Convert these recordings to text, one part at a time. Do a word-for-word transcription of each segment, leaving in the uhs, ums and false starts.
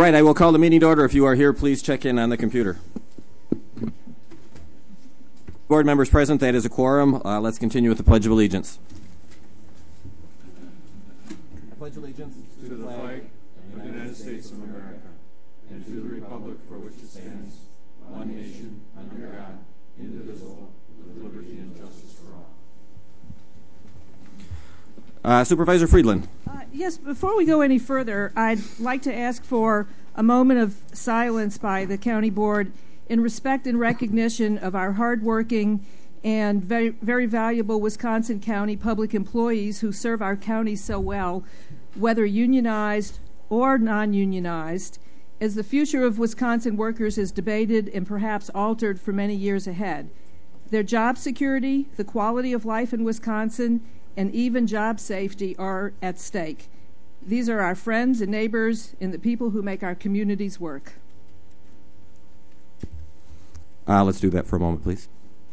right, I will call the meeting to order. If you are here, please check in on the computer. Board members present, that is a quorum. Uh, let's continue with the Pledge of Allegiance. I pledge allegiance to the flag of the United States of America and to the republic for which it stands, one nation, under God, indivisible, with liberty and justice for all. Uh, Supervisor Friedland. Uh, yes, before we go any further, I'd like to ask for a moment of silence by the County Board in respect and recognition of our hardworking and very, very valuable Wisconsin County public employees who serve our county so well, whether unionized or non-unionized, as the future of Wisconsin workers is debated and perhaps altered for many years ahead. Their job security, the quality of life in Wisconsin, and even job safety are at stake. These are our friends and neighbors and the people who make our communities work. Uh, let's do that for a moment, please.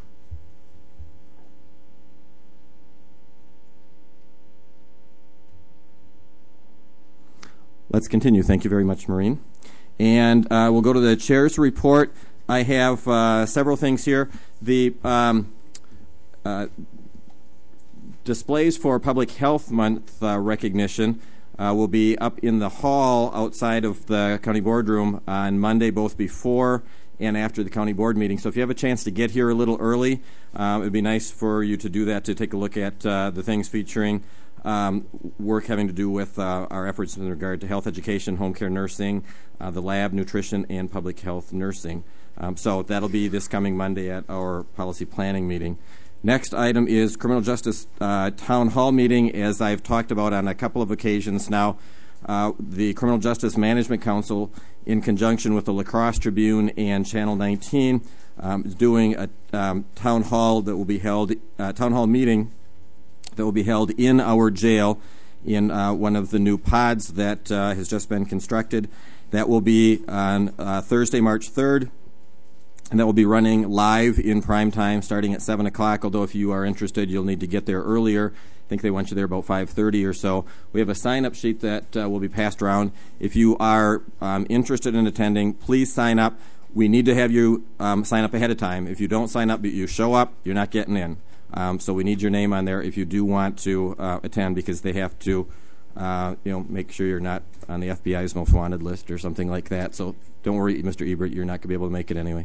Let's continue. Thank you very much, Maureen. And uh, we'll go to the chair's report. I have uh, several things here. The um, uh, displays for Public Health Month uh, recognition uh, will be up in the hall outside of the county boardroom on Monday, both before and after the county board meeting. So if you have a chance to get here a little early, uh, it would be nice for you to do that, to take a look at uh, the things featuring um, work having to do with uh, our efforts in regard to health education, home care nursing, uh, the lab, nutrition, and public health nursing. Um, so that'll be this coming Monday at our policy planning meeting. Next item is Criminal Justice uh, Town Hall meeting. As I've talked about on a couple of occasions now, uh, the Criminal Justice Management Council, in conjunction with the La Crosse Tribune and Channel nineteen, um, is doing a um, town hall that will be held, uh, town hall meeting that will be held in our jail in uh, one of the new pods that uh, has just been constructed. That will be on uh, Thursday, March third. And that will be running live in prime time starting at seven o'clock, although if you are interested, you'll need to get there earlier. I think they want you there about five thirty or so. We have a sign-up sheet that uh, will be passed around. If you are um, interested in attending, please sign up. We need to have you um, sign up ahead of time. If you don't sign up, but you show up, you're not getting in. Um, so we need your name on there if you do want to uh, attend, because they have to uh, you know, make sure you're not on the F B I's most wanted list or something like that. So don't worry, Mister Ebert, you're not going to be able to make it anyway.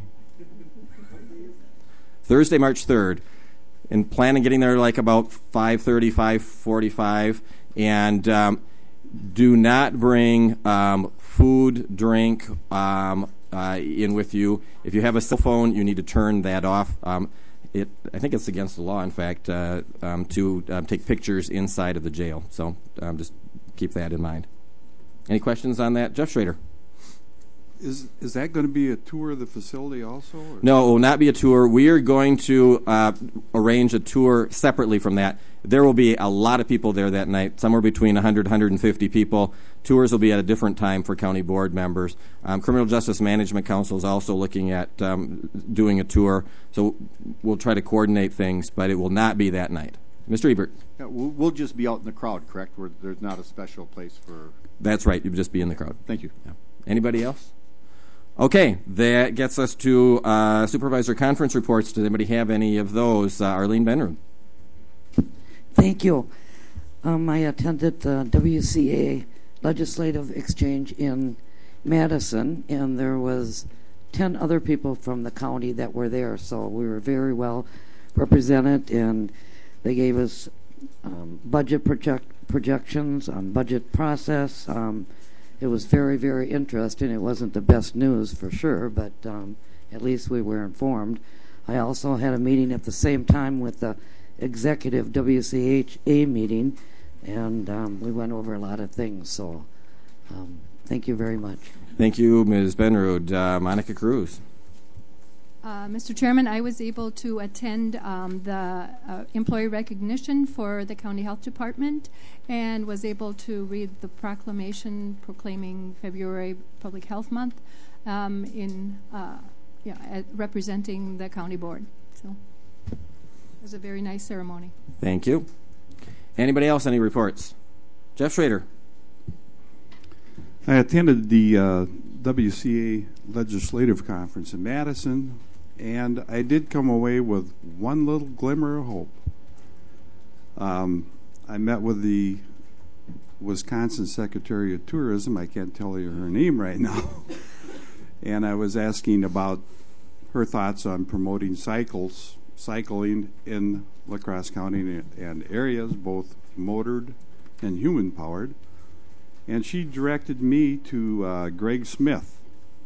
Thursday, March third, and plan on getting there like about five thirty, five forty-five, and um, do not bring um, food, drink um, uh, in with you. If you have a cell phone, you need to turn that off. Um, it, I think it's against the law, in fact, uh, um, to um, take pictures inside of the jail. So um, just keep that in mind. Any questions on that? Jeff Schrader. Is is that going to be a tour of the facility also? Or? No, it will not be a tour. We are going to uh, arrange a tour separately from that. There will be a lot of people there that night, somewhere between one hundred, one hundred fifty people. Tours will be at a different time for county board members. Um, Criminal Justice Management Council is also looking at um, doing a tour, so we'll try to coordinate things, but it will not be that night. Mister Ebert. Yeah, we'll, we'll just be out in the crowd, correct? Where there's not a special place for... That's right. You'll just be in the crowd. Thank you. Yeah. Anybody else? Okay, that gets us to uh, supervisor conference reports. Does anybody have any of those? Uh, Arlene Benrud. Thank you. Um, I attended the W C A Legislative Exchange in Madison, and there was ten other people from the county that were there, so we were very well represented, and they gave us um, budget project projections on budget process. Um, It was very, very interesting. It wasn't the best news for sure, but um, at least we were informed. I also had a meeting at the same time with the executive W C H A meeting, and um, we went over a lot of things. So um, thank you very much. Thank you, Miz Benrud. Uh, Monica Cruz. Uh, Mister Chairman, I was able to attend um, the uh, employee recognition for the County Health Department and was able to read the proclamation proclaiming February Public Health Month um, in uh, yeah, uh, representing the county board. So it was a very nice ceremony. Thank you. Anybody else, any reports? Jeff Schrader. I attended the uh, W C A Legislative Conference in Madison, and I did come away with one little glimmer of hope. Um, I met with the Wisconsin Secretary of Tourism. I can't tell you her name right now. And I was asking about her thoughts on promoting cycles, cycling in La Crosse County and areas, both motored and human-powered. And she directed me to uh, Greg Smith.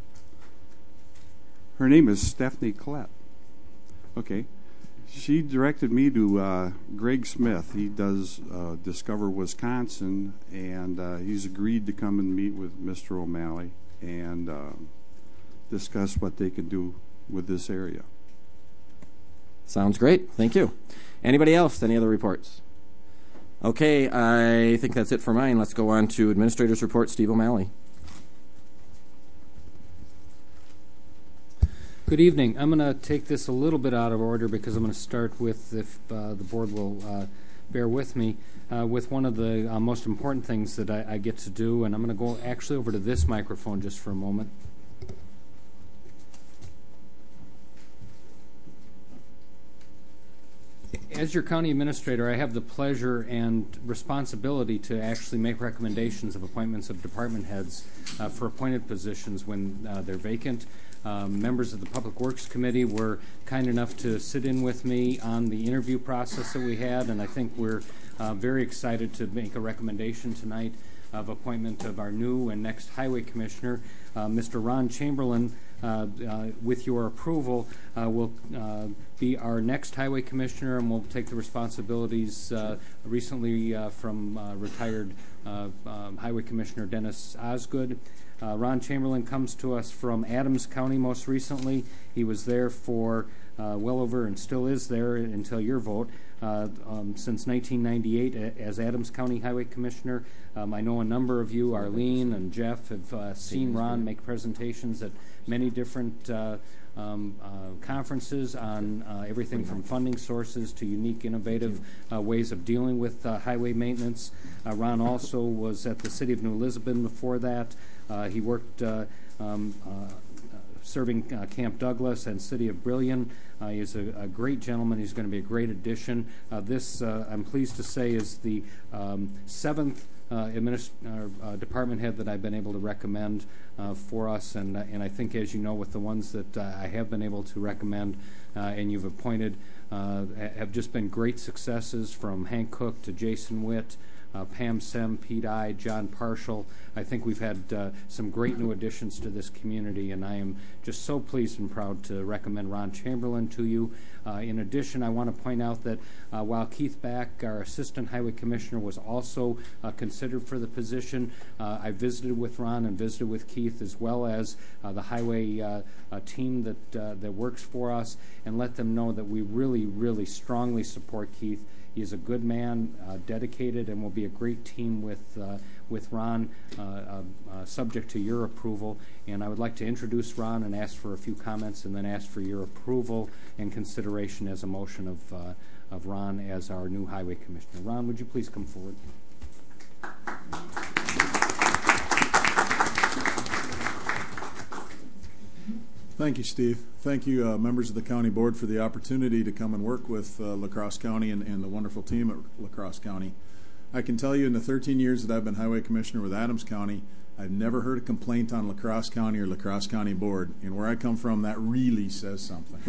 Her name is Stephanie Collette. Okay. She directed me to uh, Greg Smith. He does uh, Discover Wisconsin, and uh, he's agreed to come and meet with Mister O'Malley and uh, discuss what they can do with this area. Sounds great. Thank you. Anybody else? Any other reports? Okay, I think that's it for mine. Let's go on to Administrator's Report. Steve O'Malley. Good evening. I'm going to take this a little bit out of order because I'm going to start with, if uh, the board will uh, bear with me, uh, with one of the uh, most important things that I, I get to do, and I'm going to go actually over to this microphone just for a moment. As your county administrator, I have the pleasure and responsibility to actually make recommendations of appointments of department heads uh, for appointed positions when uh, they're vacant. Um, members of the Public Works Committee were kind enough to sit in with me on the interview process that we had, and I think we're uh, very excited to make a recommendation tonight of appointment of our new and next Highway Commissioner, uh, Mister Ron Chamberlain. Uh, uh, with your approval, uh, will uh, be our next Highway Commissioner, and will take the responsibilities uh, recently uh, from uh, retired uh, um, Highway Commissioner Dennis Osgood. Uh, Ron Chamberlain comes to us from Adams County most recently. He was there for uh, well over, and still is there until your vote, uh, um, since nineteen ninety-eight as Adams County Highway Commissioner. Um, I know a number of you, Arlene and Jeff, have uh, seen Ron make presentations at many different uh, um, uh, conferences on uh, everything from funding sources to unique, innovative uh, ways of dealing with uh, highway maintenance. Uh, Ron also was at the City of New Lisbon before that. Uh, he worked uh, um, uh, serving uh, Camp Douglas and City of Brillion. Uh, he's a, a great gentleman. He's going to be a great addition. Uh, this, uh, I'm pleased to say, is the um, seventh uh, administ- uh, uh, department head that I've been able to recommend uh, for us. And, uh, and I think, as you know, with the ones that uh, I have been able to recommend uh, and you've appointed, uh, have just been great successes, from Hank Cook to Jason Witt, Uh, Pam Sem, Pete I, John Parshall. I think we've had uh, some great new additions to this community, and I am just so pleased and proud to recommend Ron Chamberlain to you. Uh, in addition, I want to point out that uh, while Keith Back, our Assistant Highway Commissioner, was also uh, considered for the position, uh, I visited with Ron and visited with Keith, as well as uh, the highway uh, uh, team that, uh, that works for us, and let them know that we really, really strongly support Keith. He is a good man, uh, dedicated, and will be a great team with uh, with Ron, uh, uh, uh, subject to your approval. And I would like to introduce Ron and ask for a few comments, and then ask for your approval and consideration as a motion of uh, of Ron as our new Highway Commissioner. Ron, would you please come forward? Thank you, Steve. Thank you, uh, members of the County Board, for the opportunity to come and work with uh, La Crosse County and, and the wonderful team at La Crosse County. I can tell you, in the thirteen years that I've been Highway Commissioner with Adams County, I've never heard a complaint on La Crosse County or La Crosse County Board. And where I come from, that really says something.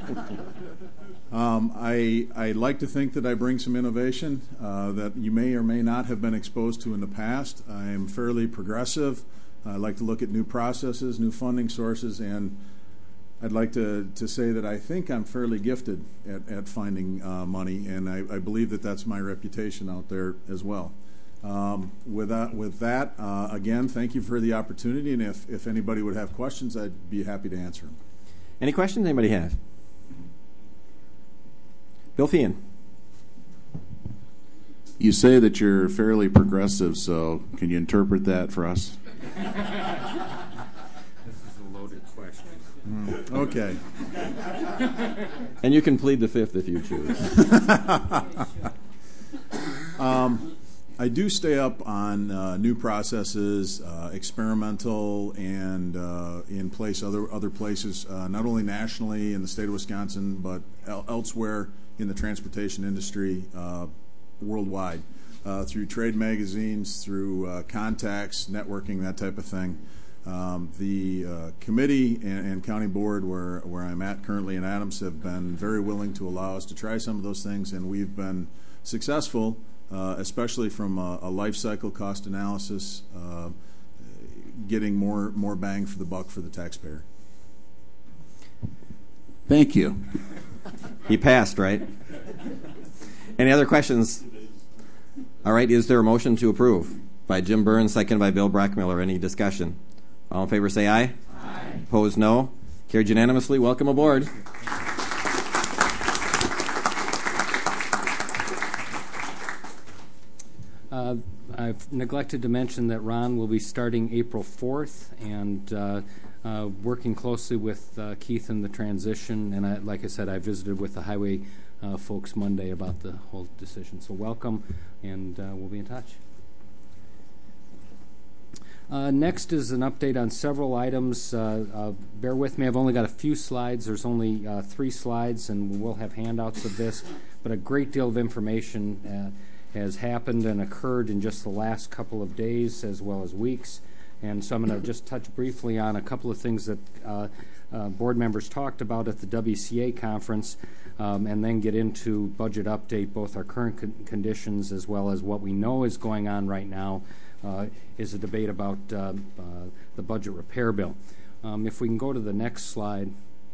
um, I, I like to think that I bring some innovation uh, that you may or may not have been exposed to in the past. I am fairly progressive. I like to look at new processes, new funding sources, and I'd like to, to say that I think I'm fairly gifted at, at finding uh, money, and I, I believe that that's my reputation out there as well. Um, with that, with that uh, again, thank you for the opportunity, and if, if anybody would have questions, I'd be happy to answer them. Any questions anybody have? Bill Feehan. You say that you're fairly progressive, so can you interpret that for us? Mm, okay. And you can plead the fifth if you choose. um, I do stay up on uh, new processes, uh, experimental and uh, in place other other places, uh, not only nationally in the state of Wisconsin, but el- elsewhere in the transportation industry uh, worldwide, uh, through trade magazines, through uh, contacts, networking, that type of thing. Um, the uh, committee and, and county board where, where I'm at currently in Adams have been very willing to allow us to try some of those things, and we've been successful, uh, especially from a, a life cycle cost analysis, uh, getting more, more bang for the buck for the taxpayer. Thank you. He passed, right? Any other questions? All right, is there a motion to approve? By Jim Burns, second by Bill Brackmiller. Any discussion? All in favor say aye. Aye. Opposed, no. Carried unanimously. Welcome aboard. Uh, I've neglected to mention that Ron will be starting April fourth and uh, uh, working closely with uh, Keith in the transition. And I, like I said, I visited with the highway uh, folks Monday about the whole decision. So welcome, and uh, we'll be in touch. Uh, next is an update on several items. Uh, uh, bear with me, I've only got a few slides. There's only uh, three slides, and we'll have handouts of this, but a great deal of information uh, has happened and occurred in just the last couple of days as well as weeks. And so I'm going to just touch briefly on a couple of things that uh, uh, board members talked about at the W C A conference, um, and then get into budget update, both our current con- conditions as well as what we know is going on right now. Uh, is a debate about uh, uh, the budget repair bill. Um, if we can go to the next slide.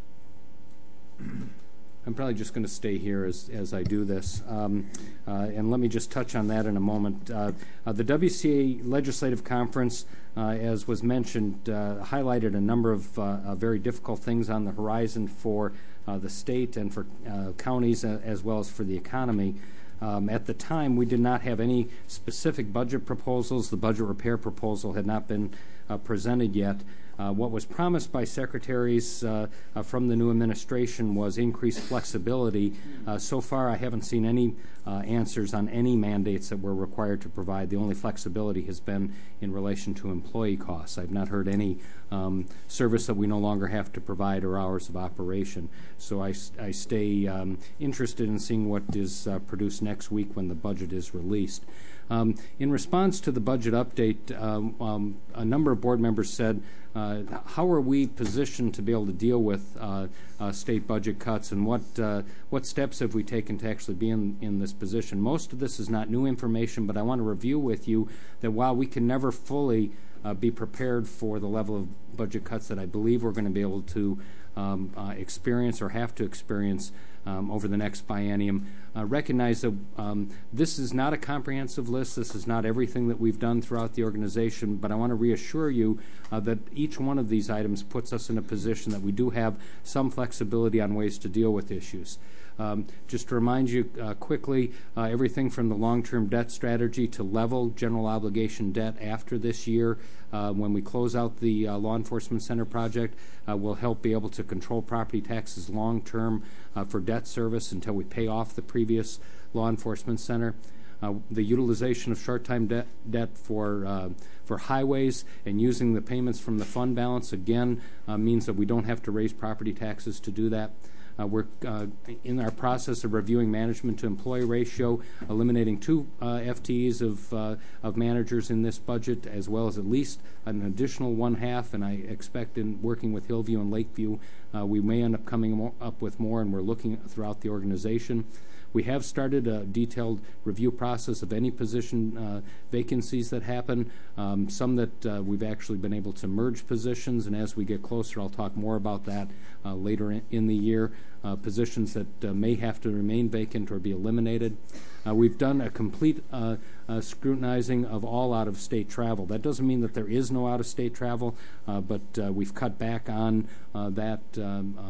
I'm probably just going to stay here as, as I do this. Um, uh, and let me just touch on that in a moment. Uh, uh, the W C A Legislative Conference, uh, as was mentioned, uh, highlighted a number of uh, uh, very difficult things on the horizon for uh, the state and for uh, counties uh, as well as for the economy. Um, at the time, we did not have any specific budget proposals. The budget repair proposal had not been uh, presented yet. Uh, what was promised by secretaries uh, uh, from the new administration was increased flexibility. Uh, so far, I haven't seen any uh, answers on any mandates that we're required to provide. The only flexibility has been in relation to employee costs. I've not heard any um, service that we no longer have to provide or hours of operation. So I, I stay um, interested in seeing what is uh, produced next week when the budget is released. Um, in response to the budget update, um, um, a number of board members said, uh, how are we positioned to be able to deal with uh, uh, state budget cuts, and what uh, what steps have we taken to actually be in, in this position? Most of this is not new information, but I want to review with you that while we can never fully uh, be prepared for the level of budget cuts that I believe we're going to be able to um, uh, experience or have to experience Um, over the next biennium, uh, recognize that um, this is not a comprehensive list. This is not everything that we've done throughout the organization, but I want to reassure you uh, that each one of these items puts us in a position that we do have some flexibility on ways to deal with issues. Um, just to remind you uh, quickly, uh, everything from the long-term debt strategy to level general obligation debt after this year, uh, when we close out the uh, law enforcement center project, uh, will help be able to control property taxes long-term uh, for debt service until we pay off the previous law enforcement center. Uh, the utilization of short-time debt, debt for uh, for highways and using the payments from the fund balance again uh, means that we don't have to raise property taxes to do that. Uh, we're uh, in our process of reviewing management to employee ratio, eliminating two uh, F T Es of uh, of managers in this budget, as well as at least an additional one half. And I expect, in working with Hillview and Lakeview, uh, we may end up coming mo- up with more, and we're looking throughout the organization. We have started a detailed review process of any position uh, vacancies that happen, um, some that uh, we've actually been able to merge positions, and as we get closer, I'll talk more about that uh, later in, in the year. Uh, positions that uh, may have to remain vacant or be eliminated. Uh, we've done a complete uh, uh, scrutinizing of all out-of-state travel. That doesn't mean that there is no out-of-state travel, uh, but uh, we've cut back on uh, that um, um,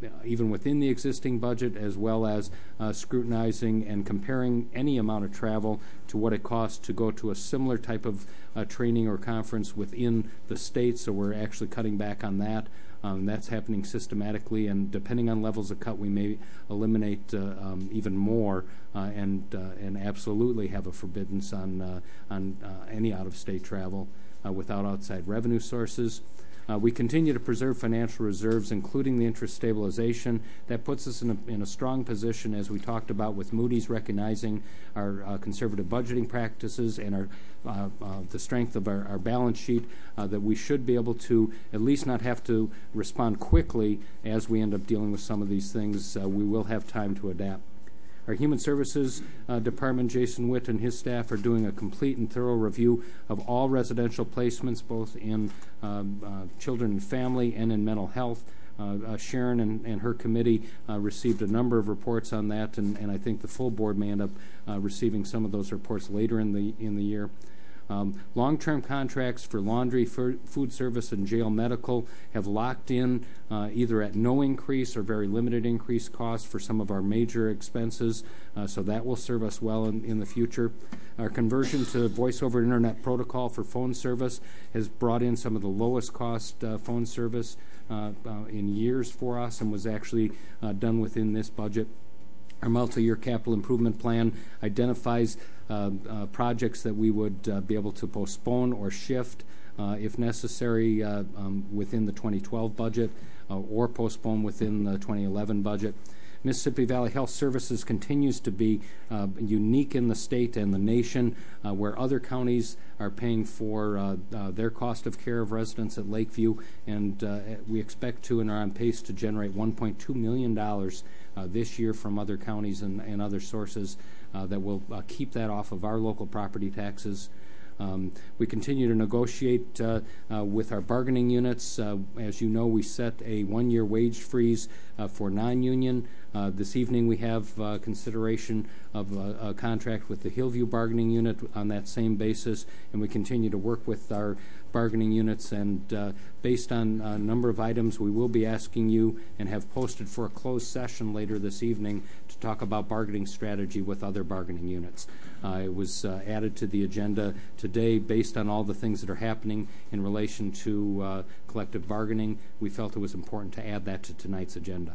even within the existing budget, as well as uh, scrutinizing and comparing any amount of travel to what it costs to go to a similar type of uh, training or conference within the state. So we're actually cutting back on that. Um, that's happening systematically, and depending on levels of cut, we may eliminate uh, um, even more, uh, and uh, and absolutely have a forbiddance on uh, on uh, any out-of-state travel uh, without outside revenue sources. Uh, we continue to preserve financial reserves, including the interest stabilization. That puts us in a, in a strong position, as we talked about, with Moody's recognizing our uh, conservative budgeting practices and our uh, uh, the strength of our, our balance sheet, uh, that we should be able to at least not have to respond quickly as we end up dealing with some of these things. Uh, we will have time to adapt. Our Human Services uh, Department, Jason Witt and his staff are doing a complete and thorough review of all residential placements, both in um, uh, children and family and in mental health. Uh, uh, Sharon and, and her committee uh, received a number of reports on that, and, and I think the full board may end up uh, receiving some of those reports later in the in the year. Um, long-term contracts for laundry, for food service, and jail medical have locked in uh, either at no increase or very limited increase costs for some of our major expenses, uh, so that will serve us well in, in the future. Our conversion to voice-over internet protocol for phone service has brought in some of the lowest cost uh, phone service uh, uh, in years for us, and was actually uh, done within this budget. Our multi-year capital improvement plan identifies uh, uh, projects that we would uh, be able to postpone or shift uh, if necessary uh, um, within the twenty twelve budget uh, or postpone within the twenty eleven budget. Mississippi Valley Health Services continues to be uh, unique in the state and the nation, uh, where other counties are paying for uh, uh, their cost of care of residents at Lakeview, and uh, we expect to and are on pace to generate one point two million dollars uh, this year from other counties and, and other sources uh, that will uh, keep that off of our local property taxes. Um, we continue to negotiate uh, uh, with our bargaining units. Uh, as you know, we set a one-year wage freeze uh, for non-union. Uh, this evening we have uh, consideration of a, a contract with the Hillview bargaining unit on that same basis, and we continue to work with our bargaining units, and uh, based on a number of items, we will be asking you and have posted for a closed session later this evening to talk about bargaining strategy with other bargaining units. Uh, it was uh, added to the agenda today based on all the things that are happening in relation to uh, collective bargaining. We felt it was important to add that to tonight's agenda.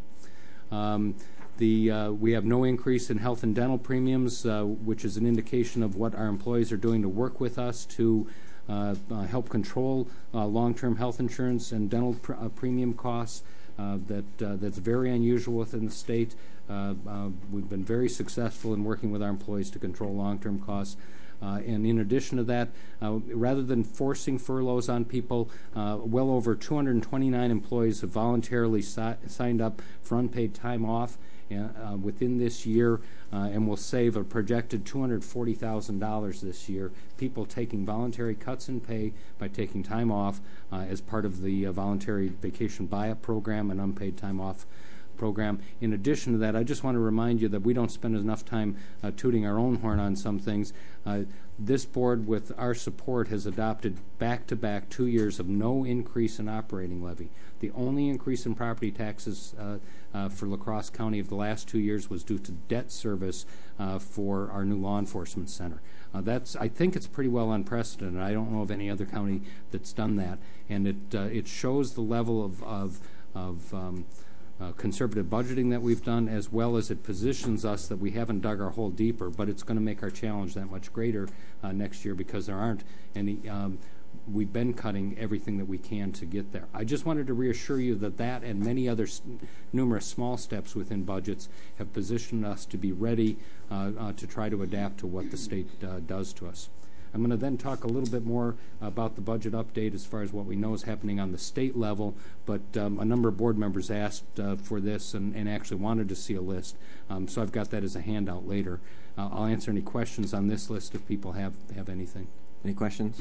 Um, the, uh, we have no increase in health and dental premiums, uh, which is an indication of what our employees are doing to work with us to uh, uh, help control uh, long-term health insurance and dental pr- uh, premium costs. Uh, that uh, that's very unusual within the state. Uh, uh, we've been very successful in working with our employees to control long-term costs. Uh, and in addition to that, uh, rather than forcing furloughs on people, uh, well over two hundred twenty-nine employees have voluntarily si- signed up for unpaid time off uh, within this year, uh, and will save a projected two hundred forty thousand dollars this year. People taking voluntary cuts in pay by taking time off uh, as part of the uh, voluntary vacation buy-up program and unpaid time off program. In addition to that, I just want to remind you that we don't spend enough time uh, tooting our own horn on some things. Uh, this board, with our support, has adopted back-to-back two years of no increase in operating levy. The only increase in property taxes uh, uh, for La Crosse County of the last two years was due to debt service uh, for our new law enforcement center. Uh, that's, I think it's pretty well unprecedented. I don't know of any other county that's done that, and it uh, it shows the level of of, of um, Uh, conservative budgeting that we've done, as well as it positions us that we haven't dug our hole deeper, but it's going to make our challenge that much greater uh, next year, because there aren't any, um, we've been cutting everything that we can to get there. I just wanted to reassure you that that and many other s- numerous small steps within budgets have positioned us to be ready uh, uh, to try to adapt to what the state uh, does to us. I'm going to then talk a little bit more about the budget update as far as what we know is happening on the state level, but um, a number of board members asked uh, for this and, and actually wanted to see a list, um, so I've got that as a handout later. Uh, I'll answer any questions on this list if people have, have anything. Any questions?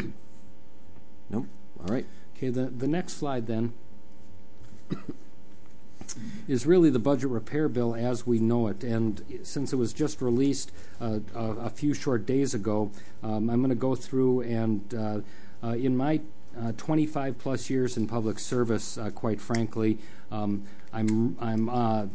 Nope. All right. Okay, the, the next slide then is really the budget repair bill as we know it. And since it was just released uh, a, a few short days ago, um, I'm going to go through and uh, uh, in my uh, twenty-five plus years in public service, uh, quite frankly, um, I'm I'm uh,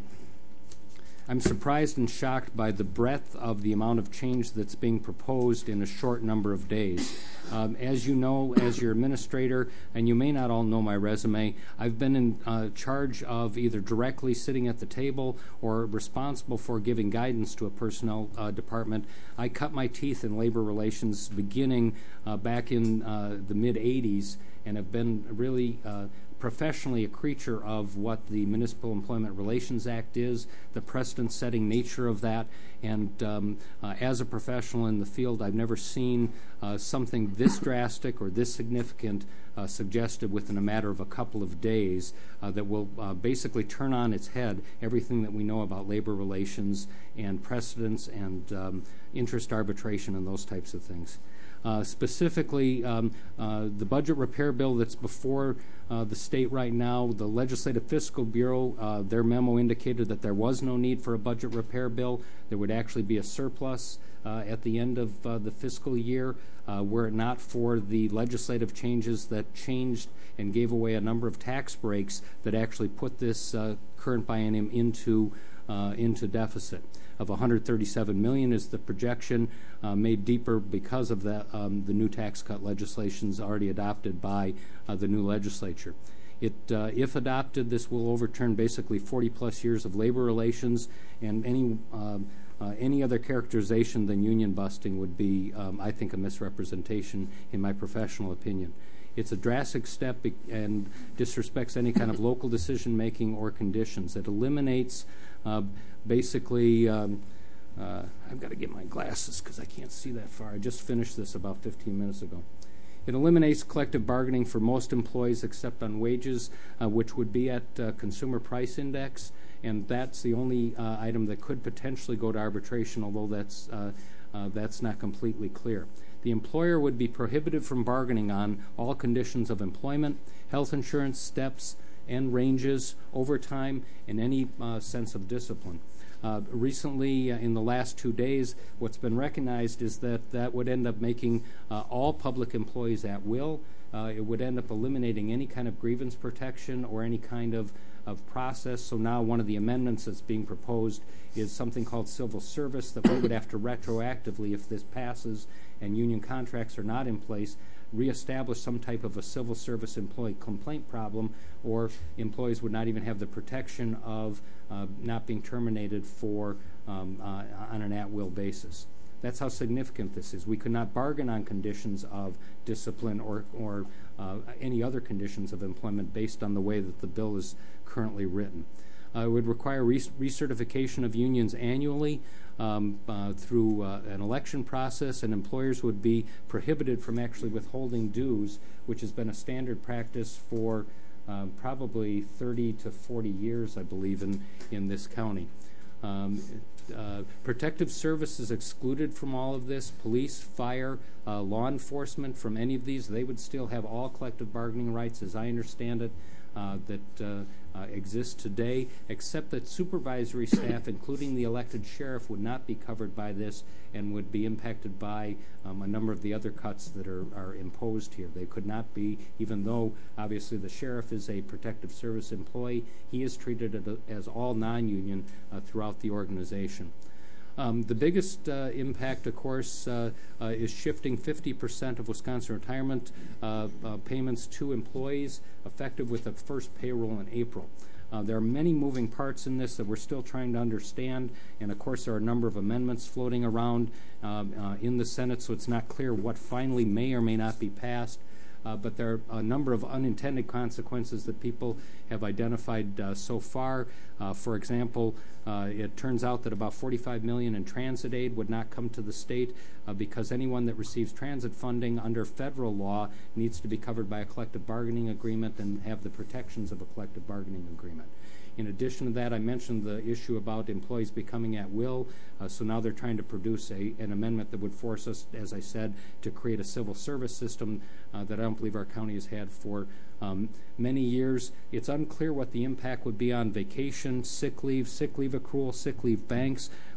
I'm surprised and shocked by the breadth of the amount of change that's being proposed in a short number of days. Um, as you know, as your administrator, and you may not all know my resume, I've been in uh, charge of either directly sitting at the table or responsible for giving guidance to a personnel uh, department. I cut my teeth in labor relations beginning uh, back in uh, the mid eighties and have been really uh, professionally a creature of what the Municipal Employment Relations Act is, the precedent-setting nature of that, and um, uh, as a professional in the field, I've never seen uh, something this drastic or this significant uh, suggested within a matter of a couple of days uh, that will uh, basically turn on its head everything that we know about labor relations and precedents and um, interest arbitration and those types of things. Uh, specifically, um, uh, the budget repair bill that's before uh, the state right now, the Legislative Fiscal Bureau, uh, their memo indicated that there was no need for a budget repair bill. There would actually be a surplus uh, at the end of uh, the fiscal year uh, were it not for the legislative changes that changed and gave away a number of tax breaks that actually put this uh, current biennium into uh, into deficit of one hundred thirty-seven million dollars is the projection, uh, made deeper because of the, um, the new tax cut legislations already adopted by uh, the new legislature. It, uh, if adopted, this will overturn basically forty plus years of labor relations, and any um, uh, any other characterization than union busting would be, um, I think, a misrepresentation in my professional opinion. It's a drastic step be- and disrespects any kind of local decision making or conditions. It eliminates uh, basically, um, uh, I've got to get my glasses because I can't see that far. I just finished this about fifteen minutes ago. It eliminates collective bargaining for most employees except on wages, uh, which would be at uh, Consumer Price Index, and that's the only uh, item that could potentially go to arbitration, although that's, uh, uh, that's not completely clear. The employer would be prohibited from bargaining on all conditions of employment, health insurance, steps, and ranges, overtime, and any uh, sense of discipline. Uh, recently, uh, in the last two days, what's been recognized is that that would end up making uh, all public employees at will. Uh, it would end up eliminating any kind of grievance protection or any kind of, of process. So now one of the amendments that's being proposed is something called civil service that we would have to retroactively, if this passes and union contracts are not in place, reestablish some type of a civil service employee complaint problem, or employees would not even have the protection of uh, not being terminated for um, uh, on an at-will basis. That's how significant this is. We could not bargain on conditions of discipline or, or uh, any other conditions of employment based on the way that the bill is currently written. Uh, it would require re- recertification of unions annually um, uh, through uh, an election process, and employers would be prohibited from actually withholding dues, which has been a standard practice for um, probably thirty to forty years, I believe, in, in this county. Um, uh, protective services excluded from all of this, police, fire, uh, law enforcement, from any of these, they would still have all collective bargaining rights, as I understand it, uh, that uh, uh, exist today, except that supervisory staff, including the elected sheriff, would not be covered by this and would be impacted by um, a number of the other cuts that are, are imposed here. They could not be, even though obviously the sheriff is a protective service employee, he is treated as all non-union uh, throughout the organization. Um, the biggest uh, impact, of course, uh, uh, is shifting fifty percent of Wisconsin retirement uh, uh, payments to employees, effective with the first payroll in April. Uh, there are many moving parts in this that we're still trying to understand, and of course there are a number of amendments floating around uh, uh, in the Senate, so it's not clear what finally may or may not be passed. Uh, but there are a number of unintended consequences that people have identified uh, so far. Uh, for example, uh, it turns out that about forty-five million dollars in transit aid would not come to the state uh, because anyone that receives transit funding under federal law needs to be covered by a collective bargaining agreement and have the protections of a collective bargaining agreement. In addition to that, I mentioned the issue about employees becoming at will, uh, so now they're trying to produce a, an amendment that would force us, as I said, to create a civil service system uh, that I don't believe our county has had for um, many years. It's unclear what the impact would be on vacation, sick leave, sick leave accrual, sick leave banks.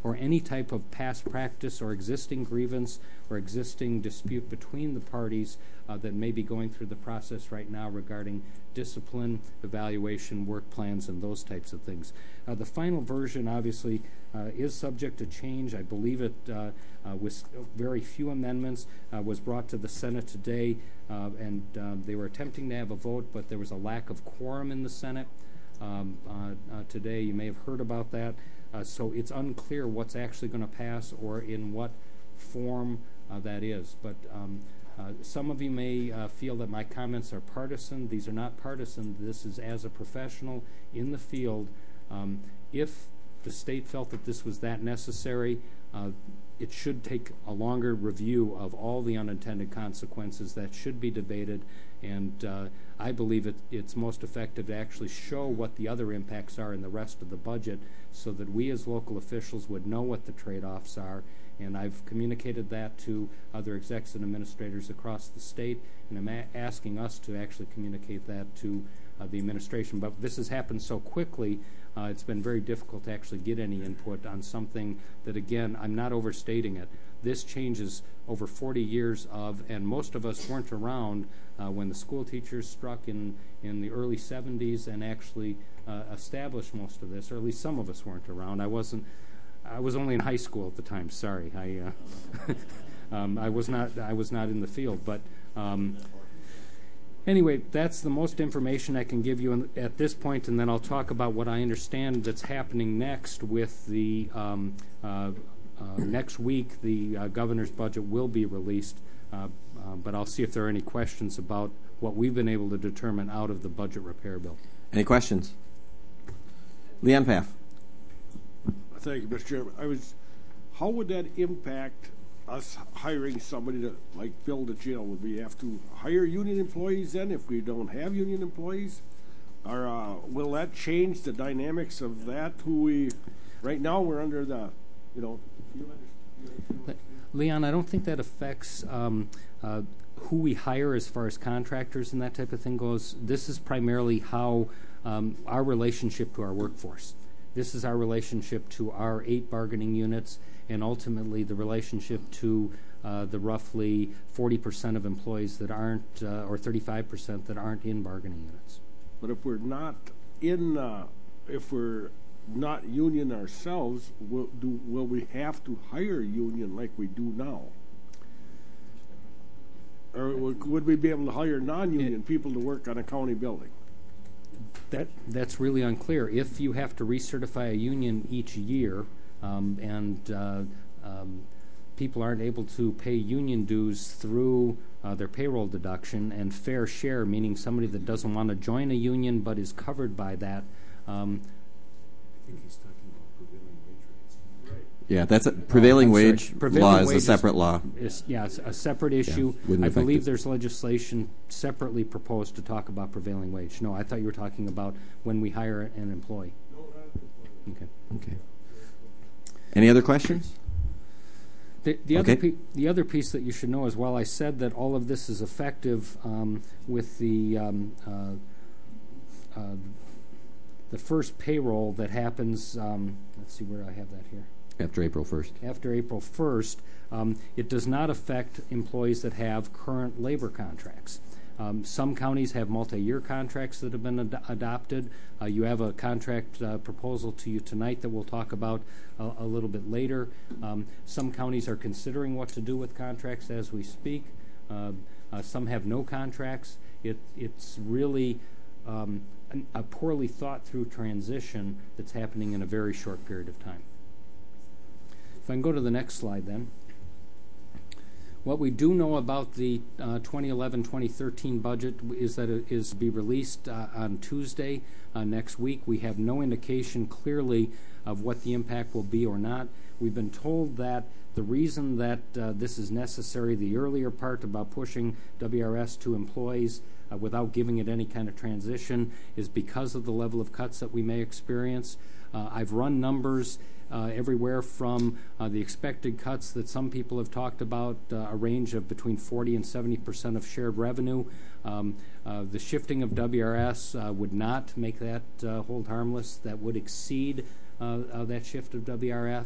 or any type of past practice or existing grievance or existing dispute between the parties uh, that may be going through the process right now regarding discipline, evaluation, work plans, and those types of things. Uh, the final version, obviously, uh, is subject to change. I believe it, uh, uh, with very few amendments, uh, was brought to the Senate today, uh, and uh, they were attempting to have a vote, but there was a lack of quorum in the Senate um, uh, uh, today. You may have heard about that. Uh, so it's unclear what's actually going to pass or in what form uh, that is. But um, uh, some of you may uh, feel that my comments are partisan. These are not partisan. This is as a professional in the field. Um, if the state felt that this was that necessary, uh, it should take a longer review of all the unintended consequences that should be debated, and uh, I believe it, it's most effective to actually show what the other impacts are in the rest of the budget so that we as local officials would know what the trade-offs are, and I've communicated that to other execs and administrators across the state, and I'm a- asking us to actually communicate that to uh, the administration. But this has happened so quickly, uh, it's been very difficult to actually get any input on something that, again, I'm not overstating it. This changes over forty years of, and most of us weren't around uh, when the school teachers struck in, in the early seventies and actually uh, established most of this, or at least some of us weren't around. I wasn't, I was only in high school at the time, sorry. I, uh, um, I was not, I was not in the field, but um, anyway, that's the most information I can give you in, at this point, and then I'll talk about what I understand that's happening next with the um, uh, uh, next week. The uh, governor's budget will be released, uh, uh, but I'll see if there are any questions about what we've been able to determine out of the budget repair bill. Any questions? Leon Paff. Thank you, Mister Chairman. I was, how would that impact us hiring somebody to, like, build a jail? Would we have to hire union employees then if we don't have union employees? Or uh, will that change the dynamics of that? Who we, right now we're under the, you know. You But, Leon, I don't think that affects um, uh, who we hire as far as contractors and that type of thing goes. This is primarily how um, our relationship to our workforce. This is our relationship to our eight bargaining units, and ultimately the relationship to uh, the roughly forty percent of employees that aren't, uh, or thirty-five percent that aren't in bargaining units. But if we're not in, uh, if we're not union ourselves, will, do, will we have to hire union like we do now? Or would, would we be able to hire non-union it, people to work on a county building? That that's really unclear. If you have to recertify a union each year, um, and uh, um, people aren't able to pay union dues through uh, their payroll deduction and fair share, meaning somebody that doesn't want to join a union but is covered by that. Um, I think he's talking about prevailing wage rates. Right. Yeah, that's a prevailing oh, wage prevailing law is wage a separate law. Is, yeah, it's a separate issue. Yeah, I believe it. there's legislation separately proposed to talk about prevailing wage. No, I thought you were talking about when we hire an employee. No, not okay. Okay. Any other questions? The, the okay. other pe- the other piece that you should know is, while I said that all of this is effective um, with the um, uh, uh, the first payroll that happens, um, let's see where I have that here. After April first. After April first, um, it does not affect employees that have current labor contracts. Um, some counties have multi-year contracts that have been ad- adopted. Uh, you have a contract uh, proposal to you tonight that we'll talk about a, a little bit later. Um, some counties are considering what to do with contracts as we speak. Uh, uh, some have no contracts. It, it's really um, an, a poorly thought through transition that's happening in a very short period of time. If I can go to the next slide then. What we do know about the uh, twenty eleven twenty thirteen budget is that it is to be released uh, on Tuesday uh, next week. We have no indication clearly of what the impact will be or not. We've been told that the reason that uh, this is necessary, the earlier part about pushing W R S to employees uh, without giving it any kind of transition, is because of the level of cuts that we may experience. Uh, I've run numbers Uh, everywhere from uh, the expected cuts that some people have talked about, uh, a range of between forty and seventy percent of shared revenue. Um, uh, the shifting of W R S uh, would not make that uh, hold harmless. That would exceed uh, uh, that shift of W R F.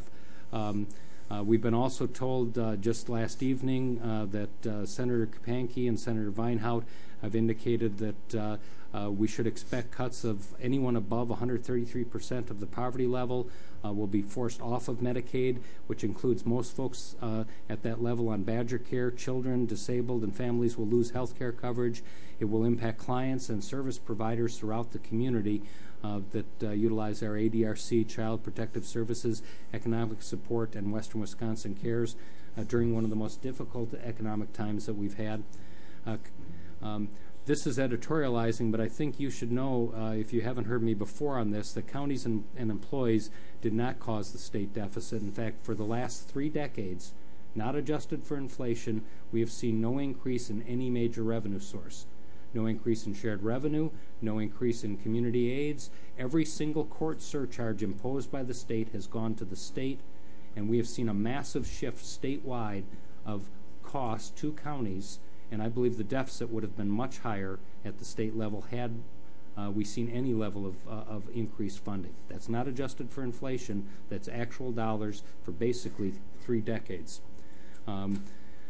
Um, uh, we've been also told uh, just last evening uh, that uh, Senator Kapanke and Senator Vinehout have indicated that uh, uh, we should expect cuts of anyone above one hundred thirty-three percent of the poverty level uh, will be forced off of Medicaid, which includes most folks uh, at that level on Badger Care. Children, disabled, and families will lose health care coverage. It will impact clients and service providers throughout the community uh, that uh, utilize our A D R C, Child Protective Services, Economic Support, and Western Wisconsin Cares uh, during one of the most difficult economic times that we've had. Uh, um, This is editorializing, but I think you should know, uh, if you haven't heard me before on this, that counties and, and employees did not cause the state deficit. In fact, for the last three decades, not adjusted for inflation, we have seen no increase in any major revenue source. No increase in shared revenue, no increase in community aids. Every single court surcharge imposed by the state has gone to the state, and we have seen a massive shift statewide of cost to counties. And I believe the deficit would have been much higher at the state level had uh, we seen any level of, uh, of increased funding. That's not adjusted for inflation. That's actual dollars for basically three decades. Um,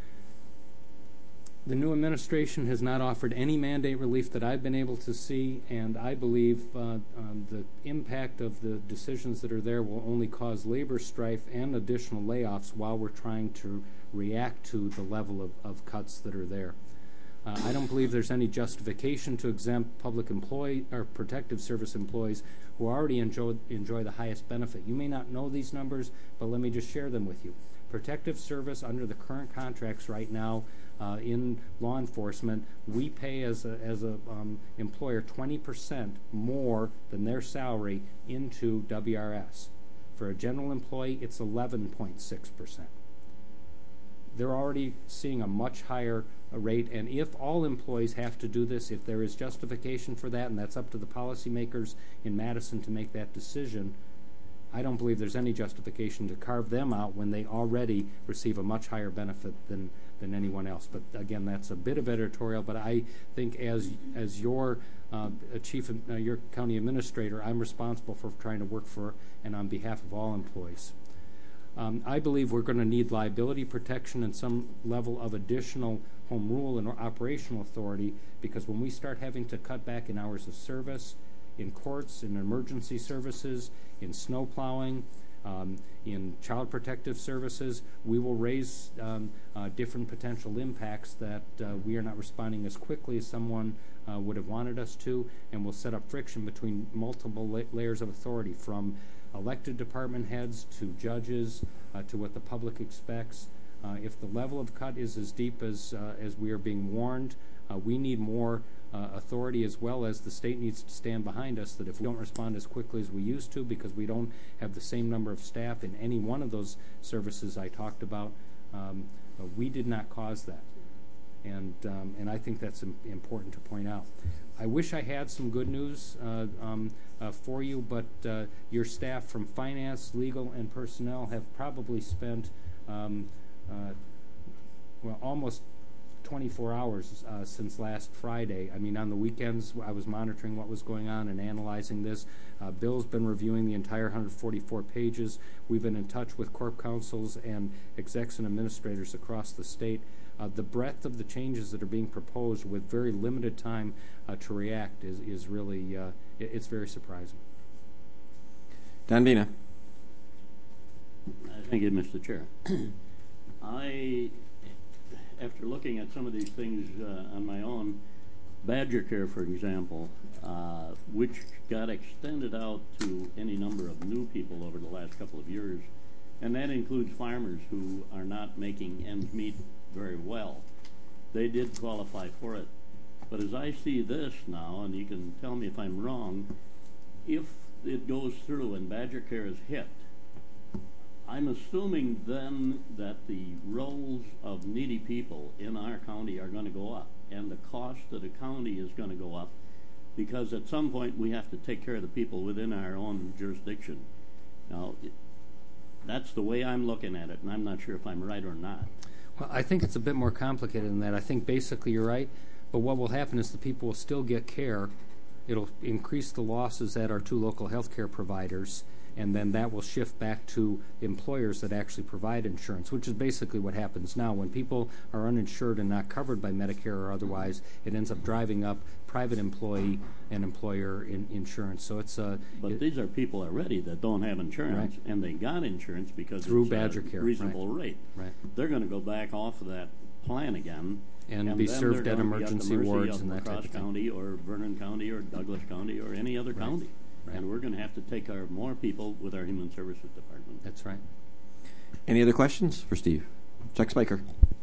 the new administration has not offered any mandate relief that I've been able to see, and I believe uh, um, the impact of the decisions that are there will only cause labor strife and additional layoffs while we're trying to react to the level of, of cuts that are there. Uh, I don't believe there's any justification to exempt public employee or protective service employees who already enjoy, enjoy the highest benefit. You may not know these numbers, but let me just share them with you. Protective service under the current contracts right now uh, in law enforcement, we pay as a, as a um, employer twenty percent more than their salary into W R S. For a general employee, it's eleven point six percent. They're already seeing a much higher uh, rate, and if all employees have to do this, if there is justification for that, and that's up to the policymakers in Madison to make that decision, I don't believe there's any justification to carve them out when they already receive a much higher benefit than, than anyone else. But again, that's a bit of editorial, but I think as as your uh, chief, uh, your county administrator, I'm responsible for trying to work for and on behalf of all employees. Um, I believe we're going to need liability protection and some level of additional home rule and operational authority, because when we start having to cut back in hours of service, in courts, in emergency services, in snow plowing, um, in child protective services, we will raise um, uh, different potential impacts that uh, we are not responding as quickly as someone uh, would have wanted us to, and will set up friction between multiple la layers of authority, from elected department heads to judges uh, to what the public expects. Uh, if the level of cut is as deep as, uh, as we are being warned, uh, we need more uh, authority, as well as the state needs to stand behind us, that if we don't respond as quickly as we used to, because we don't have the same number of staff in any one of those services I talked about, um, uh, we did not cause that. And, um, and I think that's im important to point out. I wish I had some good news uh, um, uh, for you, but uh, your staff from finance, legal, and personnel have probably spent um, uh, well, almost twenty-four hours uh, since last Friday. I mean, on the weekends, I was monitoring what was going on and analyzing this. Uh, Bill's been reviewing the entire one hundred forty-four pages. We've been in touch with corp counsels and execs and administrators across the state. Uh, the breadth of the changes that are being proposed with very limited time uh, to react is, is really, uh, it, it's very surprising. Don Vina. Uh, thank you, Mister Chair. I, after looking at some of these things uh, on my own, Badger Care, for example, uh, which got extended out to any number of new people over the last couple of years, and that includes farmers who are not making ends meet very well. They did qualify for it. But as I see this now, and you can tell me if I'm wrong, if it goes through and Badger Care is hit, I'm assuming then that the rolls of needy people in our county are going to go up, and the cost of the county is going to go up, because at some point we have to take care of the people within our own jurisdiction. Now, it, that's the way I'm looking at it, and I'm not sure if I'm right or not. Well, I think it's a bit more complicated than that. I think basically you're right, but what will happen is the people will still get care. It'll increase the losses at our two local health care providers, and then that will shift back to employers that actually provide insurance, which is basically what happens now. When people are uninsured and not covered by Medicare or otherwise, it ends up driving up private employee and employer in insurance. So it's a. But it, these are people already that don't have insurance, right. and they got insurance because through it's Badger a Care, reasonable right. rate. Right. They're going to go back off of that plan again. And, and be then served they're at gonna emergency be at the mercy wards of and that type LaCrosse of thing. County or Vernon County or Douglas County or any other Right. county. Right. And we're going to have to take care of more people with our Human Services Department. That's right. Any other questions for Steve? Chuck Spiker.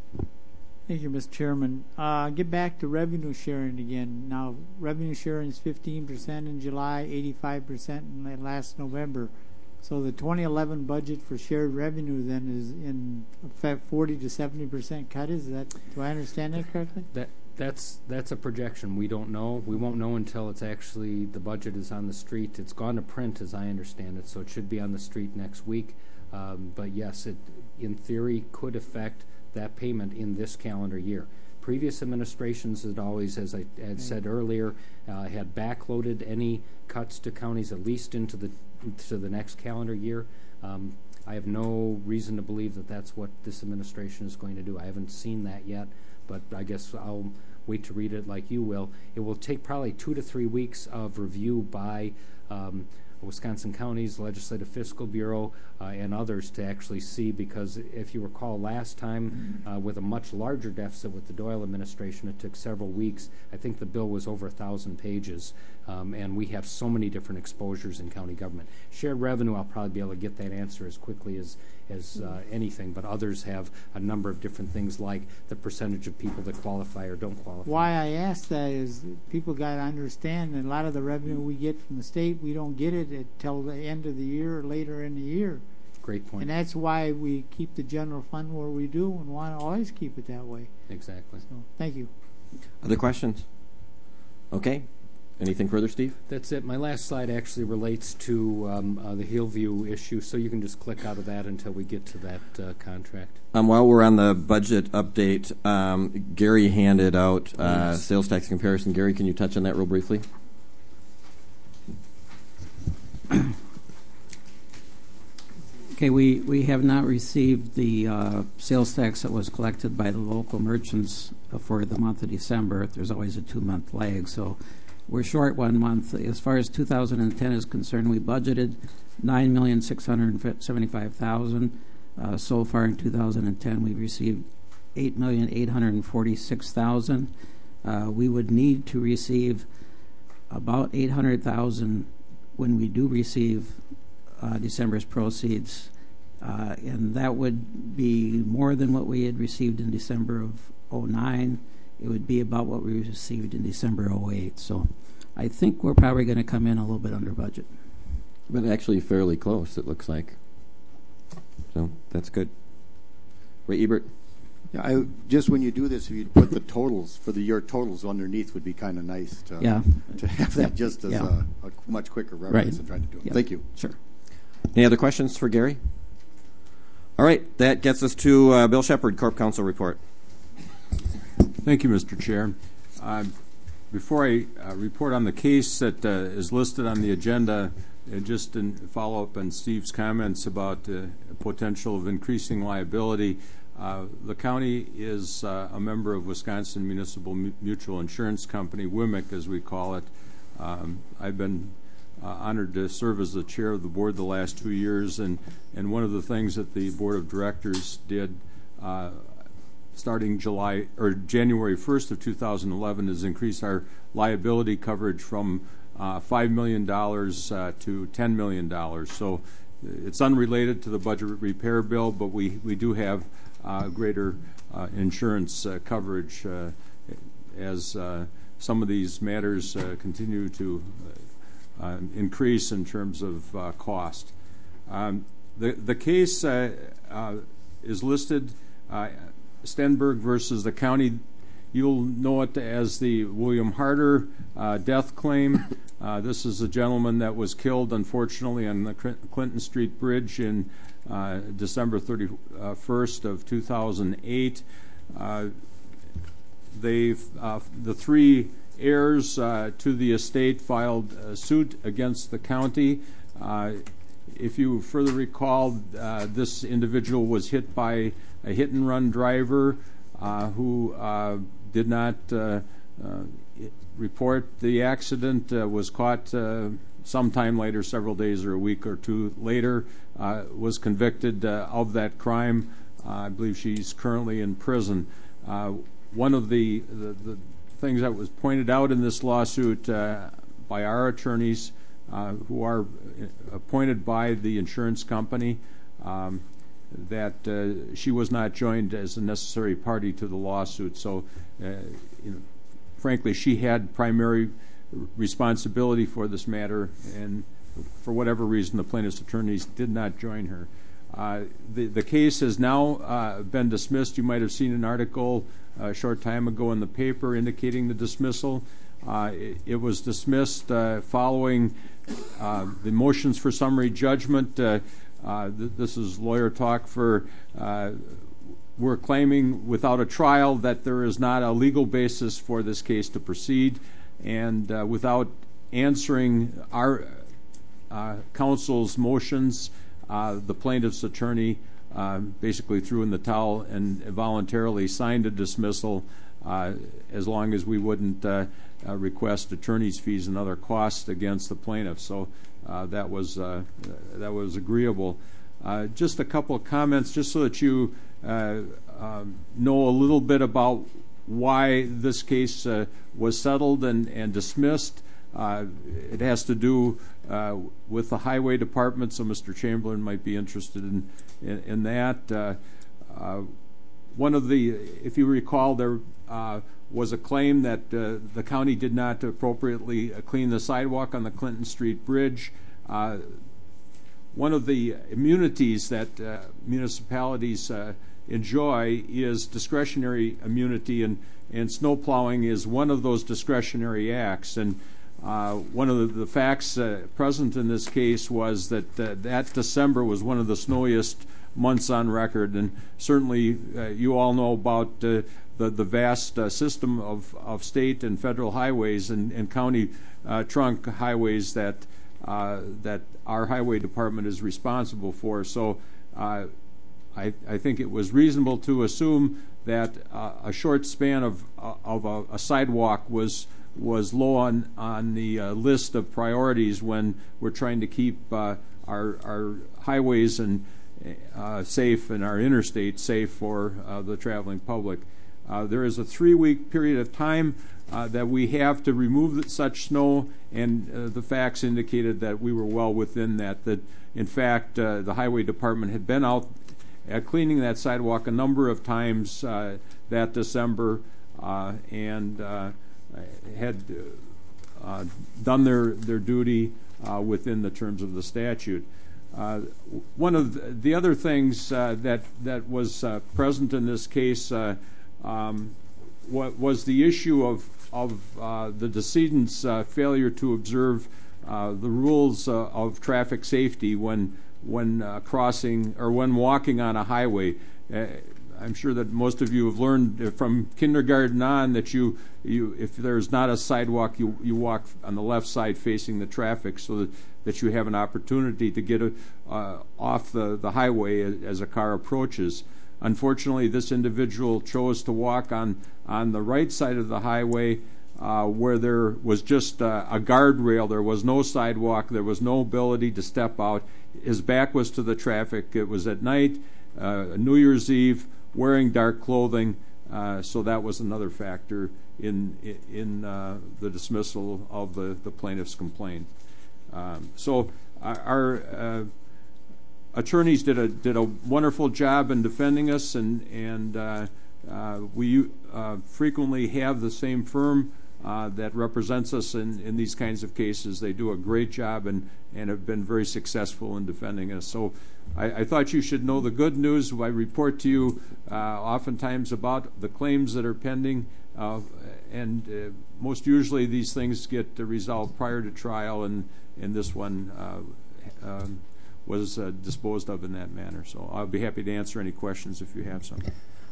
Thank you, Mister Chairman. Uh, get back to revenue sharing again. Now, revenue sharing is fifteen percent in July, eighty-five percent in last November. So the twenty eleven budget for shared revenue then is in effect forty to seventy percent cut. Is that, do I understand that correctly? That that's that's a projection. We don't know. We won't know until it's actually the budget is on the street. It's gone to print, as I understand it, so it should be on the street next week. Um, but yes, it in theory could affect that payment in this calendar year. Previous administrations had always, as I had said earlier, uh, had backloaded any cuts to counties at least into the to the next calendar year. Um, I have no reason to believe that that's what this administration is going to do. I haven't seen that yet, but I guess I'll wait to read it like you will. It will take probably two to three weeks of review by um, Wisconsin Counties, Legislative Fiscal Bureau, uh, and others to actually see, because if you recall last time uh, with a much larger deficit with the Doyle administration, it took several weeks. I think the bill was over a thousand pages, um, and we have so many different exposures in county government. Shared revenue, I'll probably be able to get that answer as quickly as as uh, anything, but others have a number of different things like the percentage of people that qualify or don't qualify. Why I ask that is people got to understand that a lot of the revenue we get from the state, we don't get it until the end of the year or later in the year. Great point. And that's why we keep the general fund where we do and want to always keep it that way. Exactly. So, thank you. Other questions? Okay. Anything further, Steve? That's it. My last slide actually relates to um, uh, the Hillview issue, so you can just click out of that until we get to that uh, contract. Um, while we're on the budget update, um, Gary handed out uh, yes. sales tax comparison. Gary, can you touch on that real briefly? Okay, we, we have not received the uh, sales tax that was collected by the local merchants uh, for the month of December. There's always a two-month lag, so we're short one month. As far as two thousand ten is concerned, we budgeted nine million six hundred seventy-five thousand dollars. Uh, so far in two thousand ten, we've received eight million eight hundred forty-six thousand dollars. Uh, we would need to receive about eight hundred thousand dollars when we do receive uh, December's proceeds, uh, and that would be more than what we had received in December of oh nine. It would be about what we received in December oh eight. So I think we're probably going to come in a little bit under budget. But actually fairly close, it looks like. So that's good. Ray Ebert? Yeah, I, just when you do this, if you put the totals for the year totals underneath, would be kind of nice to yeah. to have that just as yeah. a, a much quicker reference right. than trying to do it. Yeah. Thank you. Sure. Any other questions for Gary? All right, that gets us to uh, Bill Shepard, Corp Counsel report. Thank you, Mister Chair. Uh, before I uh, report on the case that uh, is listed on the agenda, uh, just in follow-up on Steve's comments about the uh, potential of increasing liability, uh, the county is uh, a member of Wisconsin Municipal Mutual Insurance Company, W M I C as we call it. Um, I've been uh, honored to serve as the chair of the board the last two years, and, and one of the things that the board of directors did uh, starting July or January first of two thousand eleven is increase our liability coverage from uh, five million dollars uh, to ten million dollars. So it's unrelated to the budget repair bill, but we, we do have uh, greater uh, insurance uh, coverage uh, as uh, some of these matters uh, continue to uh, increase in terms of uh, cost. Um, the, the case uh, uh, is listed uh, Stenberg versus the county. You'll know it as the William Harder uh, death claim. Uh, this is a gentleman that was killed, unfortunately, on the Clinton Street Bridge in uh, December thirty-first of two thousand eight. Uh, they've uh, the three heirs uh, to the estate filed a suit against the county. Uh, if you further recall, uh, this individual was hit by a hit-and-run driver uh, who uh, did not uh, uh, report the accident, uh, was caught uh, sometime later, several days or a week or two later, uh, was convicted uh, of that crime. Uh, I believe she's currently in prison. Uh, one of the, the, the things that was pointed out in this lawsuit uh, by our attorneys, uh, who are appointed by the insurance company, um, that uh, she was not joined as a necessary party to the lawsuit. So, uh, you know, frankly, she had primary responsibility for this matter, and for whatever reason, the plaintiff's attorneys did not join her. Uh, the, the case has now uh, been dismissed. You might have seen an article a short time ago in the paper indicating the dismissal. Uh, it, it was dismissed uh, following uh, the motions for summary judgment. Uh, uh, th- this is lawyer talk for uh, we're claiming without a trial that there is not a legal basis for this case to proceed, and uh, without answering our uh, counsel's motions, uh, the plaintiff's attorney uh, basically threw in the towel and voluntarily signed a dismissal uh, as long as we wouldn't uh, uh, request attorney's fees and other costs against the plaintiff. So uh, that was uh, that was agreeable. Uh, just a couple of comments, just so that you uh, um, know a little bit about why this case uh, was settled and, and dismissed. Uh, it has to do uh, with the highway department, so Mister Chamberlain might be interested in, in, in that. Uh, uh, one of the, if you recall, there uh, was a claim that uh, the county did not appropriately uh, clean the sidewalk on the Clinton Street Bridge. Uh, one of the immunities that uh, municipalities uh, enjoy is discretionary immunity, and, and snow plowing is one of those discretionary acts. And uh, one of the, the facts uh, present in this case was that uh, that December was one of the snowiest months on record, and certainly uh, you all know about uh, the, the vast uh, system of, of state and federal highways and, and county uh, trunk highways that uh, that our highway department is responsible for. So uh, I, I think it was reasonable to assume that uh, a short span of uh, of a, a sidewalk was was low on on the uh, list of priorities when we're trying to keep uh, our our highways and uh, safe and our interstate safe for uh, the traveling public. Uh, there is a three-week period of time uh, that we have to remove such snow, and uh, the facts indicated that we were well within that. That in fact, uh, the highway department had been out at cleaning that sidewalk a number of times uh, that December, uh, and uh, had uh, done their, their duty uh, within the terms of the statute. Uh, one of the other things uh, that that was uh, present in this case uh, um, was the issue of of uh, the decedent's uh, failure to observe uh, the rules uh, of traffic safety when when uh, crossing or when walking on a highway. Uh, I'm sure that most of you have learned from kindergarten on that you, you if there's not a sidewalk, you, you walk on the left side facing the traffic so that, that you have an opportunity to get a, uh, off the, the highway as, as a car approaches. Unfortunately, this individual chose to walk on, on the right side of the highway uh, where there was just uh, a guardrail. There was no sidewalk. There was no ability to step out. His back was to the traffic. It was at night, uh, New Year's Eve, wearing dark clothing, uh, so that was another factor in in uh, the dismissal of the, the plaintiff's complaint. Um, so our, our uh, attorneys did a did a wonderful job in defending us, and and uh, uh, we uh, frequently have the same firm uh, that represents us in, in these kinds of cases. They do a great job and, and have been very successful in defending us. So I, I thought you should know the good news. I report to you uh, oftentimes about the claims that are pending, uh, and uh, most usually these things get uh, resolved prior to trial, and, and this one uh, um, was uh, disposed of in that manner. So I'll be happy to answer any questions if you have some.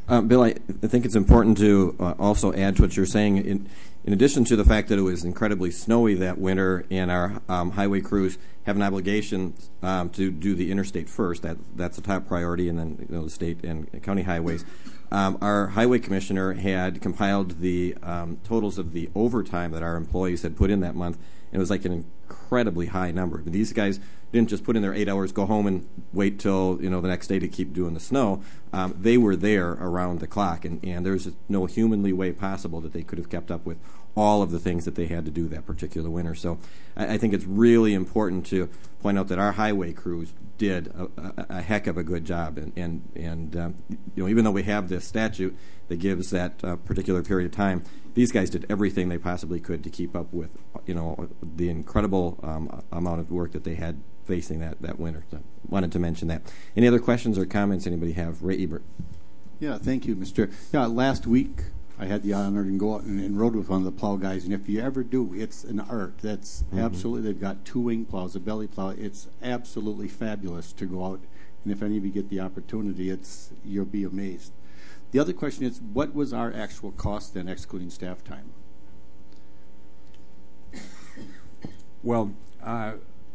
Uh, Bill, I, I think it's important to uh, also add to what you're saying. In, in addition to the fact that it was incredibly snowy that winter, and our um, highway crews have an obligation um, to do the interstate first. That that's the top priority, and then you know, the state and county highways. Um, our highway commissioner had compiled the um, totals of the overtime that our employees had put in that month, and it was like an incredibly high number. These guys didn't just put in their eight hours, go home, and wait till you know the next day to keep doing the snow. Um, they were there around the clock, and, and there's no humanly way possible that they could have kept up with all of the things that they had to do that particular winter. So I, I think it's really important to point out that our highway crews did a, a, a heck of a good job, and and, and um, you know even though we have this statute that gives that uh, particular period of time, these guys did everything they possibly could to keep up with you know the incredible um, amount of work that they had facing that, that winter. So wanted to mention that. Any other questions or comments anybody have? Ray Ebert. Yeah, thank you, Mister Yeah, last week I had the honor to go out and, and rode with one of the plow guys, and if you ever do, it's an art. That's mm-hmm. absolutely, they've got two wing plows, a belly plow. It's absolutely fabulous to go out, and if any of you get the opportunity, it's you'll be amazed. The other question is, what was our actual cost then, excluding staff time? Well, uh,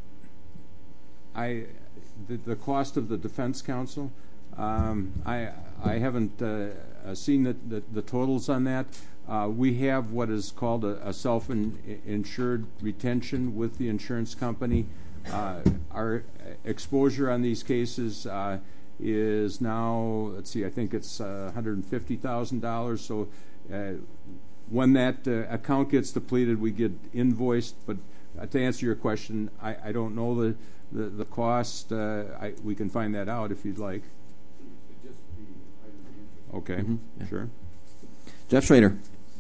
I the, the cost of the defense counsel, um, I I haven't uh, seen the, the, the totals on that. Uh, we have what is called a, a self-insured retention with the insurance company. Uh, our exposure on these cases uh, is now, let's see, I think it's uh, one hundred fifty thousand dollars. So uh, when that uh, account gets depleted, we get invoiced. But uh, to answer your question, I, I don't know the the, the cost. Uh, I, we can find that out if you'd like. Okay, mm-hmm. yeah. Sure. Jeff Schrader.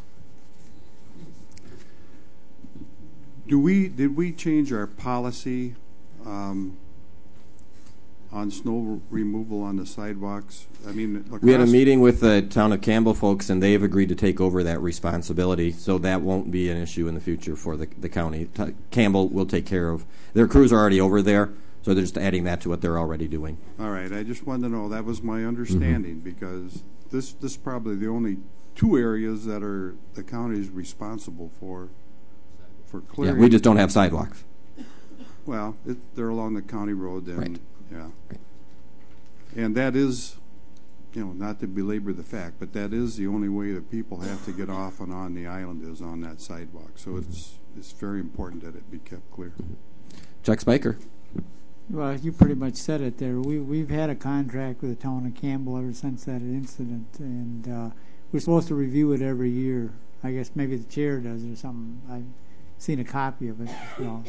Do we did we change our policy um, on snow removal on the sidewalks? I mean, we had a meeting with the town of Campbell folks, and they've agreed to take over that responsibility, so that won't be an issue in the future for the, the county. T- Campbell will take care of their crews are already over there, so they're just adding that to what they're already doing. All right, I just wanted to know, that was my understanding, mm-hmm. because this this is probably the only two areas that are the county is responsible for for clearing. Yeah, we just don't have sidewalks. Well, it, they're along the county road, then. Right. Yeah. Right. And that is, you know, not to belabor the fact, but that is the only way that people have to get off and on the island is on that sidewalk. So mm-hmm. it's it's very important that it be kept clear. Mm-hmm. Chuck Spiker. Well, you pretty much said it there. We, we've had a contract with the town of Campbell ever since that incident, and uh, we're supposed to review it every year. I guess maybe the chair does or something. I've seen a copy of it. You know.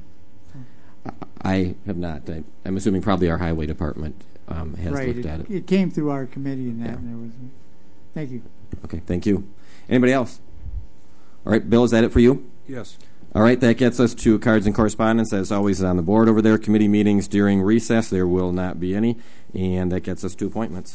I have not. I, I'm assuming probably our highway department um, has right. looked it, at it. It came through our committee and that, yeah. and there was. Thank you. Okay, thank you. Anybody else? All right, Bill, is that it for you? Yes. All right, that gets us to cards and correspondence. As always, on the board over there, committee meetings during recess. There will not be any. And that gets us to appointments.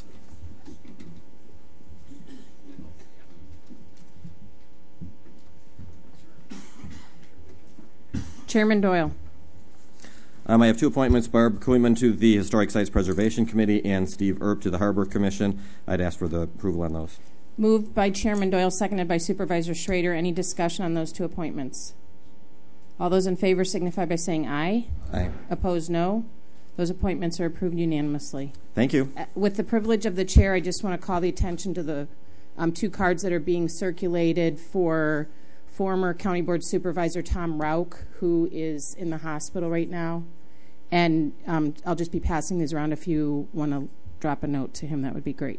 Chairman Doyle. Um, I have two appointments, Barb Kooiman to the Historic Sites Preservation Committee and Steve Earp to the Harbor Commission. I'd ask for the approval on those. Moved by Chairman Doyle, seconded by Supervisor Schrader. Any discussion on those two appointments? All those in favor signify by saying aye. Aye. Opposed, no. Those appointments are approved unanimously. Thank you. Uh, with the privilege of the chair, I just want to call the attention to the um, two cards that are being circulated for former County Board Supervisor Tom Rauch, who is in the hospital right now. And um, I'll just be passing these around. If you want to drop a note to him, that would be great.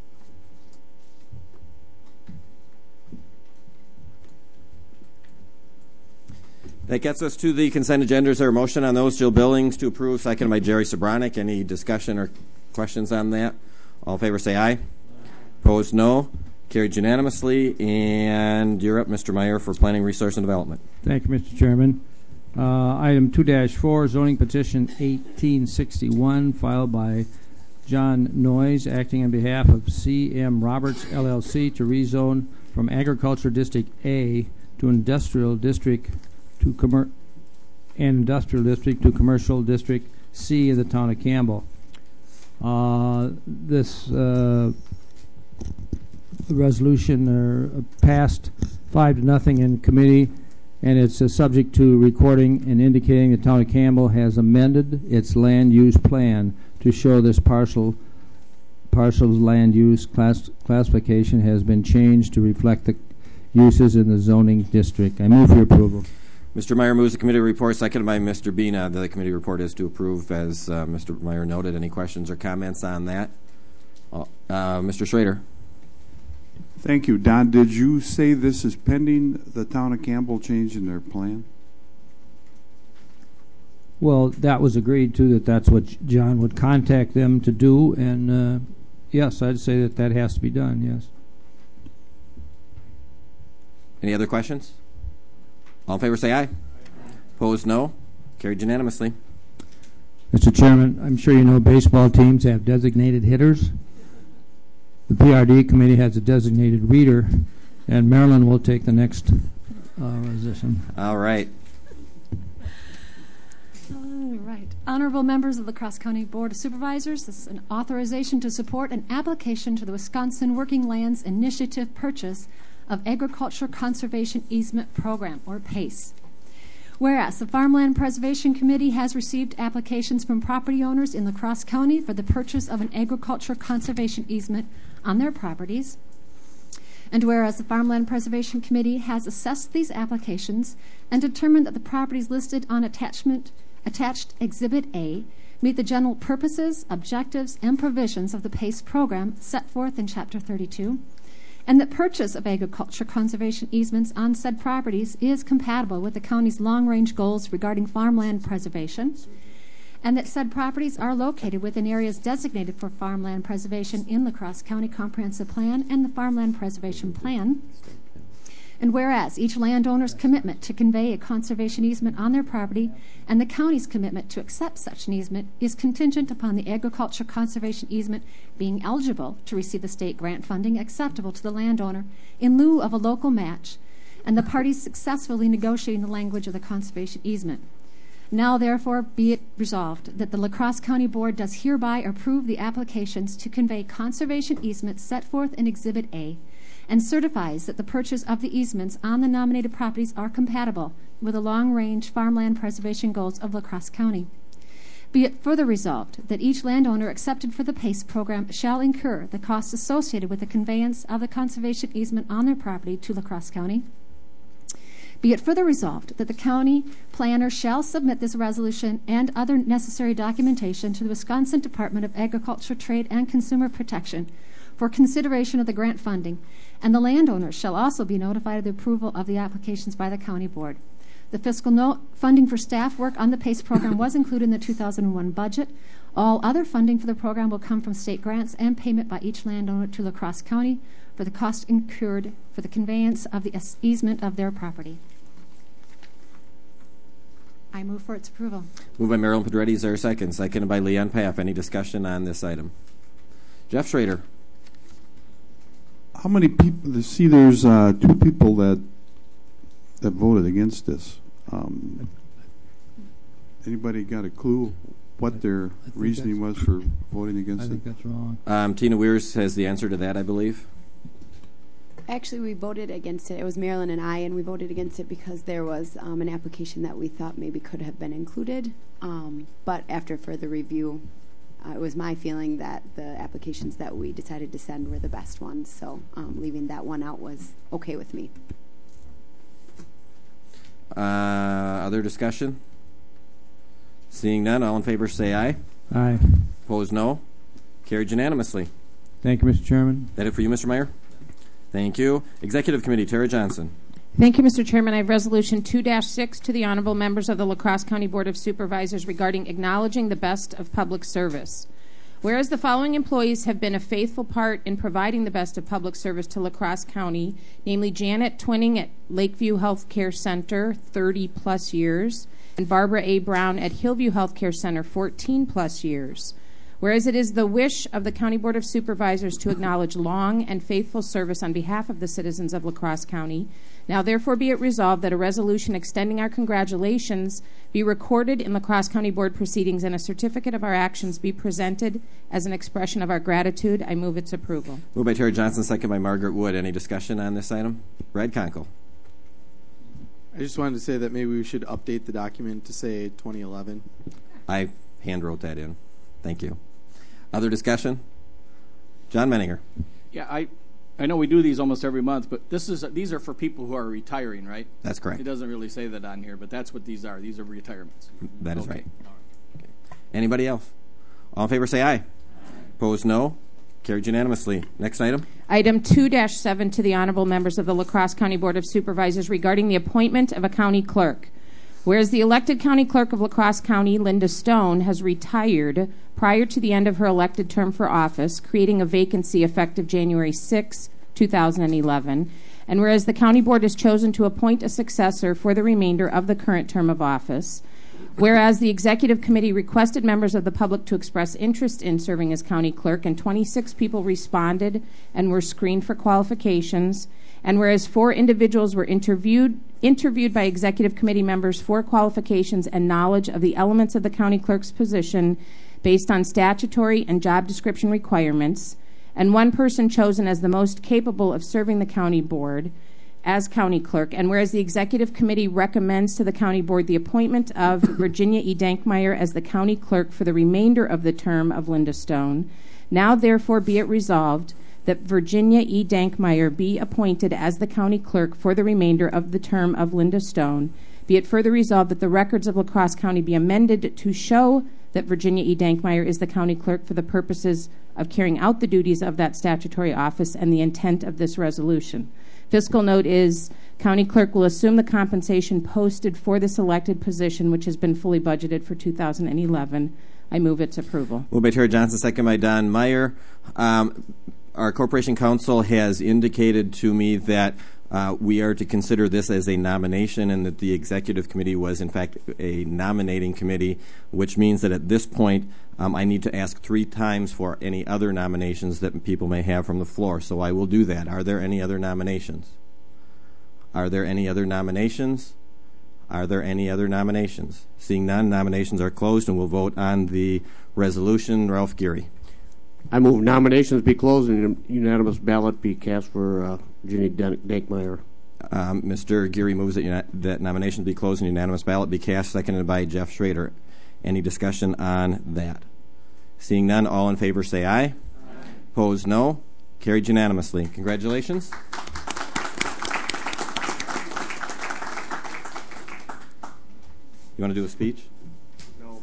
That gets us to the consent agenda. Is there a motion on those? Jill Billings to approve, seconded by Jerry Sobranic. Any discussion or questions on that? All in favor say aye. Aye. Opposed, no. Carried unanimously. And you're up, Mister Meyer, for Planning, Resource, and Development. Thank you, Mister Chairman. Uh, item two dash four, zoning petition eighteen sixty-one, filed by John Noyes, acting on behalf of C M Roberts, L L C, to rezone from Agriculture District A to Industrial District to commer- and Industrial District to Commercial District C of the town of Campbell. Uh, this uh, resolution uh, passed five to nothing in committee, and it's uh, subject to recording and indicating the town of Campbell has amended its land use plan to show this parcel parcel's land use class, classification has been changed to reflect the uses in the zoning district. I move for approval. Mister Meyer moves the committee report, seconded by Mister Bina. The committee report is to approve, as uh, Mister Meyer noted. Any questions or comments on that? Uh, Mister Schrader. Thank you. Don, did you say this is pending the town of Campbell changing their plan? Well, that was agreed to, that that's what John would contact them to do, and uh, yes, I'd say that that has to be done, yes. Any other questions? All in favor say aye. Aye. Opposed, no. Carried unanimously. Mister Chairman, I'm sure you know baseball teams have designated hitters. The P R D committee has a designated reader, and Marilyn will take the next uh, position. All right. All right. Honorable members of the La Crosse County Board of Supervisors, this is an authorization to support an application to the Wisconsin Working Lands Initiative purchase of Agriculture Conservation Easement Program, or PACE. Whereas the Farmland Preservation Committee has received applications from property owners in La Crosse County for the purchase of an agriculture conservation easement on their properties, and whereas the Farmland Preservation Committee has assessed these applications and determined that the properties listed on attachment attached Exhibit A meet the general purposes, objectives, and provisions of the PACE program set forth in Chapter thirty-two, and that purchase of agriculture conservation easements on said properties is compatible with the county's long-range goals regarding farmland preservation, and that said properties are located within areas designated for farmland preservation in La Crosse County Comprehensive Plan and the Farmland Preservation Plan. And whereas each landowner's commitment to convey a conservation easement on their property and the county's commitment to accept such an easement is contingent upon the agriculture conservation easement being eligible to receive the state grant funding acceptable to the landowner in lieu of a local match, and the parties successfully negotiating the language of the conservation easement. Now, therefore, be it resolved that the La Crosse County Board does hereby approve the applications to convey conservation easements set forth in Exhibit A, and certifies that the purchase of the easements on the nominated properties are compatible with the long-range farmland preservation goals of La Crosse County. Be it further resolved that each landowner accepted for the PACE program shall incur the costs associated with the conveyance of the conservation easement on their property to La Crosse County. Be it further resolved that the county planner shall submit this resolution and other necessary documentation to the Wisconsin Department of Agriculture, Trade, and Consumer Protection for consideration of the grant funding, and the landowners shall also be notified of the approval of the applications by the county board. The fiscal note funding for staff work on the PACE program was included in the two thousand one budget. All other funding for the program will come from state grants and payment by each landowner to La Crosse County for the cost incurred for the conveyance of the easement of their property. I move for its approval. Moved by Marilyn Pedretti. Is there a second? Seconded by Leanne Paff. Any discussion on this item? Jeff Schrader. How many people? See, there's uh, two people that that voted against this. Um, anybody got a clue what their reasoning was for voting against it? I think that's wrong. Um, Tina Weirs has the answer to that, I believe. Actually, we voted against it. It was Marilyn and I, and we voted against it because there was um, an application that we thought maybe could have been included. Um, but after further review, uh, it was my feeling that the applications that we decided to send were the best ones. So um, leaving that one out was okay with me. Uh, other discussion? Seeing none, all in favor say aye. Aye. Opposed, no. Carried unanimously. Thank you, Mister Chairman. That it for you, Mister Meyer? Thank you. Executive Committee, Tara Johnson. Thank you, Mister Chairman. I have Resolution two dash six to the Honorable Members of the La Crosse County Board of Supervisors regarding acknowledging the best of public service. Whereas the following employees have been a faithful part in providing the best of public service to La Crosse County, namely Janet Twinning at Lakeview Health Care Center, thirty plus years, and Barbara A. Brown at Hillview Health Care Center, fourteen plus years. Whereas it is the wish of the County Board of Supervisors to acknowledge long and faithful service on behalf of the citizens of La Crosse County, Now therefore be it resolved that a resolution extending our congratulations be recorded in La Crosse County Board proceedings and a certificate of our actions be presented as an expression of our gratitude. I move its approval. Moved by Terry Johnson, second by Margaret Wood. Any discussion on this item? Brad Conkle. I just wanted to say that maybe we should update the document to say twenty eleven. I hand wrote that in. Thank you. Other discussion? John Menninger. Yeah, I I know we do these almost every month, but this is these are for people who are retiring, right? That's correct. It doesn't really say that on here, but that's what these are. These are retirements. That is Okay. right. Okay. Anybody else? All in favor say aye. Aye. Opposed, no. Carried unanimously. Next item. Item two dash seven to the honorable members of the La Crosse County Board of Supervisors regarding the appointment of a county clerk. Whereas the elected county clerk of La Crosse County, Linda Stone, has retired prior to the end of her elected term for office, creating a vacancy effective January sixth, two thousand eleven, and whereas the county board has chosen to appoint a successor for the remainder of the current term of office, whereas the executive committee requested members of the public to express interest in serving as county clerk, and twenty-six people responded and were screened for qualifications, and whereas four individuals were interviewed interviewed by executive committee members for qualifications and knowledge of the elements of the county clerk's position based on statutory and job description requirements, and one person chosen as the most capable of serving the county board as county clerk, and whereas the executive committee recommends to the county board the appointment of Virginia E. Dankmeyer as the county clerk for the remainder of the term of Linda Stone, now therefore be it resolved that Virginia E. Dankmeyer be appointed as the county clerk for the remainder of the term of Linda Stone. Be it further resolved that the records of La Crosse County be amended to show that Virginia E. Dankmeyer is the county clerk for the purposes of carrying out the duties of that statutory office and the intent of this resolution. Fiscal note is county clerk will assume the compensation posted for this elected position, which has been fully budgeted for two thousand eleven. I move its approval. Moved by Terry Johnson, second by Don Meyer. Um, our Corporation Counsel has indicated to me that uh, we are to consider this as a nomination and that the Executive Committee was, in fact, a nominating committee, which means that at this point um, I need to ask three times for any other nominations that people may have from the floor. So I will do that. Are there any other nominations? Are there any other nominations? Are there any other nominations? Seeing none, nominations are closed, and we'll vote on the resolution. Ralph Geary. I move nominations be closed and a unanimous ballot be cast for uh, Virginia Dankmeyer. Um, Mister Geary moves that, uni- that nominations be closed and unanimous ballot be cast, seconded by Jeff Schrader. Any discussion on that? Seeing none, all in favor say aye. Aye. Opposed, no. Carried unanimously. Congratulations. You want to do a speech? No.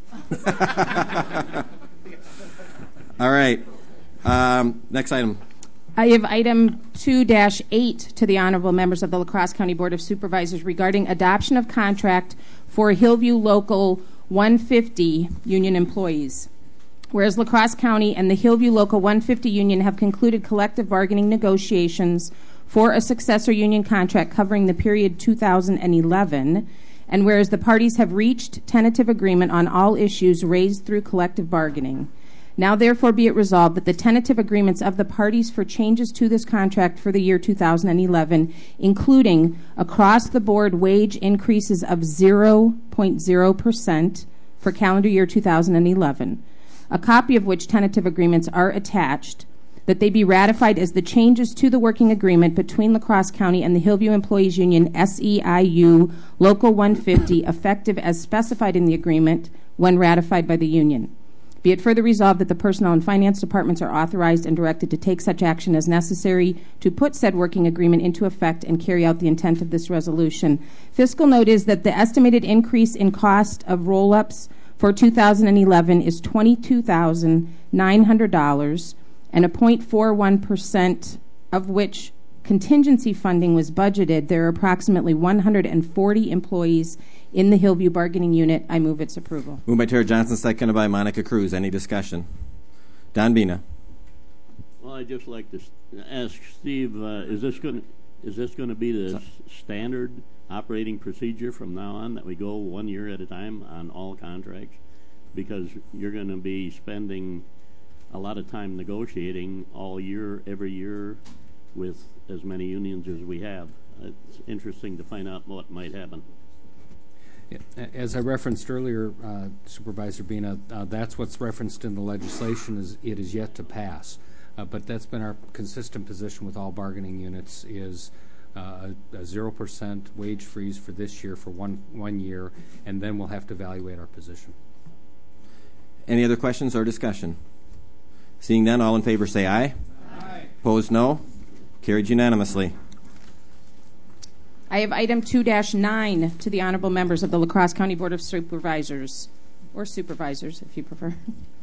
All right. Um, next item. I have item two dash eight to the honorable members of the La Crosse County Board of Supervisors regarding adoption of contract for Hillview Local one fifty union employees. Whereas La Crosse County and the Hillview Local one fifty union have concluded collective bargaining negotiations for a successor union contract covering the period two thousand eleven, and whereas the parties have reached tentative agreement on all issues raised through collective bargaining. Now therefore be it resolved that the tentative agreements of the parties for changes to this contract for the year two thousand eleven, including across-the-board wage increases of zero point zero percent for calendar year two thousand eleven, a copy of which tentative agreements are attached, that they be ratified as the changes to the working agreement between La Crosse County and the Hillview Employees Union S E I U Local one fifty, effective as specified in the agreement when ratified by the union. Be it further resolved that the Personnel and Finance Departments are authorized and directed to take such action as necessary to put said working agreement into effect and carry out the intent of this resolution. Fiscal note is that the estimated increase in cost of roll-ups for two thousand eleven is twenty-two thousand nine hundred dollars, and a zero point four one percent of which contingency funding was budgeted. There are approximately one hundred forty employees in the Hillview bargaining unit. I move its approval. Moved by Terry Johnson, seconded by Monica Cruz. Any discussion? Don Bina. Well, I'd just like to ask Steve, uh, is this going is this going to be the s- standard operating procedure from now on, that we go one year at a time on all contracts? Because you're going to be spending a lot of time negotiating all year, every year, with as many unions as we have. it's interesting to find out what might happen. As I referenced earlier, uh, Supervisor Bina, uh, that's what's referenced in the legislation. Is it is yet to pass, uh, but that's been our consistent position with all bargaining units. Is uh, a zero percent wage freeze for this year for one one year, and then we'll have to evaluate our position. Any other questions or discussion? Seeing none, all in favor say aye. Aye. Opposed, no. Carried unanimously. I have item two dash nine to the honorable members of the La Crosse County Board of Supervisors, or supervisors if you prefer,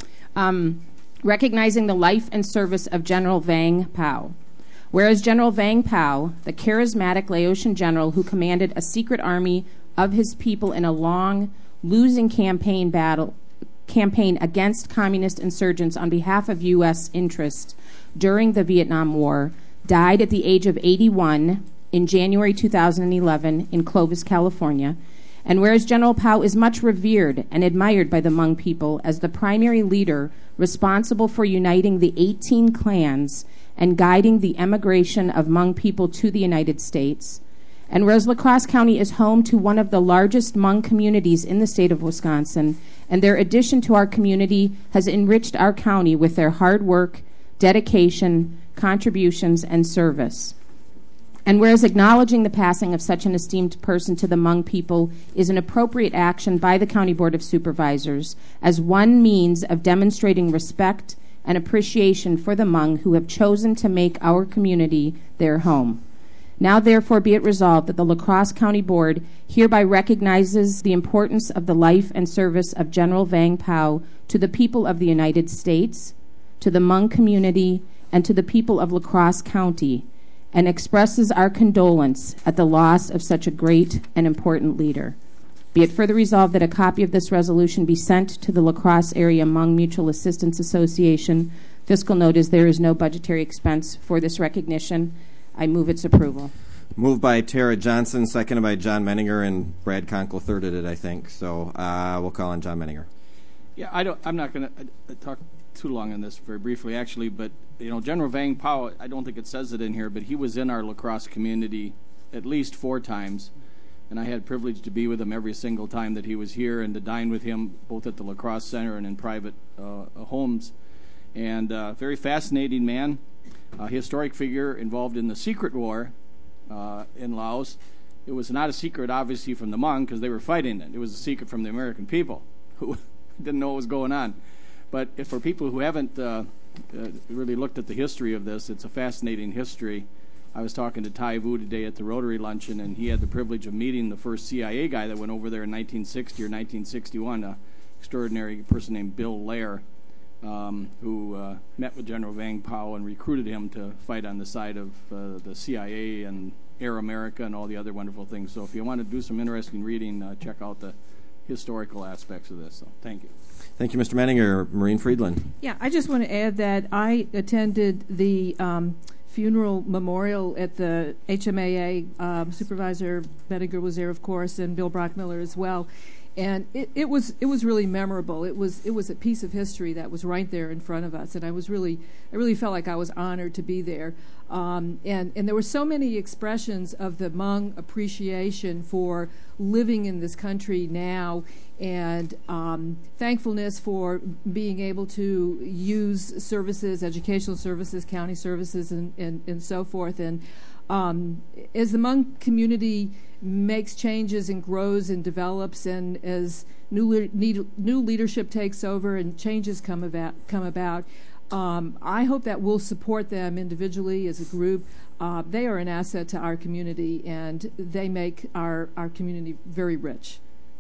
um, recognizing the life and service of General Vang Pao. Whereas General Vang Pao, the charismatic Laotian general who commanded a secret army of his people in a long, losing campaign battle campaign against communist insurgents on behalf of U S interests during the Vietnam War, died at the age of eighty-one in January two thousand eleven in Clovis, California. And whereas General Pao is much revered and admired by the Hmong people as the primary leader responsible for uniting the eighteen clans and guiding the emigration of Hmong people to the United States, and whereas La Crosse County is home to one of the largest Hmong communities in the state of Wisconsin, and their addition to our community has enriched our county with their hard work, dedication, contributions, and service. And whereas acknowledging the passing of such an esteemed person to the Hmong people is an appropriate action by the County Board of Supervisors as one means of demonstrating respect and appreciation for the Hmong who have chosen to make our community their home. Now, therefore, be it resolved that the La Crosse County Board hereby recognizes the importance of the life and service of General Vang Pao to the people of the United States, to the Hmong community, and to the people of La Crosse County, and expresses our condolence at the loss of such a great and important leader. Be it further resolved that a copy of this resolution be sent to the La Crosse Area Hmong Mutual Assistance Association. Fiscal note is there is no budgetary expense for this recognition. I move its approval. Moved by Tara Johnson, seconded by John Menninger, and Brad Conkle thirded it, I think. So uh, we'll call on John Menninger. Yeah, I don't. I'm not going to talk too long on this, very briefly, actually. But you know, General Vang Pao, I don't think it says it in here, but he was in our La Crosse community at least four times, and I had the privilege to be with him every single time that he was here and to dine with him both at the La Crosse Center and in private uh, homes. And uh, very fascinating man, a historic figure involved in the secret war uh, in Laos. It was not a secret, obviously, from the Hmong because they were fighting it. It was a secret from the American people who didn't know what was going on. But if for people who haven't uh, uh, really looked at the history of this, it's a fascinating history. I was talking to Tai Vu today at the Rotary Luncheon, and he had the privilege of meeting the first C I A guy that went over there in nineteen sixty or nineteen sixty-one, an extraordinary person named Bill Lair, um, who uh, met with General Vang Pao and recruited him to fight on the side of uh, the C I A and Air America and all the other wonderful things. So if you want to do some interesting reading, uh, check out the historical aspects of this. So thank you. Thank you, Mister Menninger. Maureen Friedland. Yeah, I just want to add that I attended the um, funeral memorial at the H M A A. Um, Supervisor Menninger was there, of course, and Bill Brockmiller as well. And it, it was it was really memorable. It was it was a piece of history that was right there in front of us, and I was really I really felt like I was honored to be there. Um, and and there were so many expressions of the Hmong appreciation for living in this country now, and um, thankfulness for being able to use services, educational services, county services, and and, and so forth. And um, as the Hmong community makes changes and grows and develops, and as new le- new leadership takes over and changes come about, come about, um, I hope that we'll support them individually as a group. Uh, they are an asset to our community, and they make our, our community very rich.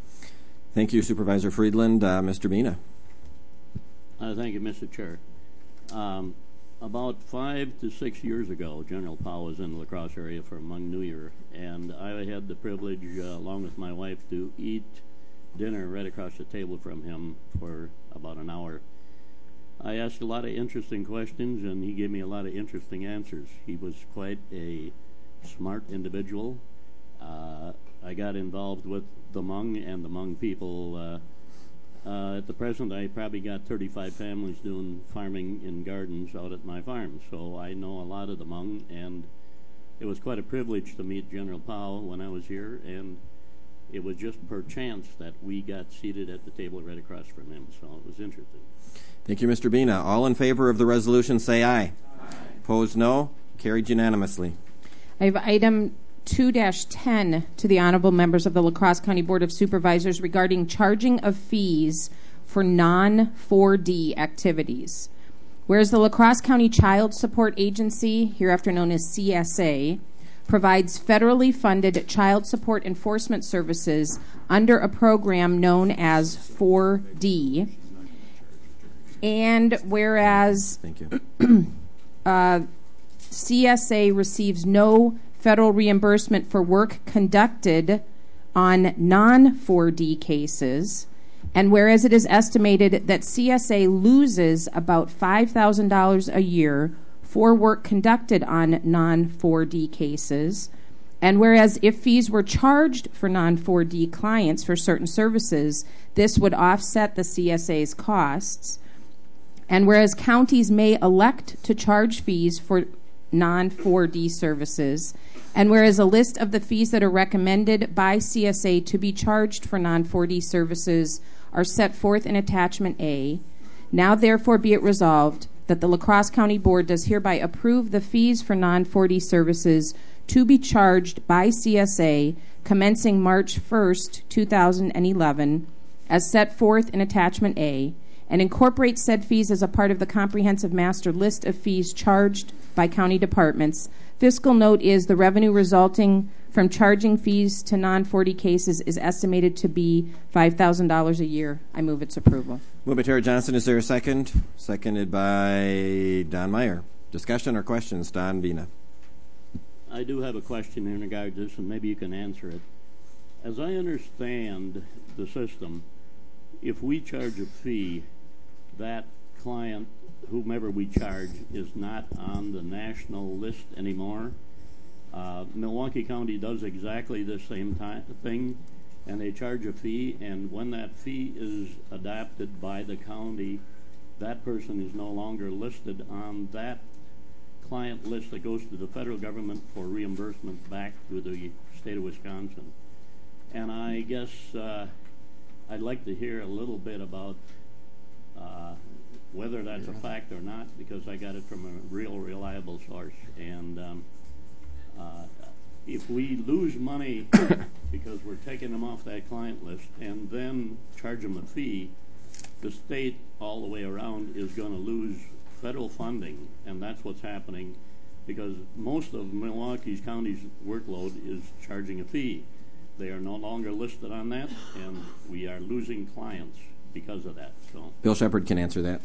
Thank you, Supervisor Friedland. Uh, Mister Mina. Uh, thank you, Mister Chair. Um, About five to six years ago, General Pao was in the La Crosse area for Hmong New Year, and I had the privilege, uh, along with my wife, to eat dinner right across the table from him for about an hour. I asked a lot of interesting questions, and he gave me a lot of interesting answers. He was quite a smart individual. Uh, I got involved with the Hmong and the Hmong people. Uh, Uh, at the present, I probably got thirty-five families doing farming in gardens out at my farm, so I know a lot of the Hmong, and it was quite a privilege to meet General Powell when I was here, and it was just per chance that we got seated at the table right across from him, so it was interesting. Thank you, Mister Bina. All in favor of the resolution, say aye. Aye. Opposed, no. Carried unanimously. I have item two dash ten to the honorable members of the La Crosse County Board of Supervisors regarding charging of fees for non four D activities. Whereas the La Crosse County Child Support Agency, hereafter known as C S A, provides federally funded child support enforcement services under a program known as four D. And whereas Thank you. uh, C S A receives no federal reimbursement for work conducted on non four D cases, and whereas it is estimated that C S A loses about five thousand dollars a year for work conducted on non four D cases, and whereas if fees were charged for non four D clients for certain services, this would offset the C S A's costs, and whereas counties may elect to charge fees for non four D services, and whereas a list of the fees that are recommended by C S A to be charged for non four D services are set forth in Attachment A, now therefore be it resolved that the La Crosse County Board does hereby approve the fees for non four D services to be charged by C S A commencing March first, two thousand eleven, as set forth in Attachment A, and incorporate said fees as a part of the comprehensive master list of fees charged by county departments. Fiscal note is the revenue resulting from charging fees to non four D cases is estimated to be five thousand dollars a year. I move its approval. Moved by Terry Johnson. Is there a second? Seconded by Don Meyer. Discussion or questions? Don Bina. I do have a question in regard to this, and maybe you can answer it. As I understand the system, if we charge a fee, that client, whomever we charge, is not on the national list anymore. Uh, Milwaukee County does exactly the same time, thing, and they charge a fee, and when that fee is adopted by the county, that person is no longer listed on that client list that goes to the federal government for reimbursement back to the state of Wisconsin. And I guess uh, I'd like to hear a little bit about uh, whether that's a fact or not, because I got it from a real reliable source. And um, uh, if we lose money because we're taking them off that client list and then charge them a fee, the state all the way around is going to lose federal funding, and that's what's happening, because most of Milwaukee County's workload is charging a fee. They are no longer listed on that, and we are losing clients because of that. So Bill Shepard can answer that.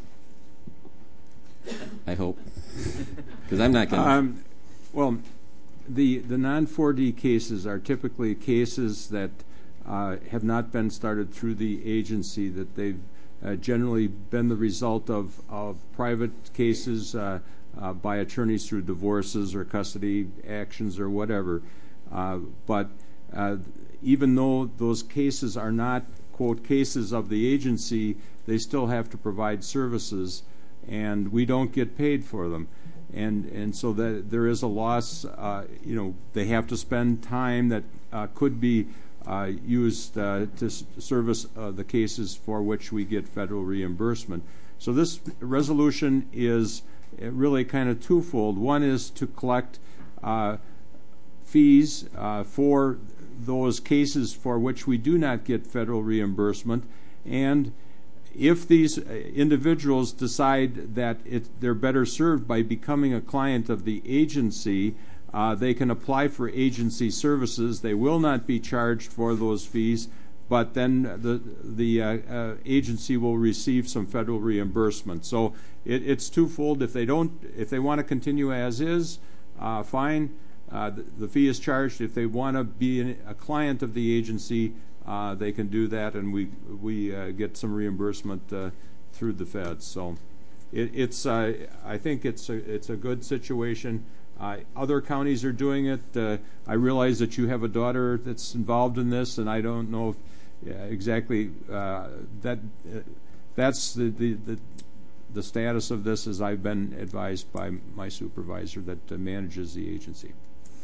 I hope, because I'm not going to. Um, well, the the non four D cases are typically cases that uh, have not been started through the agency, that they've uh, generally been the result of, of private cases uh, uh, by attorneys through divorces or custody actions or whatever. Uh, but uh, even though those cases are not, quote, cases of the agency, they still have to provide services, and we don't get paid for them. And and so that there is a loss. Uh, you know, they have to spend time that uh, could be uh, used uh, to s- service uh, the cases for which we get federal reimbursement. So this resolution is really kind of twofold. One is to collect uh, fees uh, for those cases for which we do not get federal reimbursement, and if these individuals decide that it, they're better served by becoming a client of the agency, uh, they can apply for agency services. They will not be charged for those fees, but then the the uh, uh, agency will receive some federal reimbursement. So it, it's twofold. If they don't, if they want to continue as is, uh, fine. Uh, the, the fee is charged. If they want to be an, a client of the agency, Uh, they can do that, and we we uh, get some reimbursement uh, through the feds. So it, it's uh, I think it's a, it's a good situation. Uh, other counties are doing it. Uh, I realize that you have a daughter that's involved in this, and I don't know if, uh, exactly uh, that uh, that's the, the the the status of this, as I've been advised by my supervisor that uh, manages the agency.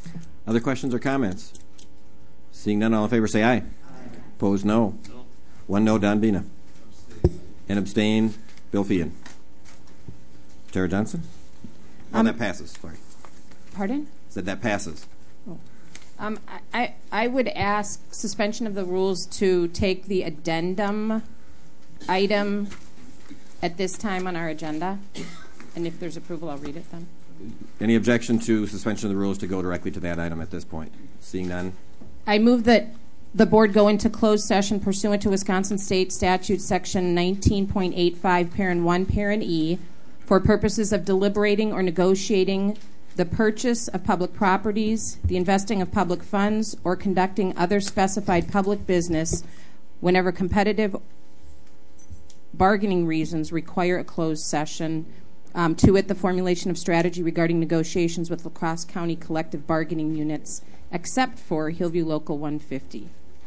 Other questions or comments? Seeing none, all in favor say aye. Aye. Opposed, no. no. One no, Don Bina. Abstain. And abstain, Bill Feehan. Tara Johnson? Oh, um, that passes. Sorry. Pardon? Said that passes. Oh. Um, I, I would ask suspension of the rules to take the addendum item at this time on our agenda. And if there's approval, I'll read it then. Any objection to suspension of the rules to go directly to that item at this point? Seeing none. I move that the board go into closed session pursuant to Wisconsin State Statute Section nineteen point eight five, Parent one, Parent E, for purposes of deliberating or negotiating the purchase of public properties, the investing of public funds, or conducting other specified public business whenever competitive bargaining reasons require a closed session. Um, to it, the formulation of strategy regarding negotiations with La Crosse County collective bargaining units, except for Hillview Local one fifty.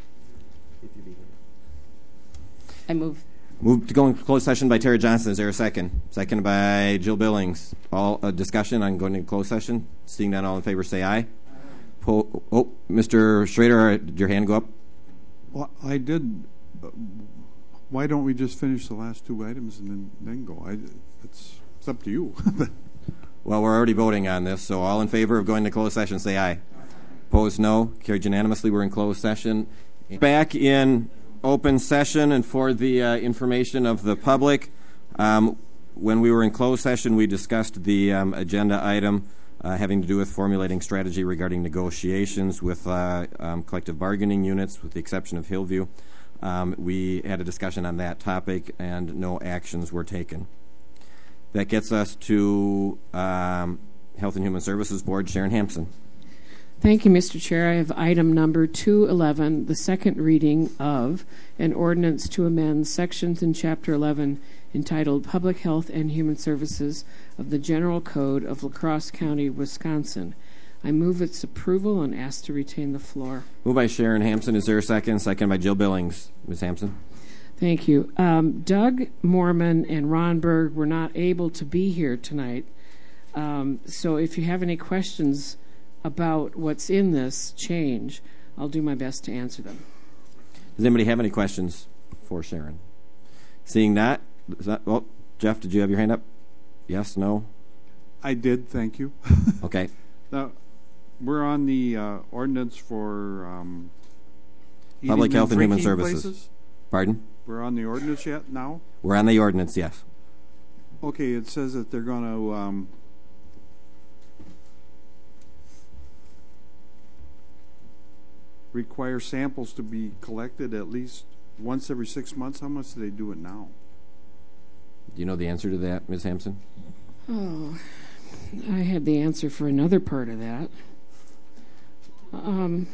I move. Move to go into closed session by Tara Johnson. Is there a second? Second by Jill Billings. All uh, discussion on going into closed session. Seeing none, all in favor say aye. Po- oh, Mister Schrader, did your hand go up? Well, I did. Uh, why don't we just finish the last two items and then, then go? I, it's, it's up to you. Well, we're already voting on this, so all in favor of going to closed session say aye. Opposed, no. Carried unanimously. We're in closed session. Back in open session, and for the uh, information of the public, um, when we were in closed session, we discussed the um, agenda item uh, having to do with formulating strategy regarding negotiations with uh, um, collective bargaining units, with the exception of Hillview. Um, we had a discussion on that topic, and no actions were taken. That gets us to um, Health and Human Services Board, Sharon Hampson. Thank you, Mister Chair. I have item number two eleven, the second reading of an ordinance to amend sections in Chapter eleven entitled Public Health and Human Services of the General Code of La Crosse County, Wisconsin. I move its approval and ask to retain the floor. Moved by Sharon Hampson. Is there a second? Second by Jill Billings. Miz Hampson. Thank you. Um, Doug Mormon and Ron Berg were not able to be here tonight. Um, so if you have any questions about what's in this change, I'll do my best to answer them. Does anybody have any questions for Sharon? Seeing that, is that well, Jeff, did you have your hand up? Yes, no? I did, thank you. Okay. Now, we're on the uh, ordinance for um, Public Health and Human Services. Services. Pardon? We're on the ordinance yet now? We're on the ordinance, yes. Okay, it says that they're going to um, require samples to be collected at least once every six months. How much do they do it now? Do you know the answer to that, Miz Hampson? Oh, I had the answer for another part of that. Um,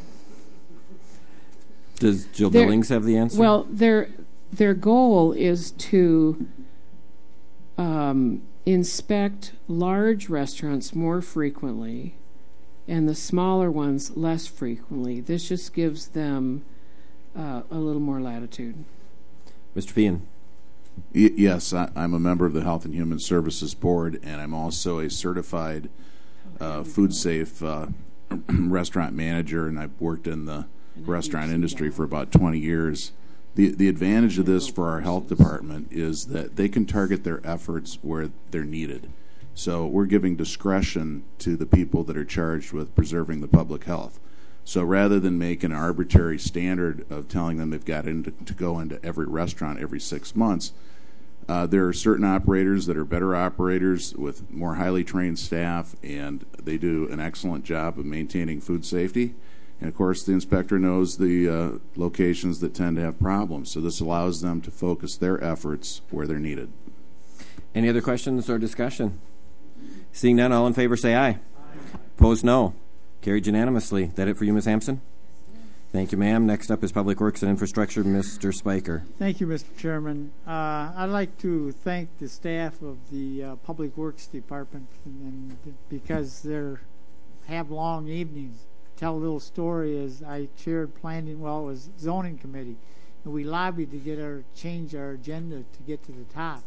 Does Jill Billings have the answer? Well, their their goal is to um, inspect large restaurants more frequently and the smaller ones less frequently. This just gives them uh, a little more latitude. Mister Feehan. Y- yes, I, I'm a member of the Health and Human Services Board, and I'm also a certified uh, food safe uh, restaurant manager, and I've worked in the restaurant industry for about twenty years. The the advantage of this for our health department is that they can target their efforts where they're needed. So we're giving discretion to the people that are charged with preserving the public health. So rather than make an arbitrary standard of telling them they've got into, to go into every restaurant every six months, uh, there are certain operators that are better operators with more highly trained staff, and they do an excellent job of maintaining food safety. And, of course, the inspector knows the uh, locations that tend to have problems. So this allows them to focus their efforts where they're needed. Any other questions or discussion? Seeing none, all in favor say aye. Aye. Opposed, no. Carried unanimously. That it for you, Miz Hampson? Thank you, ma'am. Next up is Public Works and Infrastructure, Mister Spiker. Thank you, Mister Chairman. Uh, I'd like to thank the staff of the uh, Public Works Department, and, and because they have long evenings. Tell a little story as I chaired planning, well, it was zoning committee, and we lobbied to get our change our agenda to get to the top.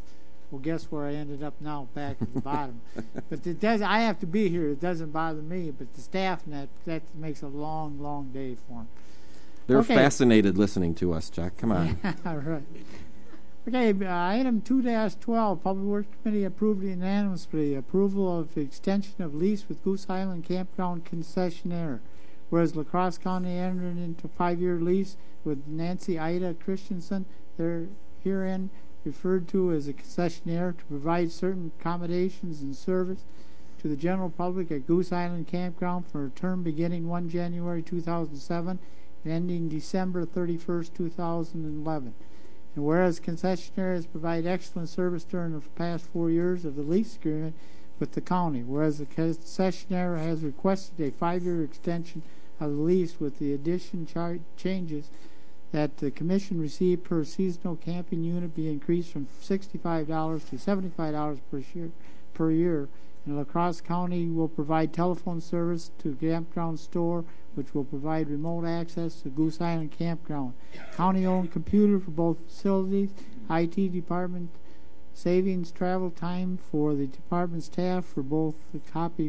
Well, guess where I ended up now? Back at the bottom. But it does. I have to be here. It doesn't bother me. But the staff, and that that makes a long, long day for them. They're okay. fascinated listening to us, Jack. Come on. All right. Okay, uh, item two dash twelve, Public Works Committee approved unanimously approval of extension of lease with Goose Island Campground concessionaire. Whereas La Crosse County entered into a five-year lease with Nancy Ida Christensen, they're herein referred to as a concessionaire, to provide certain accommodations and service to the general public at Goose Island Campground for a term beginning the first of January two thousand seven and ending December thirty-first, two thousand eleven. And whereas concessionaires provide excellent service during the past four years of the lease agreement with the county, whereas the concessionaire has requested a five-year extension of the lease with the addition char- changes that the commission received per seasonal camping unit be increased from sixty-five dollars to seventy-five dollars per year, per year. And La Crosse County will provide telephone service to Campground Store, which will provide remote access to Goose Island Campground. County-owned computer for both facilities, I T department savings travel time for the department staff for both the copy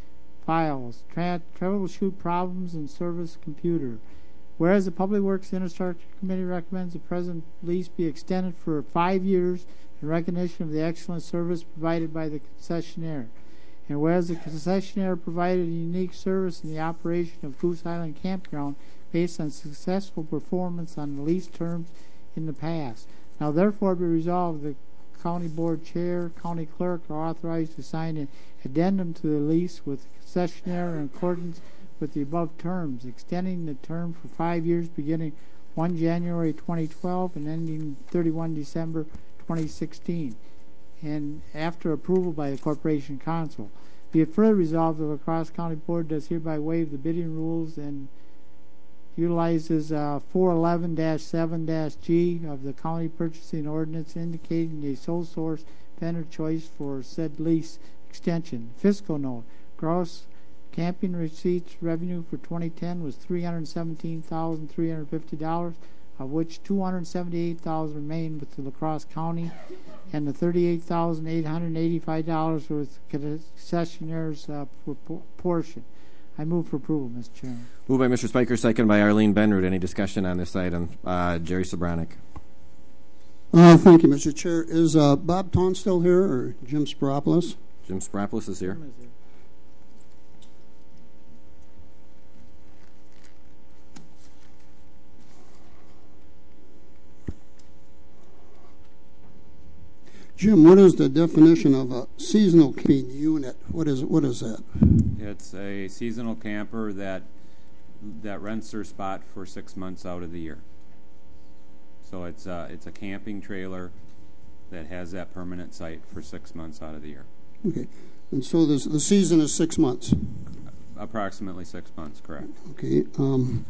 files, tra- troubleshoot problems, and service computer. Whereas the Public Works Infrastructure Committee recommends the present lease be extended for five years in recognition of the excellent service provided by the concessionaire. And whereas the concessionaire provided a unique service in the operation of Goose Island Campground based on successful performance on the lease terms in the past. Now therefore be resolved, the County Board Chair, County Clerk are authorized to sign an addendum to the lease with the concessionaire in accordance with the above terms, extending the term for five years beginning the first of January twenty twelve and ending thirty-first of December twenty sixteen. And after approval by the Corporation Council. Be it further resolved, the La Crosse County Board does hereby waive the bidding rules and utilizes uh, four eleven dash seven dash G of the County Purchasing Ordinance, indicating a sole source vendor choice for said lease extension. Fiscal note: gross camping receipts revenue for twenty ten was three hundred seventeen thousand three hundred fifty dollars, of which two hundred seventy-eight thousand dollars remained with the La Crosse County, and the thirty-eight thousand eight hundred eighty-five dollars was concessionaire's uh, portion. I move for approval, Mister Chairman. Moved by Mister Spiker, second by Arlene Benrud. Any discussion on this item? Uh, Jerry Sobranic. Uh, thank you, Mister Chair. Is uh, Bob Tawn still here, or Jim Spiropoulos? Jim Spiropoulos is here. Jim is here. Jim, what is the definition of a seasonal camping unit? What is what is that? It's a seasonal camper that that rents their spot for six months out of the year. So it's a, it's a camping trailer that has that permanent site for six months out of the year. Okay, and so this, the season is six months. Approximately six months, correct. Okay. Um,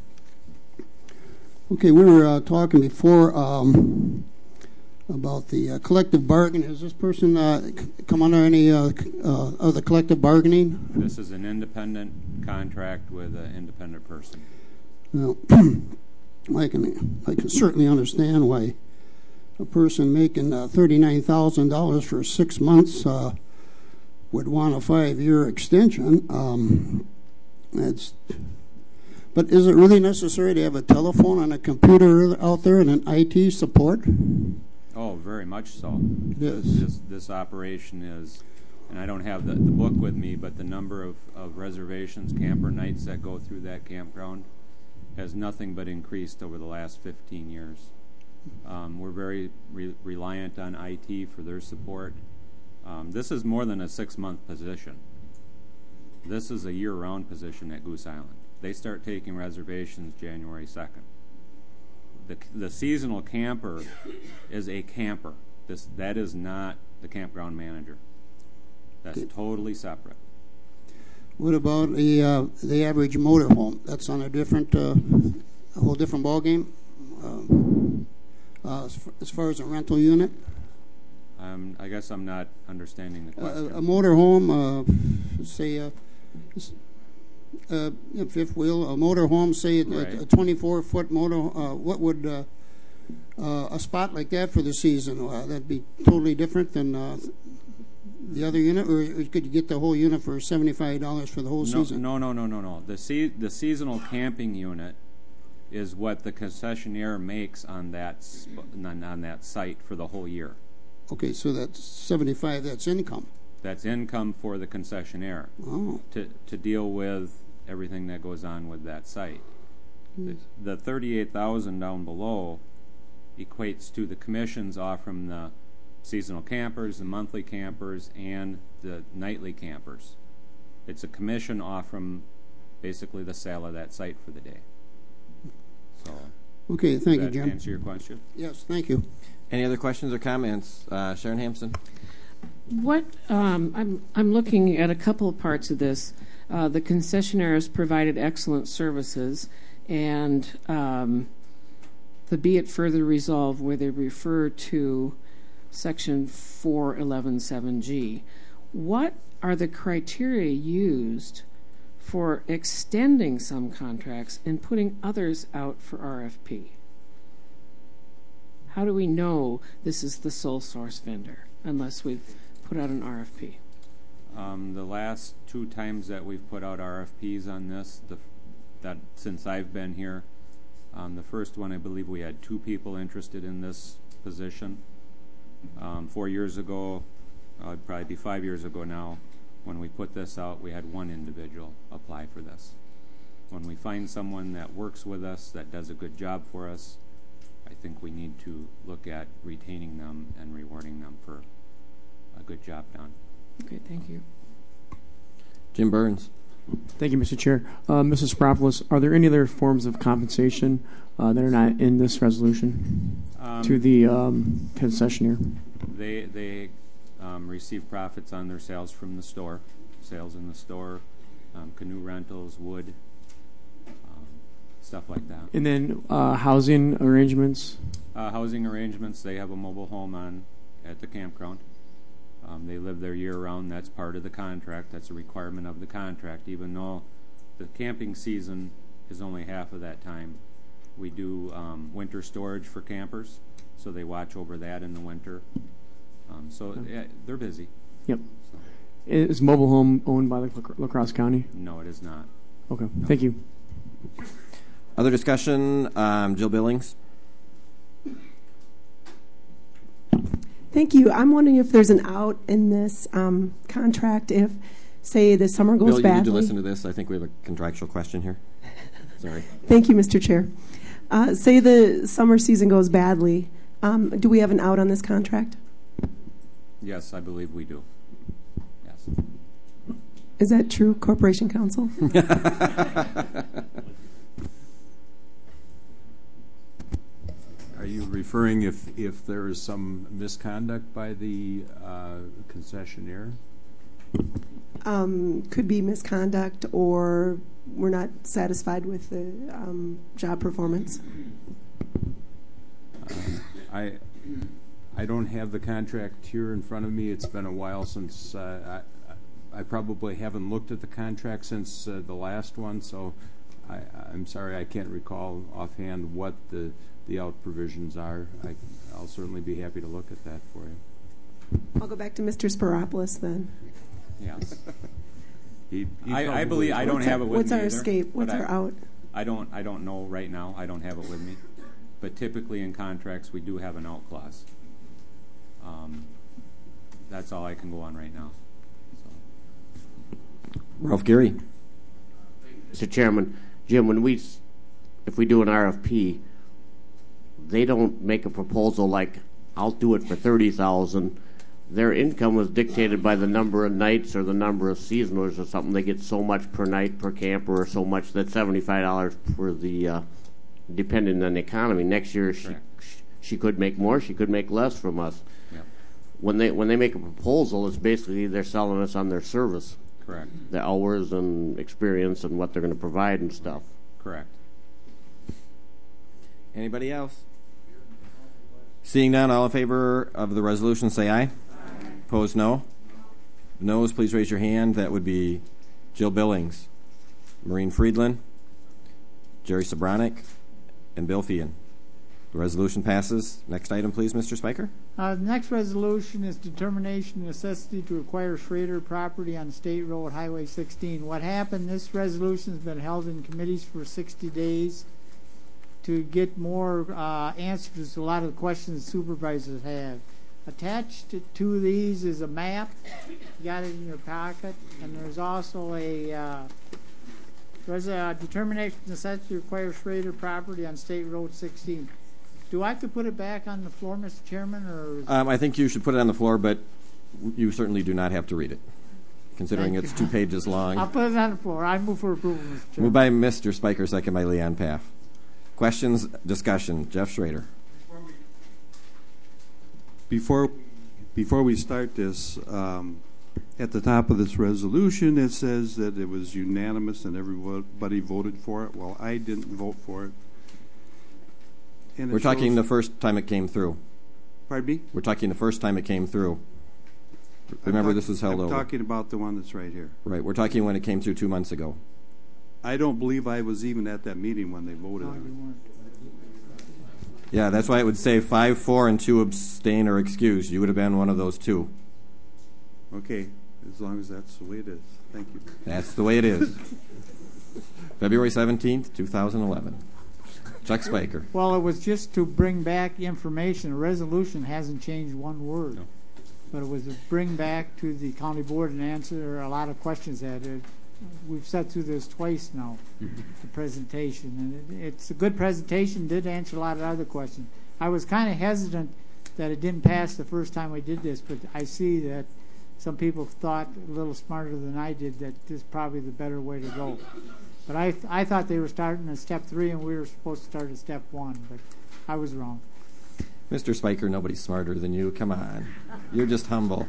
okay, we were uh, talking before. Um, about the uh, collective bargaining. Has this person uh, c- come under any uh, c- uh, of the collective bargaining? This is an independent contract with an independent person. Well, I can I can certainly understand why a person making uh, thirty-nine thousand dollars for six months uh, would want a five-year extension. Um, that's. But is it really necessary to have a telephone and a computer out there and an I T support? Oh, very much so. It is. This, this operation is, and I don't have the, the book with me, but the number of, of reservations, camper nights that go through that campground has nothing but increased over the last fifteen years. Um, we're very re- reliant on I T for their support. Um, this is more than a six-month position. This is a year-round position at Goose Island. They start taking reservations January second. The, the seasonal camper is a camper. This that is not the campground manager. That's Okay. totally separate. What about the uh, the average motorhome? That's on a different, uh, a whole different ballgame. Uh, uh, as, far, as far as a rental unit, Um, I guess I'm not understanding the uh, question. a motorhome, uh, say, uh, uh, fifth wheel, a motorhome, say a, Right. a twenty-four foot motor. Uh, what would uh, uh, a spot like that for the season, uh, that'd be totally different than uh, the other unit, or could you get the whole unit for seventy-five dollars for the whole no, season? No, no, no, no, no. The se- the seasonal camping unit is what the concessionaire makes on that sp- on, on that site for the whole year. Okay, so that's seventy-five. That's income. That's income for the concessionaire oh. to to deal with everything that goes on with that site. Mm. The, the thirty-eight thousand down below equates to the commissions off from the seasonal campers, the monthly campers, and the nightly campers. It's a commission off from basically the sale of that site for the day. So, okay, thank you, does that Jim. answer your question? Yes, thank you. Any other questions or comments? Uh, Sharon Hampson. What um, I'm I'm looking at a couple of parts of this. Uh, the concessionaires provided excellent services, and um, the be it further resolved where they refer to Section four eleven seven G. What are the criteria used for extending some contracts and putting others out for R F P? How do we know this is the sole source vendor unless we've put out an R F P? Um, the last two times that we've put out R F Ps on this, the, that since I've been here, um, the first one I believe we had two people interested in this position. Um, four years ago, uh, it'd probably be five years ago now, when we put this out, we had one individual apply for this. When we find someone that works with us, that does a good job for us, I think we need to look at retaining them and rewarding them for a good job done. Okay, thank you. Jim Burns. Thank you, Mister Chair. Uh, Missus Spropoulos, are there any other forms of compensation uh, that are not in this resolution Um, to the um, concessionaire? They they um, receive profits on their sales from the store, sales in the store, um, canoe rentals, wood, um, stuff like that. And then uh, housing arrangements? Uh, housing arrangements, they have a mobile home on at the campground. Um, they live there year-round. That's part of the contract. That's a requirement of the contract, even though the camping season is only half of that time. We do um, winter storage for campers, so they watch over that in the winter. Um, so yeah, they're busy. Yep. So. Is mobile home owned by La- La Crosse County? No, it is not. Okay, No. thank you. Other discussion? Um, Jill Billings. Thank you. I'm wondering if there's an out in this um, contract if, say, the summer goes Bill, you badly. need to listen to this. I think we have a contractual question here. Sorry. Thank you, Mister Chair. Uh, say the summer season goes badly. Um, do we have an out on this contract? Yes, I believe we do. Yes. Is that true, Corporation Counsel? Are you referring if, if there is some misconduct by the uh, concessionaire? Um, could be misconduct, or we're not satisfied with the um, job performance. Um, I I don't have the contract here in front of me. It's been a while since uh, I, I probably haven't looked at the contract since uh, the last one, so I, I'm sorry I can't recall offhand what the, the out provisions are. I, I'll certainly be happy to look at that for you. I'll go back to Mister Sparopoulos then. Yes. he, he I- I believe I don't What's have our- it with what's me our either, escape? but What's I- our out? I don't I don't know right now. I don't have it with me. But typically in contracts we do have an out clause. Um, that's all I can go on right now. So. Ralph Geary. Mister Chairman, Jim, when we, s- if we do an R F P, they don't make a proposal like, I'll do it for thirty thousand. Their income was dictated by the number of nights or the number of seasoners or something. They get so much per night per camper or so much. That's seventy-five dollars for the, uh, depending on the economy. Next year she she could make more, she could make less from us. Yep. When they when they make a proposal, it's basically they're selling us on their service. Correct. The hours and experience and what they're going to provide and stuff. Correct. Anybody else? Seeing none, all in favor of the resolution say aye. Aye. Opposed, no. Noes, please raise your hand. That would be Jill Billings, Maureen Friedland, Jerry Sobranic, and Bill Feehan. The resolution passes. Next item, please, Mister Spiker. Uh, the next resolution is determination of necessity to acquire Schrader property on State Road Highway sixteen. What happened, this resolution has been held in committees for sixty days to get more uh, answers to a lot of the questions supervisors have. Attached to these is a map. You got it in your pocket. And there's also a uh, there's a determination of necessity to acquire Schrader property on State Road sixteen. Do I have to put it back on the floor, Mister Chairman, or? Um, I think you should put it on the floor, but you certainly do not have to read it, considering Thank it's you. two pages long. I'll put it on the floor. I move for approval, Mister Chairman. Moved by Mister Spiker, second by Leon Paff. Questions, discussion. Jeff Schrader. Before, before we start this, um, at the top of this resolution, it says that it was unanimous and everybody voted for it. Well, I didn't vote for it. And it We're talking shows- the first time it came through. Pardon me? We're talking the first time it came through. Remember, I'm talk- this was held I'm over. talking about the one that's right here. Right. We're talking when it came through two months ago. I don't believe I was even at that meeting when they voted on Yeah, that's why it would say five, four, and two abstain or excuse. You would have been one of those two. it. Okay, as long as that's the way it is. Thank you. That's the way it is. February seventeenth, two thousand eleven. Chuck Spiker. Well, it was just to bring back information. The resolution hasn't changed one word. No. But it was to bring back to the county board and answer a lot of questions that it, we've sat through this twice now, Mm-hmm. the presentation. And it, it's a good presentation, did answer a lot of other questions. I was kind of hesitant that it didn't pass the first time we did this, but I see that some people thought a little smarter than I did that this is probably the better way to go. But I th- I thought they were starting at step three and we were supposed to start at step one, but I was wrong. Mister Spiker, nobody's smarter than you. Come on. You're just humble.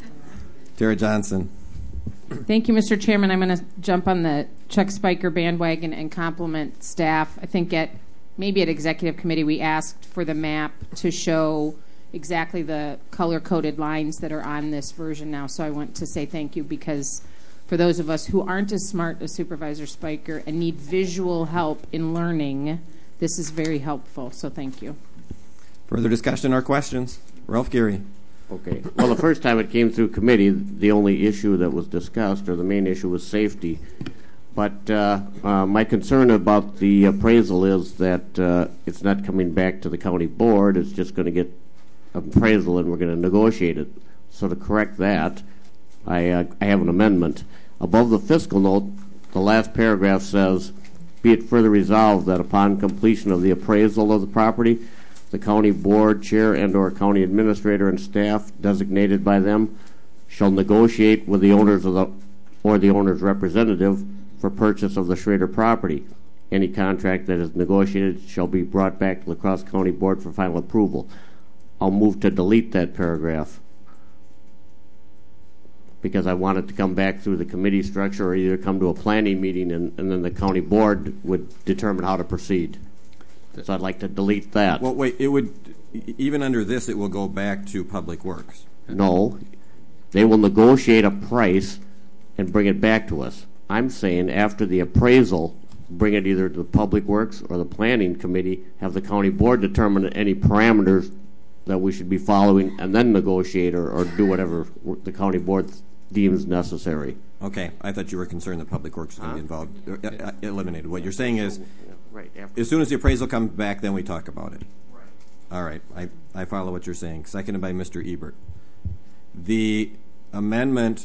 Tara Johnson. Thank you, Mister Chairman. I'm going to jump on the Chuck Spiker bandwagon and compliment staff. I think at maybe at Executive Committee we asked for the map to show exactly the color-coded lines that are on this version now, so I want to say thank you because for those of us who aren't as smart as Supervisor Spiker and need visual help in learning, this is very helpful, so thank you. Further discussion or questions? Ralph Geary. Okay. Well, the first time it came through committee, the only issue that was discussed, or the main issue, was safety. But uh, uh, my concern about the appraisal is that uh, it's not coming back to the county board. It's just going to get appraisal, and we're going to negotiate it. So to correct that, I, uh, I have an amendment. Above the fiscal note, the last paragraph says, "Be it further resolved that upon completion of the appraisal of the property, the county board chair and or county administrator and staff designated by them shall negotiate with the owners of the or the owner's representative for purchase of the Schrader property. Any contract that is negotiated shall be brought back to La Crosse County Board for final approval." I'll move to delete that paragraph because I want it to come back through the committee structure or either come to a planning meeting and, and then the county board would determine how to proceed. So I'd like to delete that. Well, wait, it would, even under this, it will go back to Public Works. No, they will negotiate a price and bring it back to us. I'm saying after the appraisal, bring it either to the Public Works or the Planning Committee, have the county board determine any parameters that we should be following, and then negotiate or, or do whatever the county board deems necessary. Okay, I thought you were concerned that Public Works was going to be Huh? involved, uh, uh, eliminated. What you're saying is, Right, after- as soon as the appraisal comes back, then we talk about it. Right. All right, I, I follow what you're saying. Seconded by Mister Ebert. The amendment,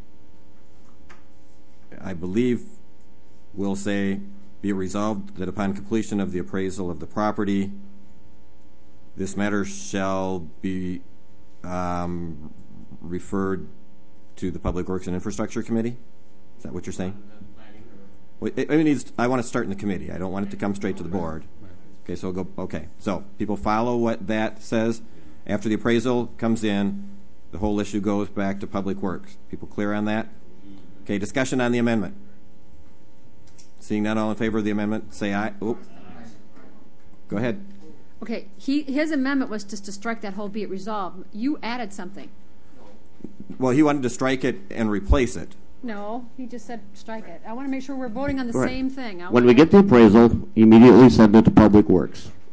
I believe, will say, "Be it resolved that upon completion of the appraisal of the property, this matter shall be um, referred to the Public Works and Infrastructure Committee." Is that what you're saying? Well, it, it needs, I want to start in the committee. I don't want it to come straight to the board. Okay, so we'll go. Okay, so people follow what that says. After the appraisal comes in, the whole issue goes back to Public Works. People clear on that? Okay, discussion on the amendment. Seeing none, all in favor of the amendment, say aye. Oh, go ahead. Okay, he, his amendment was just to strike that whole "be it resolved." You added something. Well, he wanted to strike it and replace it. No, he just said strike it. I want to make sure we're voting on the Right. same thing. I When want we get the appraisal, immediately send it to Public Works.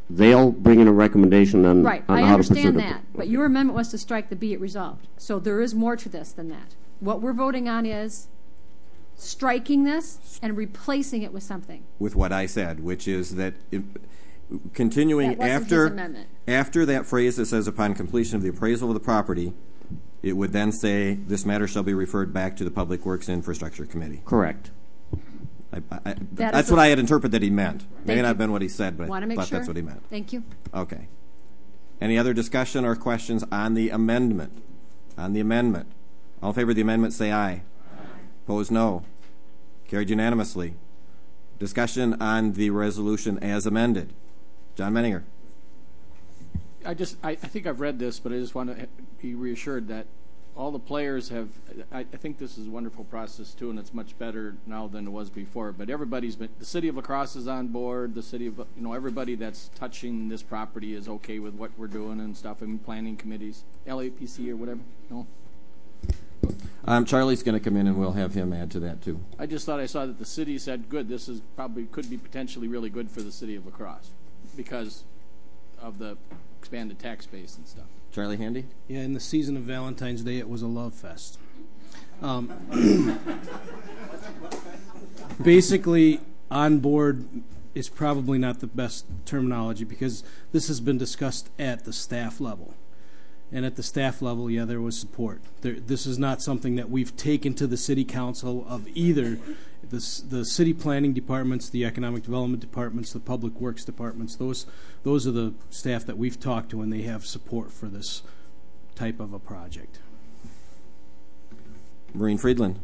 they'll bring in a recommendation on, Right, on I how to pursue understand it. that. But your amendment was to strike the be it resolved. So there is more to this than that. What we're voting on is striking this and replacing it with something. With what I said, which is that if, continuing That wasn't his after amendment. after that phrase that says upon completion of the appraisal of the property, it would then say this matter shall be referred back to the Public Works Infrastructure Committee. Correct. I, I, That that's is what a- I had interpreted that he meant. May Thank not you. have been what he said, but Want to I make thought sure? that's what he meant. Thank you. Okay. Any other discussion or questions on the amendment? On the amendment. All in favor of the amendment, say aye. Aye. Opposed, no. Carried unanimously. Discussion on the resolution as amended. John Menninger. I just, I, I think I've read this, but I just want to be reassured that all the players have, I, I think this is a wonderful process too, and it's much better now than it was before, but everybody's been, the city of La Crosse is on board, the city of, you know, everybody that's touching this property is okay with what we're doing and stuff, and planning committees, L A P C or whatever, no? Um, Charlie's going to come in and we'll have him add to that too. I just thought I saw that the city said, good, this is probably, could be potentially really good for the city of La Crosse because of the expanded tax base and stuff. Charlie Handy? Yeah, in the season of Valentine's Day, it was a love fest. Um, basically, on board is probably not the best terminology because this has been discussed at the staff level. And at the staff level, yeah, there was support. There, this is not something that we've taken to the city council of either the, the city planning departments, the economic development departments, the public works departments. Those, those are the staff that we've talked to, and they have support for this type of a project. Maureen Friedland.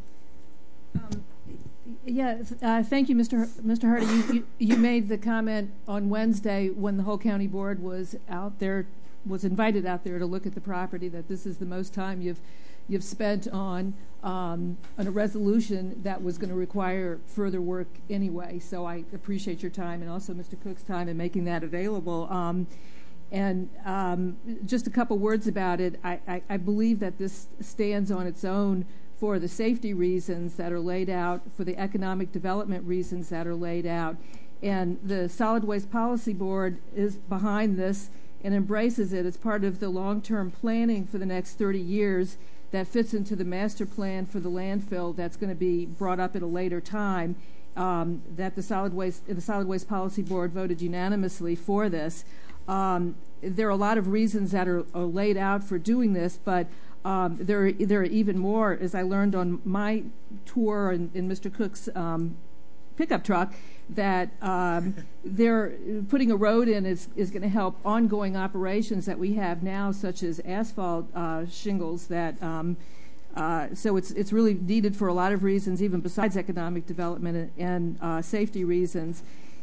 Um, yeah, uh, thank you, Mister H- Mister Hardy. You, you, you made the comment on Wednesday when the whole county board was out there, was invited out there to look at the property, that this is the most time you've you've spent on um, on a resolution that was going to require further work anyway. So I appreciate your time and also Mister Cook's time in making that available. Um, and um, just a couple words about it. I, I, I believe that this stands on its own for the safety reasons that are laid out, for the economic development reasons that are laid out. And the Solid Waste Policy Board is behind this and embraces it as part of the long-term planning for the next thirty years that fits into the master plan for the landfill that's going to be brought up at a later time, um, that the Solid Waste the Solid Waste Policy Board voted unanimously for this. Um, there are a lot of reasons that are, are laid out for doing this, but um, there, are, there are even more, as I learned on my tour in, in Mister Cook's um, pickup truck, that um, they're putting a road in is, is going to help ongoing operations that we have now, such as asphalt uh, shingles. That um, uh, so it's it's really needed for a lot of reasons, even besides economic development and, and uh, safety reasons.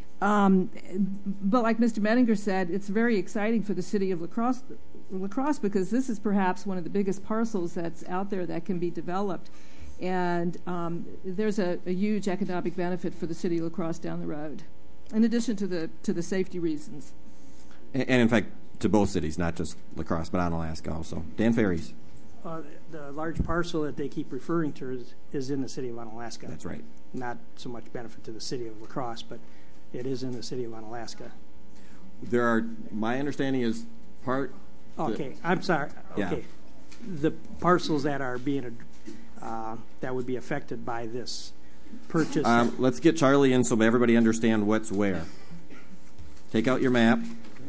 Um, but like Mister Menninger said, it's very exciting for the city of La Crosse, La Crosse because this is perhaps one of the biggest parcels that's out there that can be developed. And um, there's a, a huge economic benefit for the city of La Crosse down the road, in addition to the to the safety reasons. And, and in fact, to both cities, not just La Crosse, but Onalaska also. Dan Ferries. Uh, the large parcel that they keep referring to is, is in the city of Onalaska. That's right. Not so much benefit to the city of La Crosse, but it is in the city of Onalaska. There are, my understanding is part. Okay, I'm sorry. Okay. Yeah. The parcels that are being Uh, that would be affected by this purchase. Um, let's get Charlie in so everybody understand what's where. Take out your map.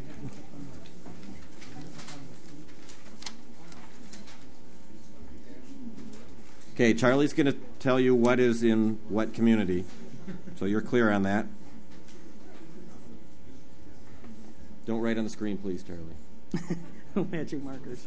Okay, Charlie's going to tell you what is in what community, so you're clear on that. Don't write on the screen, please, Charlie. No magic markers.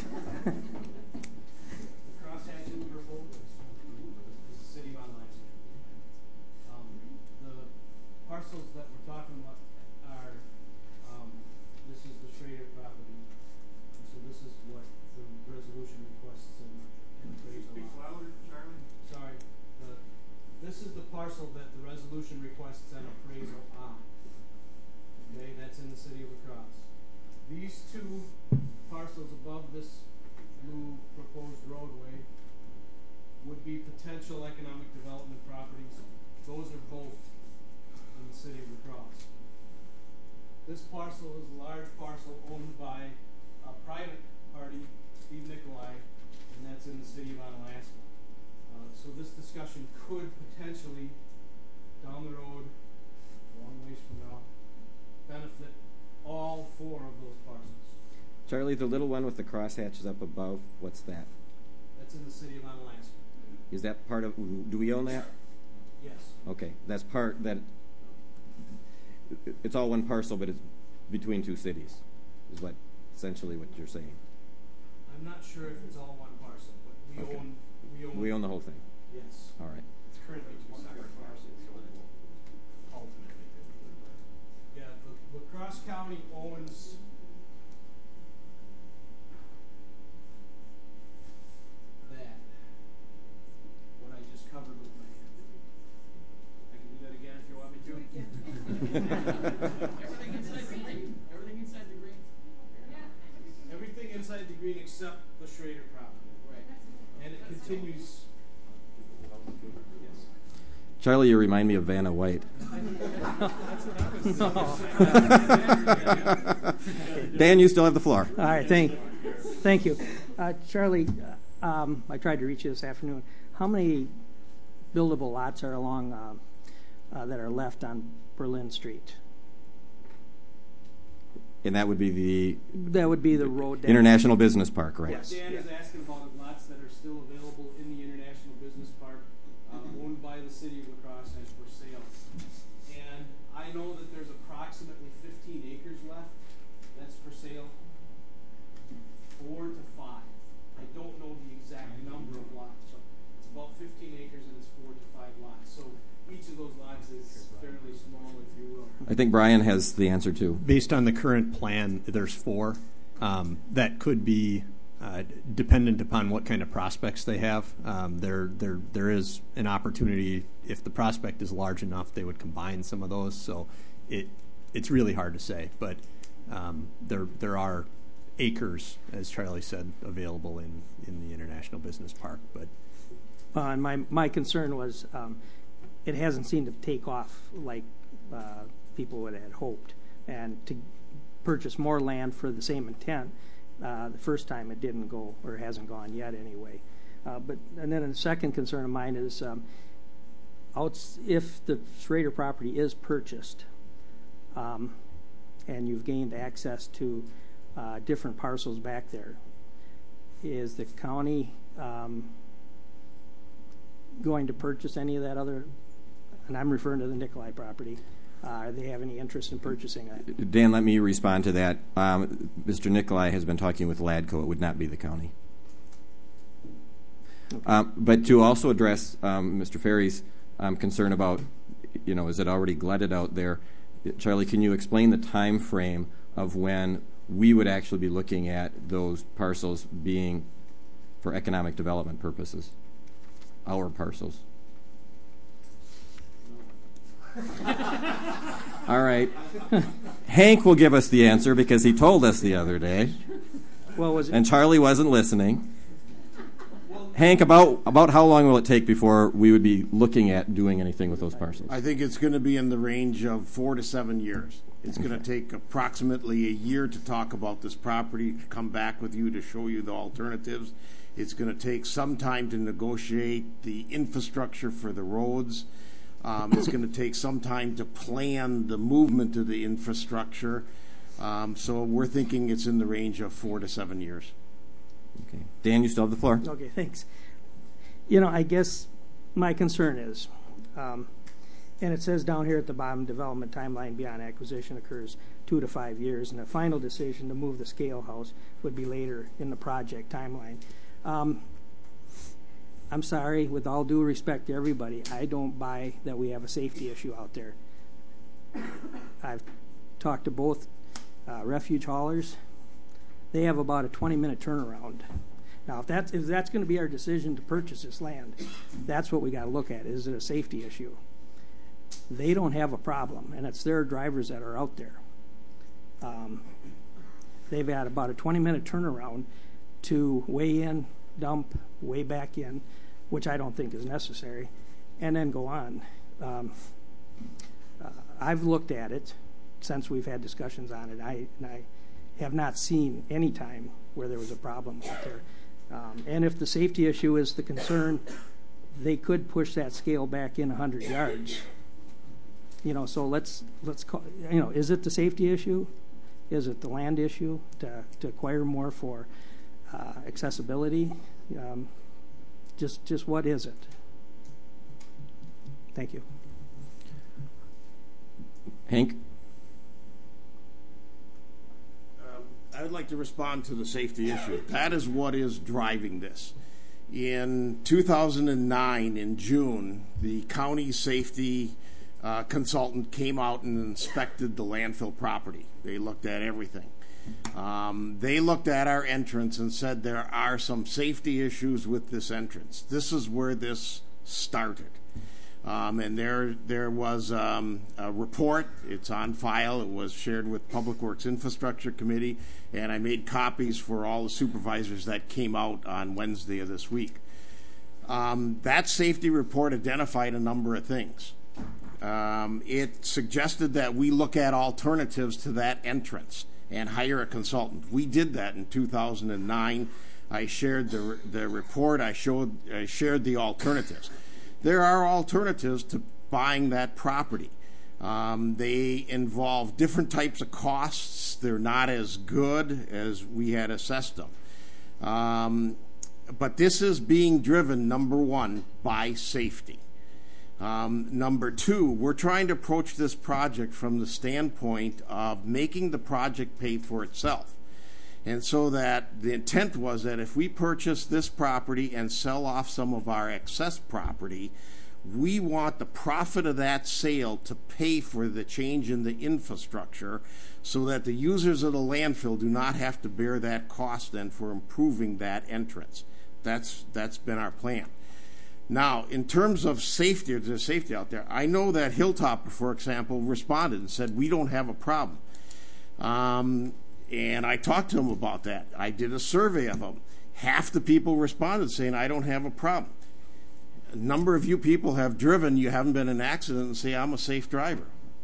Parcels that we're talking about are, um, this is the Schrader property, and so this is what the resolution requests and, and appraisal. Speak louder, Charlie. Sorry, the, this is the parcel that the resolution requests an appraisal on. Okay, that's in the city of La Crosse. These two parcels above this blue proposed roadway would be potential economic development properties. Those are both in the city of La Crosse. This parcel is a large parcel owned by a private party, Steve Nikolai, and that's in the city of Onalaska. Uh, so this discussion could potentially, down the road, a long ways from now, benefit all four of those parcels. Charlie, the little one with the crosshatches up above, what's that? That's in the city of Onalaska. Is that part of, do we own that? Yes. Okay, that's part, that, it's all one parcel, but it's between two cities, is what, essentially what you're saying. I'm not sure if it's all one parcel, but we Okay. own, we own. We own the whole thing? Yes. All right. It's currently two separate parcels. Yeah, the, La Crosse County owns that, what I just covered with my hand. I can do that again if you want me to. Everything inside the green. Everything inside the green. Everything inside the green except the Schrader property. Right. And it continues. Yes. Charlie, you remind me of Vanna White. Dan, you still have the floor. All right, thank, thank you. Uh, Charlie, uh, um, I tried to reach you this afternoon. How many buildable lots are along uh, uh, that are left on Berlin Street? And that would be the That would be the road. down. International Business Park, right? Yes. Dan is asking about lots that are still available in the International Business Park, uh, owned by the city of La Crosse and for sale. And I know that there's approximately fifteen acres left. That's for sale. Four to five. I don't know the exact number of lots, but it's about fifteen acres and it's four to five lots. So each of those lots is fairly small, if you will. I think Brian has the answer too. Based on the current plan, there's four. Um, that could be uh, dependent upon what kind of prospects they have. Um, there, there, there is an opportunity if the prospect is large enough, they would combine some of those. So, it, it's really hard to say, but um, there, there are acres, as Charlie said, available in, in the International Business Park. But Uh, and my, my concern was um, it hasn't seemed to take off like uh, people would have hoped. And to purchase more land for the same intent, uh, the first time it didn't go, or hasn't gone yet anyway. Uh, but and then the second concern of mine is um, outs, if the Schrader property is purchased um, and you've gained access to uh, different parcels back there, is the county um, going to purchase any of that other, and I'm referring to the Nikolai property, uh, do they have any interest in purchasing that? Dan, let me respond to that. Um, Mister Nikolai has been talking with LADCO. It would not be the county. Okay. Um, but to also address um, Mister Ferry's um, concern about, you know, is it already glutted out there? Charlie, can you explain the time frame of when we would actually be looking at those parcels being for economic development purposes? Our parcels. All right. Hank will give us the answer because he told us the other day. Well, was it? And Charlie wasn't listening. Hank, about about how long will it take before we would be looking at doing anything with those parcels? I think it's going to be in the range of four to seven years. It's going to take approximately a year to talk about this property, to come back with you to show you the alternatives. It's going to take some time to negotiate the infrastructure for the roads. Um, it's going to take some time to plan the movement of the infrastructure. Um, so we're thinking it's in the range of four to seven years. Okay. Dan, you still have the floor. Okay, thanks. You know, I guess my concern is, um, and it says down here at the bottom, development timeline beyond acquisition occurs two to five years, and a final decision to move the scale house would be later in the project timeline. Um, I'm sorry, with all due respect to everybody, I don't buy that we have a safety issue out there. I've talked to both uh, refuge haulers. They have about a twenty-minute turnaround. Now, if that's, if that's going to be our decision to purchase this land, that's what we got to look at. Is it a safety issue? They don't have a problem, and it's their drivers that are out there. Um, they've had about a twenty-minute turnaround to weigh in, dump, weigh back in, which I don't think is necessary, and then go on. Um, uh, I've looked at it. since we've had discussions on it, I, and I have not seen any time where there was a problem out there. Um, and if the safety issue is the concern, they could push that scale back in one hundred yards. You know, so let's let's call. You know, is it the safety issue? Is it the land issue to to acquire more for uh, accessibility? Um, just just what is it? Thank you. Hank? Um, I would like to respond to the safety issue. That is what is driving this. In two thousand nine, in June, the county safety uh, consultant came out and inspected the landfill property. They looked at everything. Um, they looked at our entrance and said there are some safety issues with this entrance. This is where this started. Um, and there there was um, a report. It's on file. It was shared with Public Works Infrastructure Committee, and I made copies for all the supervisors that came out on Wednesday of this week. Um, that safety report identified a number of things. Um, it suggested that we look at alternatives to that entrance and hire a consultant. We did that in two thousand nine. I shared the the report. I showed I shared the alternatives. There are alternatives to buying that property. Um, they involve different types of costs. They're not as good as we had assessed them. Um, but this is being driven, number one, by safety. Um, number two, we're trying to approach this project from the standpoint of making the project pay for itself. And so that the intent was that if we purchase this property and sell off some of our excess property, we want the profit of that sale to pay for the change in the infrastructure so that the users of the landfill do not have to bear that cost then for improving that entrance. That's, that's been our plan. Now, in terms of safety, or there's safety out there, I know that Hilltopper, for example, responded and said, we don't have a problem. Um, And I talked to them about that. I did a survey of them. Half the people responded saying, I don't have a problem. A number of you people have driven, you haven't been in an accident, and say, I'm a safe driver.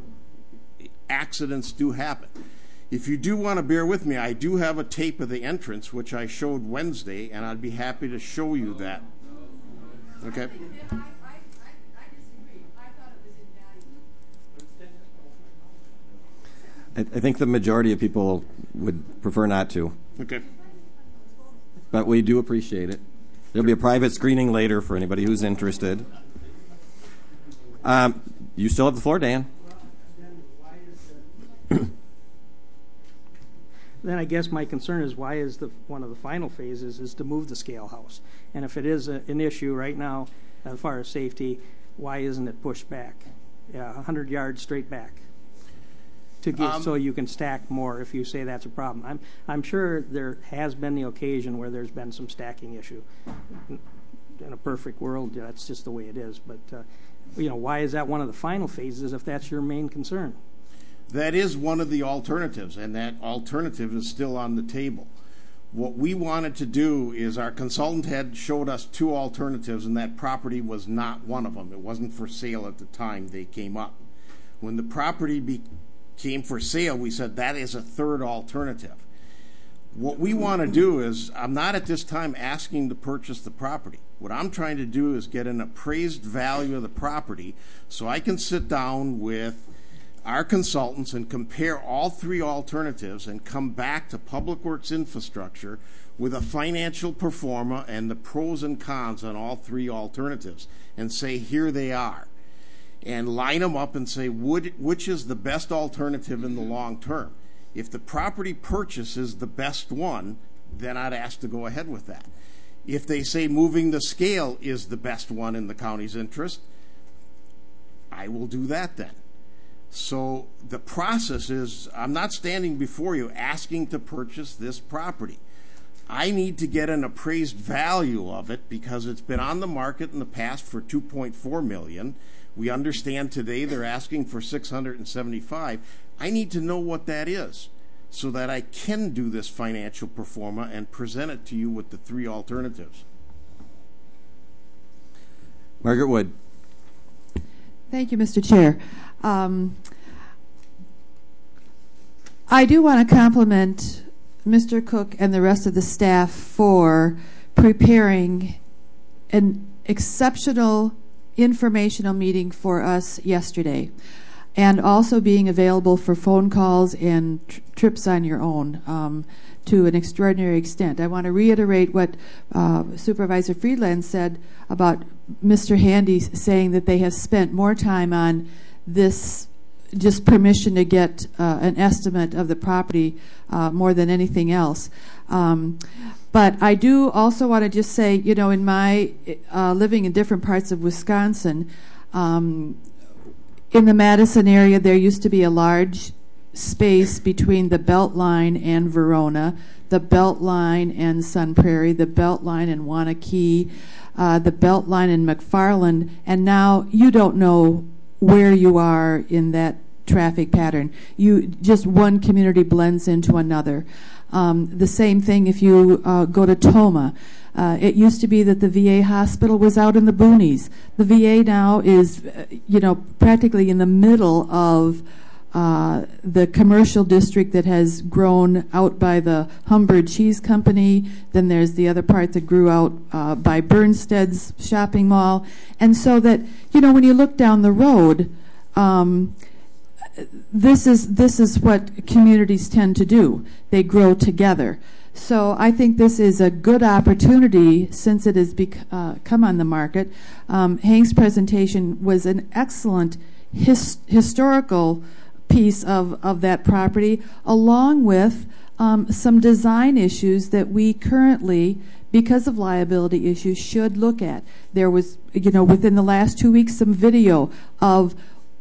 Accidents do happen. If you do want to bear with me, I do have a tape of the entrance, which I showed Wednesday, and I'd be happy to show you that. Okay? I, I think the majority of people would prefer not to. Okay. But we do appreciate it. There'll be a private screening later for anybody who's interested. Um, you still have the floor, Dan. Then I guess my concern is why is the one of the final phases is to move the scale house, and if it is a, an issue right now as far as safety, why isn't it pushed back, yeah, one hundred yards straight back, to get um, so you can stack more if you say that's a problem. I'm I'm sure there has been the occasion where there's been some stacking issue. In a perfect world, that's just the way it is. But uh, you know, why is that one of the final phases if that's your main concern? That is one of the alternatives, and that alternative is still on the table. What we wanted to do is our consultant had showed us two alternatives, and that property was not one of them. It wasn't for sale at the time they came up. When the property became for sale, we said that is a third alternative. What we want to do is, I'm not at this time asking to purchase the property. What I'm trying to do is get an appraised value of the property so I can sit down with our consultants and compare all three alternatives and come back to Public Works Infrastructure with a financial pro forma and the pros and cons on all three alternatives and say, here they are. And line them up and say, would, which is the best alternative in the long term? If the property purchase is the best one, then I'd ask to go ahead with that. If they say moving the scale is the best one in the county's interest, I will do that then. So the process is, I'm not standing before you asking to purchase this property. I need to get an appraised value of it because it's been on the market in the past for two point four million dollars. We understand today they're asking for six hundred seventy-five. I need to know what that is so that I can do this financial pro forma and present it to you with the three alternatives. Margaret Wood. Thank you, Mister Chair. Um, I do want to compliment Mister Cook and the rest of the staff for preparing an exceptional informational meeting for us yesterday, and also being available for phone calls and tr- trips on your own um, to an extraordinary extent. I want to reiterate what uh, Supervisor Friedland said about Mister Handy saying that they have spent more time on this, just permission to get uh, an estimate of the property uh, more than anything else. Um, But I do also want to just say, you know, in my uh, living in different parts of Wisconsin, um, in the Madison area, there used to be a large space between the Beltline and Verona, the Beltline and Sun Prairie, the Beltline and Wanakee, uh, the Beltline and McFarland, and now you don't know where you are in that traffic pattern. You just one community blends into another. Um, the same thing if you uh, go to Toma. Uh, it used to be that the V A hospital was out in the boonies. The V A now is, uh, you know, practically in the middle of uh, the commercial district that has grown out by the Humbird Cheese Company. Then there's the other part that grew out uh, by Bernsted's shopping mall. And so that, you know, when you look down the road, um, This is this is what communities tend to do. They grow together. So I think this is a good opportunity since it has bec- uh, come on the market. Um, Hank's presentation was an excellent his- historical piece of, of that property, along with um, some design issues that we currently, because of liability issues, should look at. There was, you know, within the last two weeks, some video of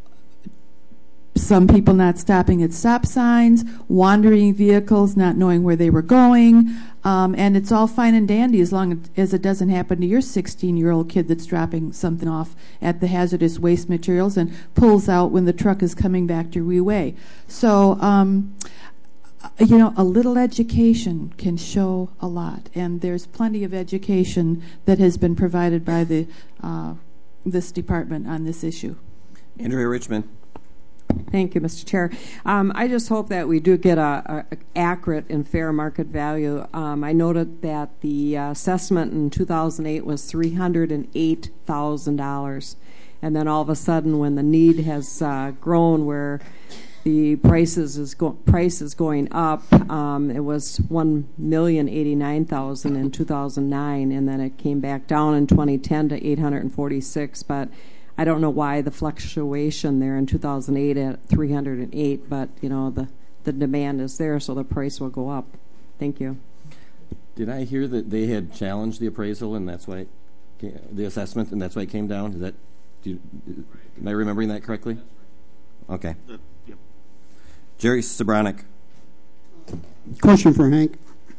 some people not stopping at stop signs, wandering vehicles, not knowing where they were going, um, and it's all fine and dandy as long as it doesn't happen to your sixteen-year-old kid that's dropping something off at the hazardous waste materials and pulls out when the truck is coming back to reweigh. So, um, you know, a little education can show a lot, and there's plenty of education that has been provided by the uh, this department on this issue. Andrea Richmond. Thank you, Mister Chair. Um, I just hope that we do get a, a accurate and fair market value. Um, I noted that the uh, assessment in two thousand eight was three hundred eight thousand dollars, and then all of a sudden, when the need has uh, grown, where the prices is go- price is going up, um, it was one million eighty nine thousand in two thousand nine, and then it came back down in twenty ten to eight hundred forty six, but I don't know why the fluctuation there in two thousand eight at three hundred eight, but you know the, the demand is there, so the price will go up. Thank you. Did I hear that they had challenged the appraisal and that's why it came, the assessment and that's why it came down? Is that? Do you, am I remembering that correctly? Okay. Uh, yep. Jerry Sobranic. Question for Hank.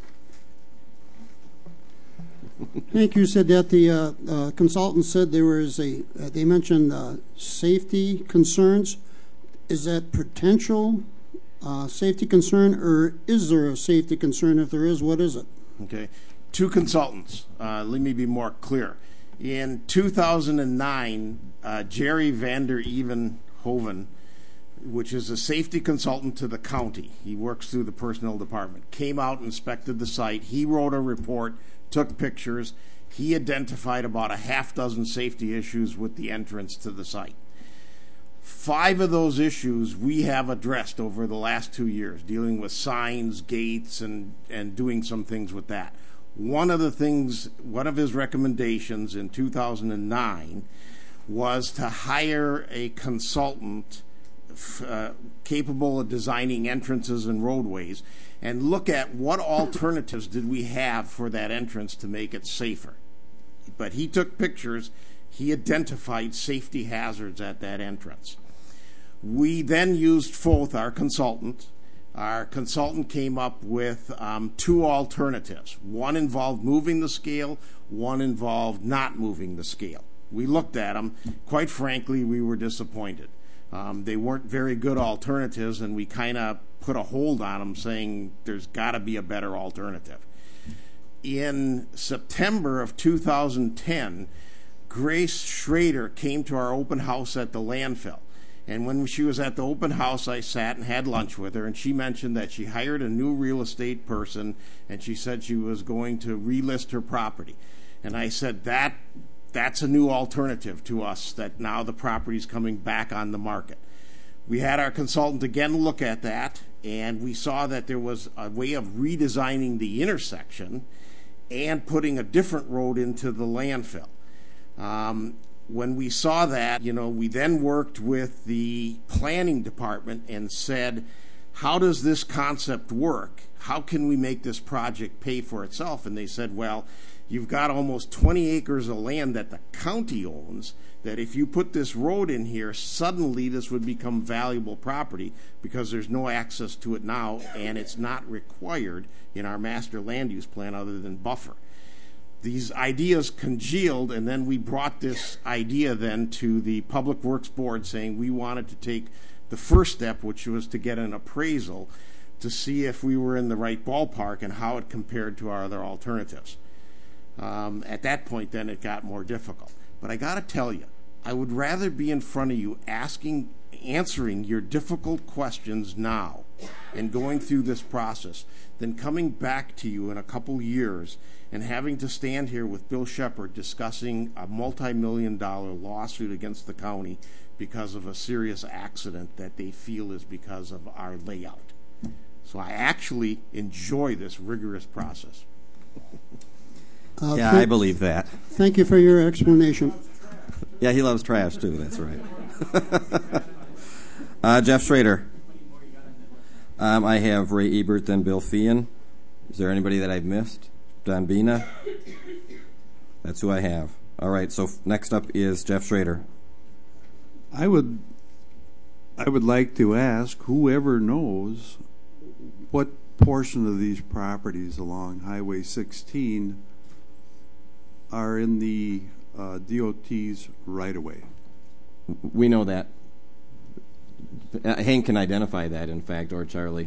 Hank, you said that the uh, uh, consultant said there was a, uh, they mentioned uh, safety concerns. Is that potential uh, safety concern, or is there a safety concern? If there is, what is it? Okay. Two consultants. Uh, let me be more clear. In two thousand nine, uh, Jerry Vander Evenhoven, which is a safety consultant to the county, he works through the personnel department, came out, inspected the site. He wrote a report, took pictures. He identified about a half dozen safety issues with the entrance to the site. Five of those issues we have addressed over the last two years, dealing with signs, gates, and, and doing some things with that. One of the things, one of his recommendations in two thousand nine was to hire a consultant uh, capable of designing entrances and roadways, and look at what alternatives did we have for that entrance to make it safer. But he took pictures, he identified safety hazards at that entrance. We then used Foth, our consultant. Our consultant came up with um, two alternatives. One involved moving the scale, one involved not moving the scale. We looked at them. Quite frankly, we were disappointed. Um, they weren't very good alternatives, and we kind of put a hold on them, saying there's got to be a better alternative. In September of two thousand ten, Grace Schrader came to our open house at the landfill, And when she was at the open house, I sat and had lunch with her, and she mentioned that she hired a new real estate person, and she said she was going to relist her property. And I said, that that's a new alternative to us, that now the property's coming back on the market. We had our consultant again look at that, and we saw that there was a way of redesigning the intersection and putting a different road into the landfill. Um, when we saw that, you know, we then worked with the planning department and said, how does this concept work? How can we make this project pay for itself? And they said, well, you've got almost twenty acres of land that the county owns, that if you put this road in here, suddenly this would become valuable property because there's no access to it now, and it's not required in our master land use plan other than buffer. These ideas congealed, and then we brought this idea then to the Public Works Board, saying we wanted to take the first step, which was to get an appraisal to see if we were in the right ballpark and how it compared to our other alternatives. Um, at that point, then, it got more difficult. But I got to tell you, I would rather be in front of you asking, answering your difficult questions now and going through this process than coming back to you in a couple years and having to stand here with Bill Shepard discussing a multi-million dollar lawsuit against the county because of a serious accident that they feel is because of our layout. So I actually enjoy this rigorous process. Uh, yeah, th- I believe that. Thank you for your explanation. Yeah, he loves trash, too. That's right. uh, Jeff Schrader. Um, I have Ray Ebert and Bill Feehan. Is there anybody that I've missed? Don Bina? That's who I have. All right, so f- next up is Jeff Schrader. I would, I would like to ask whoever knows what portion of these properties along Highway sixteen are in the uh, D O T's right-of-way. We know that. Uh, Hank can identify that, in fact, or Charlie.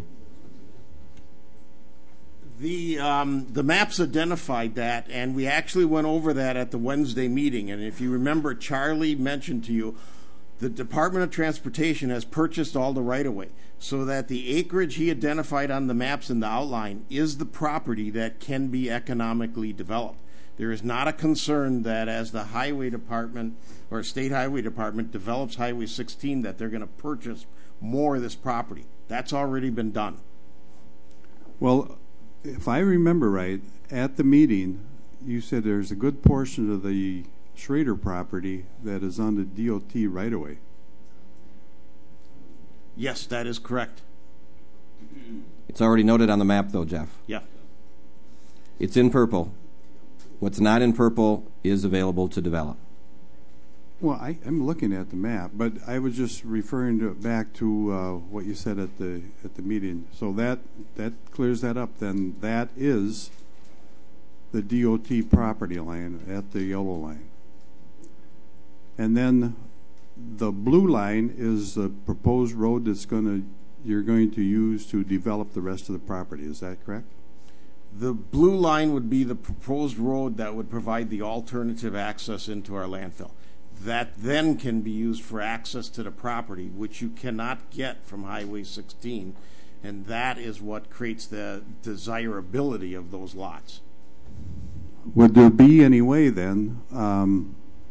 The um, the maps identified that, and we actually went over that at the Wednesday meeting. And if you remember, Charlie mentioned to you, the Department of Transportation has purchased all the right-of-way, so that the acreage he identified on the maps in the outline is the property that can be economically developed. There is not a concern that as the Highway Department or State Highway Department develops Highway sixteen that they're going to purchase more of this property. That's already been done. Well, if I remember right, at the meeting, you said there's a good portion of the Schrader property that is on the D O T right-of-way. Yes, that is correct. It's already noted on the map, though, Jeff. Yeah. It's in purple. What's not in purple is available to develop. Well, I, I'm looking at the map, but I was just referring to back to uh, what you said at the at the meeting. So that that clears that up. Then that is the D O T property line at the yellow line, and then the blue line is the proposed road that's going to you're going to use to develop the rest of the property. Is that correct? The blue line would be the proposed road that would provide the alternative access into our landfill. That then can be used for access to the property, which you cannot get from Highway sixteen, and that is what creates the desirability of those lots. Would there be any way then, um,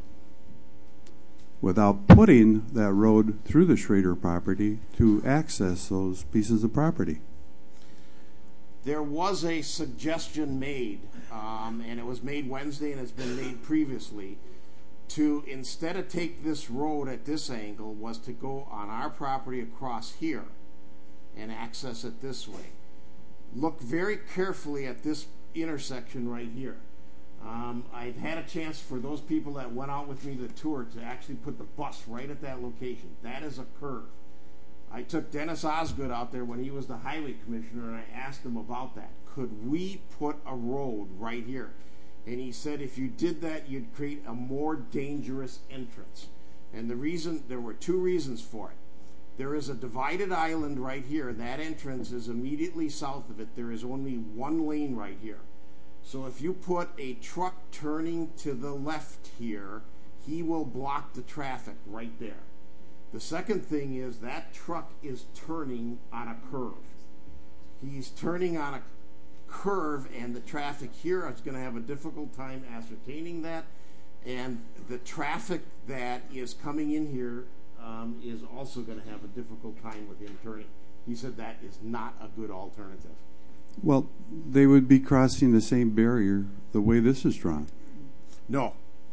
without putting that road through the Schrader property, to access those pieces of property? There was a suggestion made, um, and it was made Wednesday and it's been made previously, to, instead of take this road at this angle, was to go on our property across here and access it this way. Look very carefully at this intersection right here. Um, I've had a chance for those people that went out with me the tour to actually put the bus right at that location. That is a curve. I took Dennis Osgood out there when he was the highway commissioner, and I asked him about that. Could we put a road right here? And he said if you did that, you'd create a more dangerous entrance. And the reason, there were two reasons for it. There is a divided island right here. That entrance is immediately south of it. There is only one lane right here. So if you put a truck turning to the left here, he will block the traffic right there. The second thing is that truck is turning on a curve. He's turning on a curve, and the traffic here is going to have a difficult time ascertaining that. And the traffic that is coming in here um, is also going to have a difficult time with him turning. He said that is not a good alternative. Well, they would be crossing the same barrier the way this is drawn. No.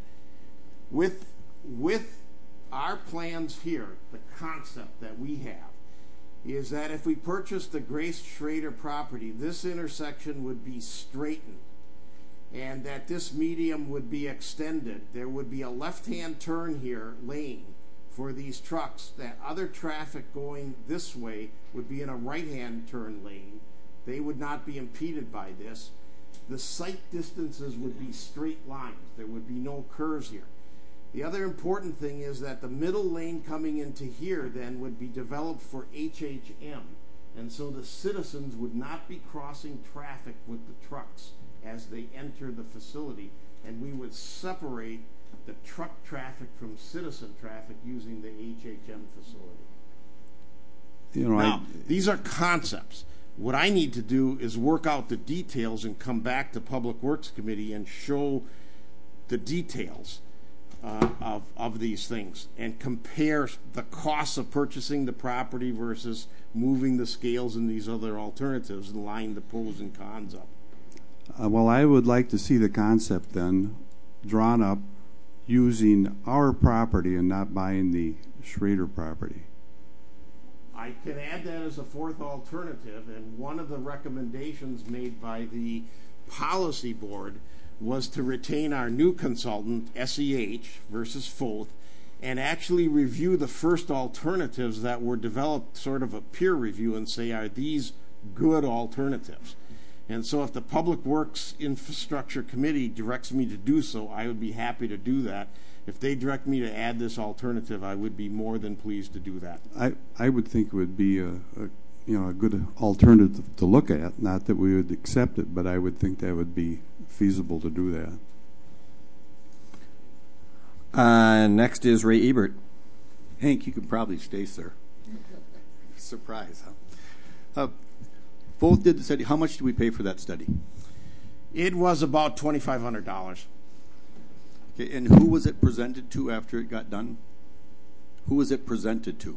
With with our plans here, the concept that we have is that if we purchased the Grace Schrader property, this intersection would be straightened, and that this medium would be extended. There would be a left-hand turn here lane for these trucks. That other traffic going this way would be in a right-hand turn lane. They would not be impeded by this. The sight distances would be straight lines. There would be no curves here. The other important thing is that the middle lane coming into here then would be developed for H H M, and so the citizens would not be crossing traffic with the trucks as they enter the facility, and we would separate the truck traffic from citizen traffic using the H H M facility. You know, now, I, these are concepts. What I need to do is work out the details and come back to Public Works Committee and show the details uh, of, of these things and compare the costs of purchasing the property versus moving the scales in these other alternatives and line the pros and cons up. Uh, well, I would like to see the concept then drawn up using our property and not buying the Schrader property. I can add that as a fourth alternative, and one of the recommendations made by the policy board was to retain our new consultant, S E H versus Foth, and actually review the first alternatives that were developed, sort of a peer review, and say, are these good alternatives? And so if the Public Works Infrastructure Committee directs me to do so, I would be happy to do that. If they direct me to add this alternative, I would be more than pleased to do that. I, I would think it would be a, a you know a good alternative to look at. Not that we would accept it, but I would think that would be feasible to do that. Uh, next is Ray Ebert. Hank, you could probably stay, sir. Surprise, huh? Uh, both did the study. How much did we pay for that study? It was about twenty-five hundred dollars. Okay, and who was it presented to after it got done? Who was it presented to?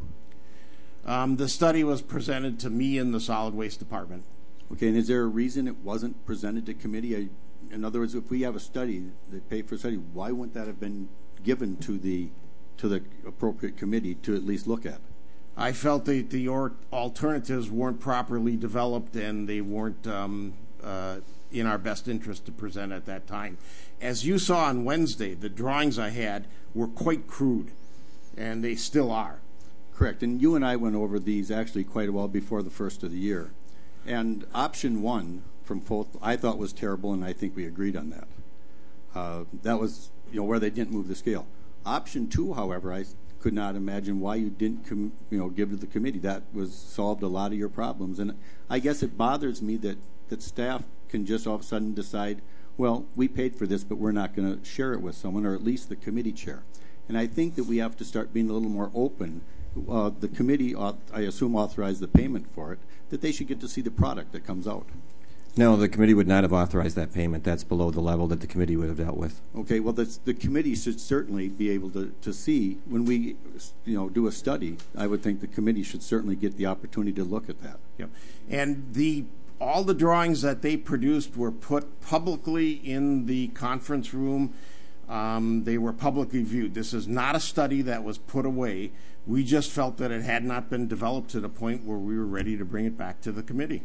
Um, the study was presented to me in the solid waste department. Okay, and is there a reason it wasn't presented to committee? I, in other words, if we have a study, they pay for a study, why wouldn't that have been given to the to the appropriate committee to at least look at? I felt that the or- alternatives weren't properly developed, and they weren't um, uh, in our best interest to present at that time. As you saw on Wednesday, the drawings I had were quite crude, and they still are. Correct, and you and I went over these actually quite a while before the first of the year. And option one from Foth I thought was terrible, and I think we agreed on that. Uh, that was, you know, where they didn't move the scale. Option two, however, I could not imagine why you didn't, com- you know, give to the committee. That was solved a lot of your problems, and I guess it bothers me that that staff can just all of a sudden decide, well, we paid for this, but we're not going to share it with someone, or at least the committee chair. And I think that we have to start being a little more open. Uh, the committee, uh, I assume, authorized the payment for it, that they should get to see the product that comes out. No, the committee would not have authorized that payment. That's below the level that the committee would have dealt with. Okay, well, that's, the committee should certainly be able to, to see when we, you know, do a study. I would think the committee should certainly get the opportunity to look at that. Yep. And the all the drawings that they produced were put publicly in the conference room. Um, they were publicly viewed. This is not a study that was put away. We just felt that it had not been developed to the point where we were ready to bring it back to the committee.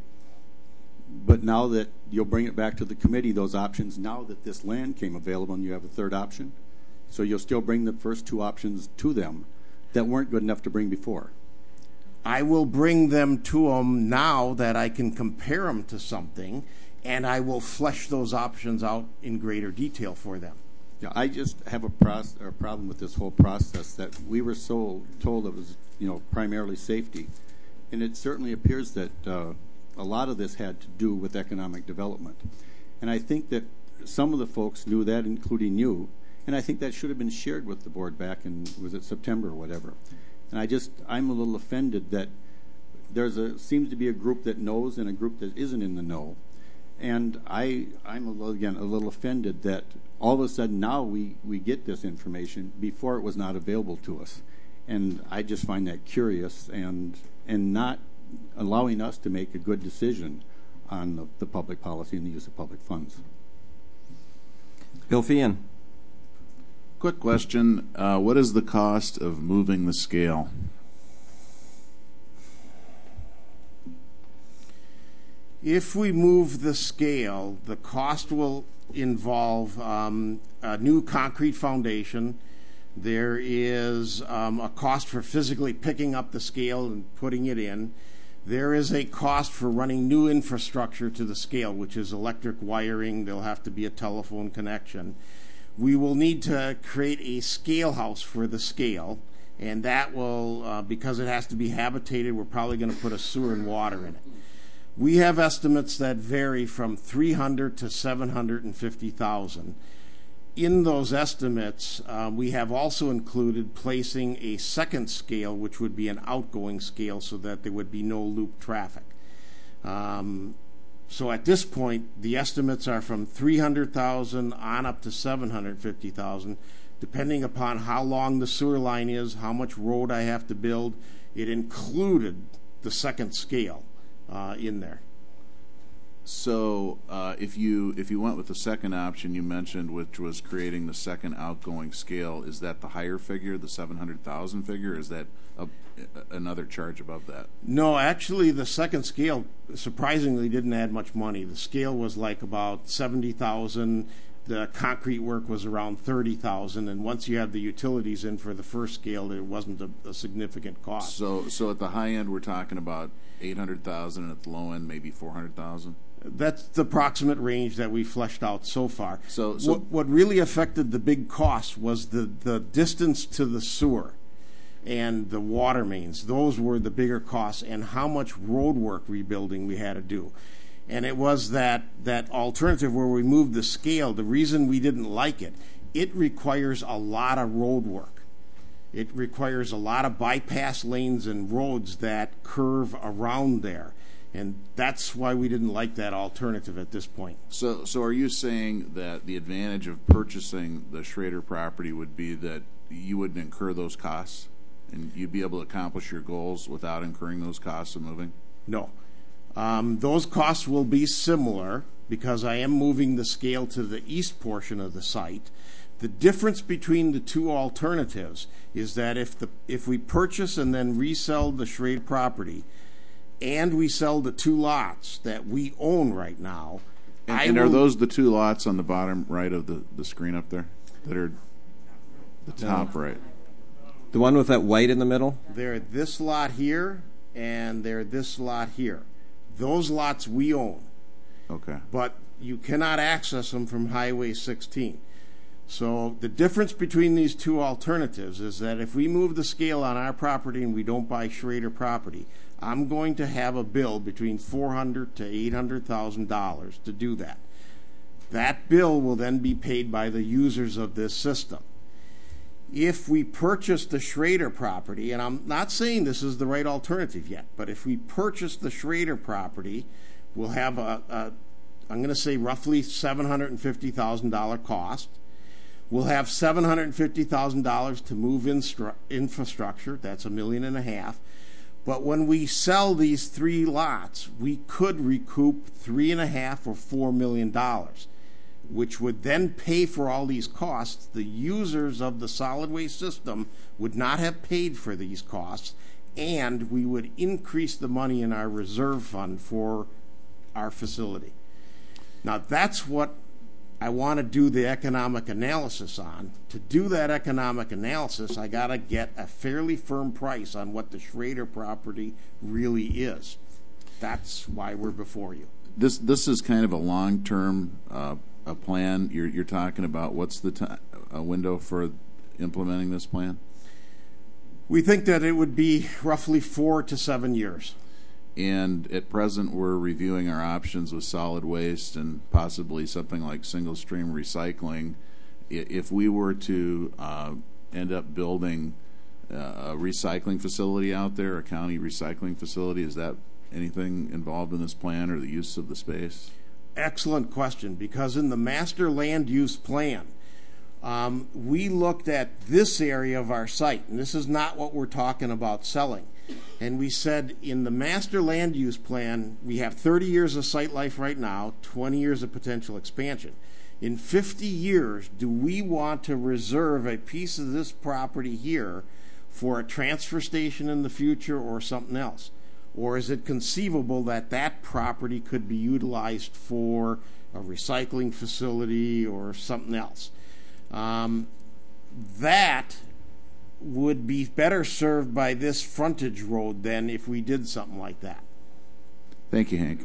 But now that you'll bring it back to the committee, those options, now that this land came available and you have a third option, so you'll still bring the first two options to them that weren't good enough to bring before. I will bring them to them now that I can compare them to something, and I will flesh those options out in greater detail for them. Yeah, I just have a, proce- or a problem with this whole process that we were so told it was, you know, primarily safety, and it certainly appears that uh, a lot of this had to do with economic development. And I think that some of the folks knew that, including you, and I think that should have been shared with the board back in, was it September or whatever. And I just, I'm a little offended that there's a, seems to be a group that knows and a group that isn't in the know. And I, I'm, a little, again, a little offended that all of a sudden now we, we get this information before it was not available to us. And I just find that curious and and not allowing us to make a good decision on the, the public policy and the use of public funds. Bill Feehan. Quick question. Uh, what is the cost of moving the scale? If we move the scale, the cost will involve um, a new concrete foundation. There is um, a cost for physically picking up the scale and putting it in. There is a cost for running new infrastructure to the scale, which is electric wiring. There'll have to be a telephone connection. We will need to create a scale house for the scale, and that will, uh, because it has to be habitated, we're probably going to put a sewer and water in it. We have estimates that vary from three hundred to seven hundred fifty thousand. In those estimates, uh, we have also included placing a second scale, which would be an outgoing scale, so that there would be no loop traffic. Um, so at this point, the estimates are from three hundred thousand on up to seven hundred fifty thousand, depending upon how long the sewer line is, how much road I have to build. It included the second scale uh, in there. So uh, if you if you went with the second option you mentioned, which was creating the second outgoing scale, is that the higher figure, the seven hundred thousand figure? Is that a, another charge above that? No, actually, the second scale surprisingly didn't add much money. The scale was like about seventy thousand. The concrete work was around thirty thousand, and once you have the utilities in for the first scale, it wasn't a, a significant cost. So, so at the high end, we're talking about eight hundred thousand, and at the low end, maybe four hundred thousand. That's the approximate range that we fleshed out so far. So, so what, what really affected the big cost was the, the distance to the sewer and the water mains. Those were the bigger costs, and how much road work rebuilding we had to do. And it was that, that alternative where we moved the scale. The reason we didn't like it, it requires a lot of road work. It requires a lot of bypass lanes and roads that curve around there. And that's why we didn't like that alternative at this point. So, so are you saying that the advantage of purchasing the Schrader property would be that you wouldn't incur those costs, and you'd be able to accomplish your goals without incurring those costs of moving? No. Um, those costs will be similar because I am moving the scale to the east portion of the site. The difference between the two alternatives is that if the if we purchase and then resell the Schrader property, and we sell the two lots that we own right now. And, I and are will, those the two lots on the bottom right of the, the screen up there that are the top right? The one with that white in the middle? They're this lot here, and they're this lot here. Those lots we own. Okay. But you cannot access them from Highway sixteen. So the difference between these two alternatives is that if we move the scale on our property and we don't buy Schrader property, I'm going to have a bill between four hundred to eight hundred thousand dollars to do that. That bill will then be paid by the users of this system. If we purchase the Schrader property, and I'm not saying this is the right alternative yet, but if we purchase the Schrader property, we'll have a, a I'm going to say roughly seven hundred fifty thousand dollars cost. We'll have seven hundred fifty thousand dollars to move instru- infrastructure. That's a million and a half. But when we sell these three lots, we could recoup three and a half or four million dollars, which would then pay for all these costs. The users of the solid waste system would not have paid for these costs, and we would increase the money in our reserve fund for our facility. Now, that's what I want to do the economic analysis on. To do that economic analysis, I got to get a fairly firm price on what the Schrader property really is. That's why we're before you. This this is kind of a long-term uh, a plan. You're you're talking about what's the t- a window for implementing this plan? We think that it would be roughly four to seven years. And at present, we're reviewing our options with solid waste and possibly something like single-stream recycling. If we were to uh, end up building a recycling facility out there, a county recycling facility? Is that anything involved in this plan or the use of the space? Excellent question, because in the master land use plan, um, we looked at this area of our site, and this is not what we're talking about selling. And we said in the master land use plan, we have thirty years of site life right now, twenty years of potential expansion. In fifty years, do we want to reserve a piece of this property here for a transfer station in the future or something else? Or is it conceivable that that property could be utilized for a recycling facility or something else? Um, that would be better served by this frontage road than if we did something like that. Thank you, Hank.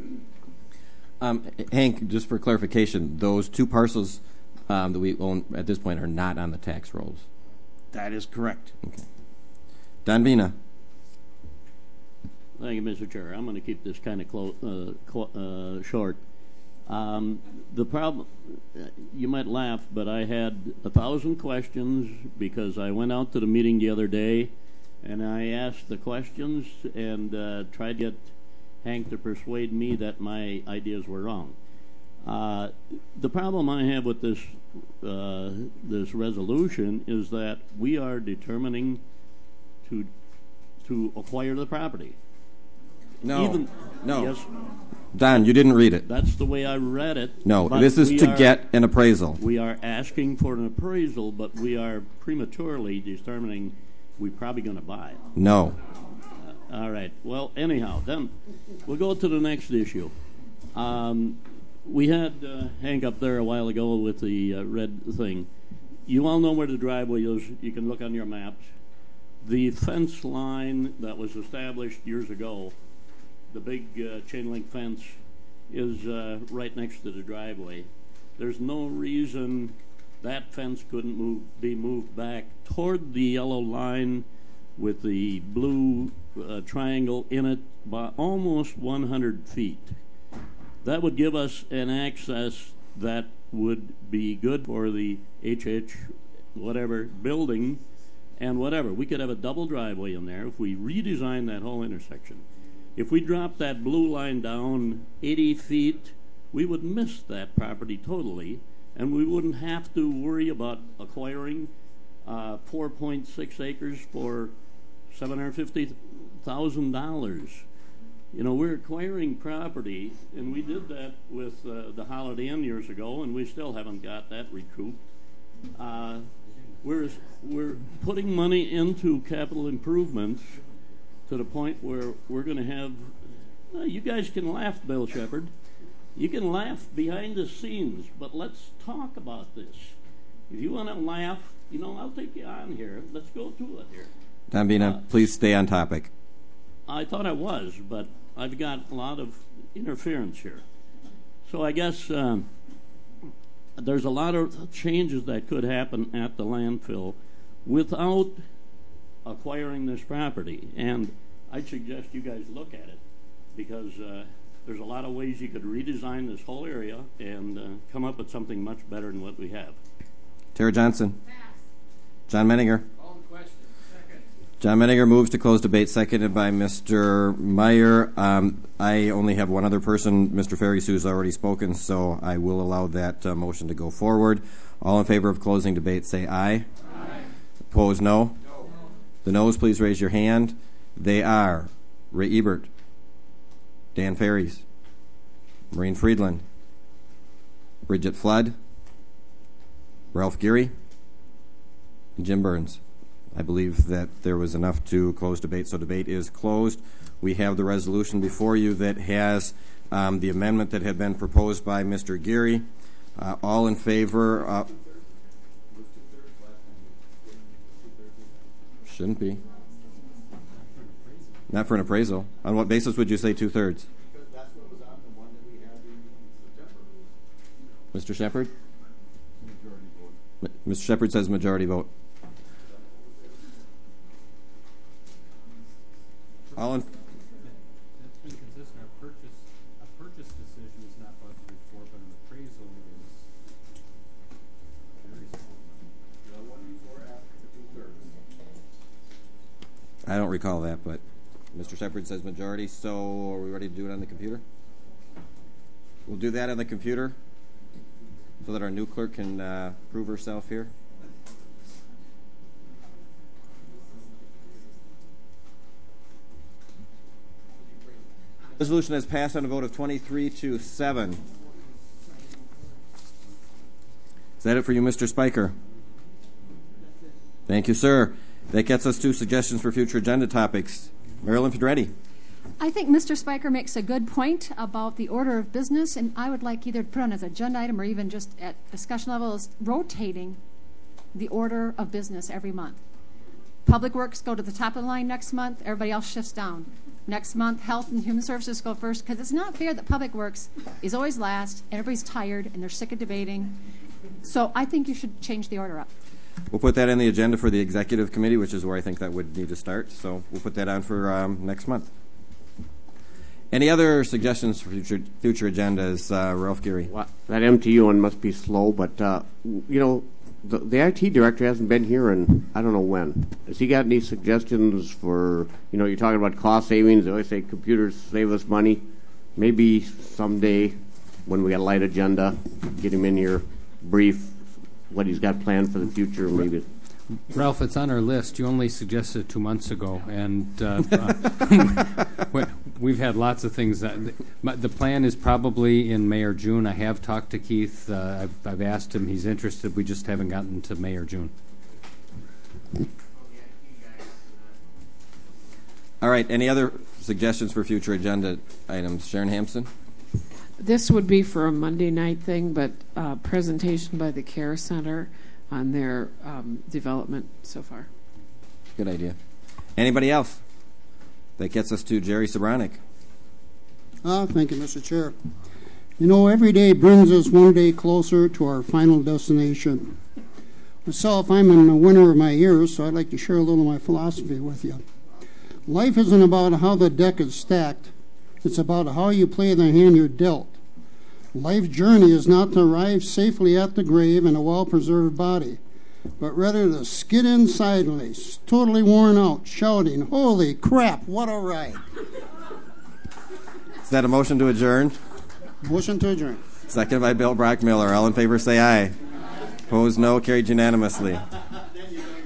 Um, Hank, just for clarification, those two parcels um, that we own at this point are not on the tax rolls. That is correct. Okay. Don Vina. Thank you, Mister Chair. I'm going to keep this kind of clo- uh, clo- uh, short. Um, the problem, you might laugh, but I had a thousand questions because I went out to the meeting the other day and I asked the questions and uh, tried to get Hank to persuade me that my ideas were wrong. Uh, the problem I have with this uh, this resolution is that we are determining to to acquire the property. No, Even, no. Yes, Don, you didn't read it. that's the way I read it. No, but this is we to are- get an appraisal. We are asking for an appraisal, but we are prematurely determining we're probably going to buy it. No. Uh, all right. Well, anyhow, then we'll go to the next issue. Um, we had uh, Hank up there a while ago with the uh, red thing. You all know where the driveway is. You can look on your maps. The fence line that was established years ago, the big uh, chain link fence, is uh, right next to the driveway. There's no reason that fence couldn't move, be moved back toward the yellow line with the blue uh, triangle in it by almost one hundred feet. That would give us an access that would be good for the H H whatever building and whatever. We could have a double driveway in there if we redesign that whole intersection. If we drop that blue line down eighty feet, we would miss that property totally, and we wouldn't have to worry about acquiring uh, four point six acres for seven hundred fifty thousand dollars. You know, we're acquiring property, and we did that with uh, the Holiday Inn years ago, and we still haven't got that recouped. Uh, we're, we're putting money into capital improvements to the point where we're going to have, uh, you guys can laugh, Bill Shepard. You can laugh behind the scenes, but let's talk about this. If you want to laugh, you know, I'll take you on here. Let's go to it here. Don Vina, Uh, please stay on topic. I thought I was, but I've got a lot of interference here. So I guess um, there's a lot of changes that could happen at the landfill without acquiring this property. And I'd suggest you guys look at it because uh, there's a lot of ways you could redesign this whole area and uh, come up with something much better than what we have. Tara Johnson. John Menninger. John Menninger moves to close debate, seconded by Mister Meyer. Um, I only have one other person, Mister Ferris, who's already spoken, so I will allow that uh, motion to go forward. All in favor of closing debate, say aye. Aye. Opposed, no? No. The noes, please raise your hand. They are Ray Ebert, Dan Ferris, Maureen Friedland, Bridget Flood, Ralph Geary, and Jim Burns. I believe that there was enough to close debate, so debate is closed. We have the resolution before you that has um, the amendment that had been proposed by Mister Geary. Uh, all in favor? Uh, shouldn't be. Not for an appraisal. On what basis would you say two-thirds? Because that's what was on the one that we had in September. Mister Shepard? Majority vote. Mister Shepard says majority vote. All in. That's been consistent. A purchase, a purchase decision is not budgeted for, but an appraisal is very small. The one before after the two thirds. I don't recall that, but Mister Shepard says majority, so are we ready to do it on the computer? We'll do that on the computer so that our new clerk can uh, prove herself here. Resolution has passed on a vote of twenty-three to seven. Is that it for you, Mister Spiker? Thank you, sir. That gets us to suggestions for future agenda topics. Marilyn Pedretti. I think Mister Spiker makes a good point about the order of business, and I would like either to put on as an agenda item or even just at discussion level is rotating the order of business every month. Public Works go to the top of the line next month. Everybody else shifts down. Next month, Health and Human Services go first, because it's not fair that Public Works is always last, and everybody's tired, and they're sick of debating. So I think you should change the order up. We'll put that in the agenda for the executive committee, which is where I think that would need to start. So we'll put that on for um, next month. Any other suggestions for future future agendas, uh, Ralph Geary? Well, that M T U one must be slow, but uh, you know, the, the I T director hasn't been here in I don't know when. Has he got any suggestions for, you know, you're talking about cost savings. They always say computers save us money. Maybe someday when we got a light agenda, get him in here, brief what he's got planned for the future, maybe. Ralph, it's on our list. You only suggested it two months ago, and uh, uh, we've had lots of things. That, the plan is probably in May or June. I have talked to Keith. Uh, I've, I've asked him. He's interested. We just haven't gotten to May or June. All right. Any other suggestions for future agenda items? Sharon Hampson? This would be for a Monday night thing, but uh, presentation by the Care Center on their um, development so far. Good idea. Anybody else? That gets us to Jerry Sobranic. Uh, thank you, Mister Chair. You know, every day brings us one day closer to our final destination. Myself, I'm in the winter of my years, so I'd like to share a little of my philosophy with you. Life isn't about how the deck is stacked. It's about how you play the hand you're dealt. Life's journey is not to arrive safely at the grave in a well-preserved body, but rather to skid in sideways, totally worn out, shouting, "Holy crap, what a ride!" Is that a motion to adjourn? Motion to adjourn. Seconded by Bill Brockmiller. All in favor say aye. Opposed, no. Carried unanimously.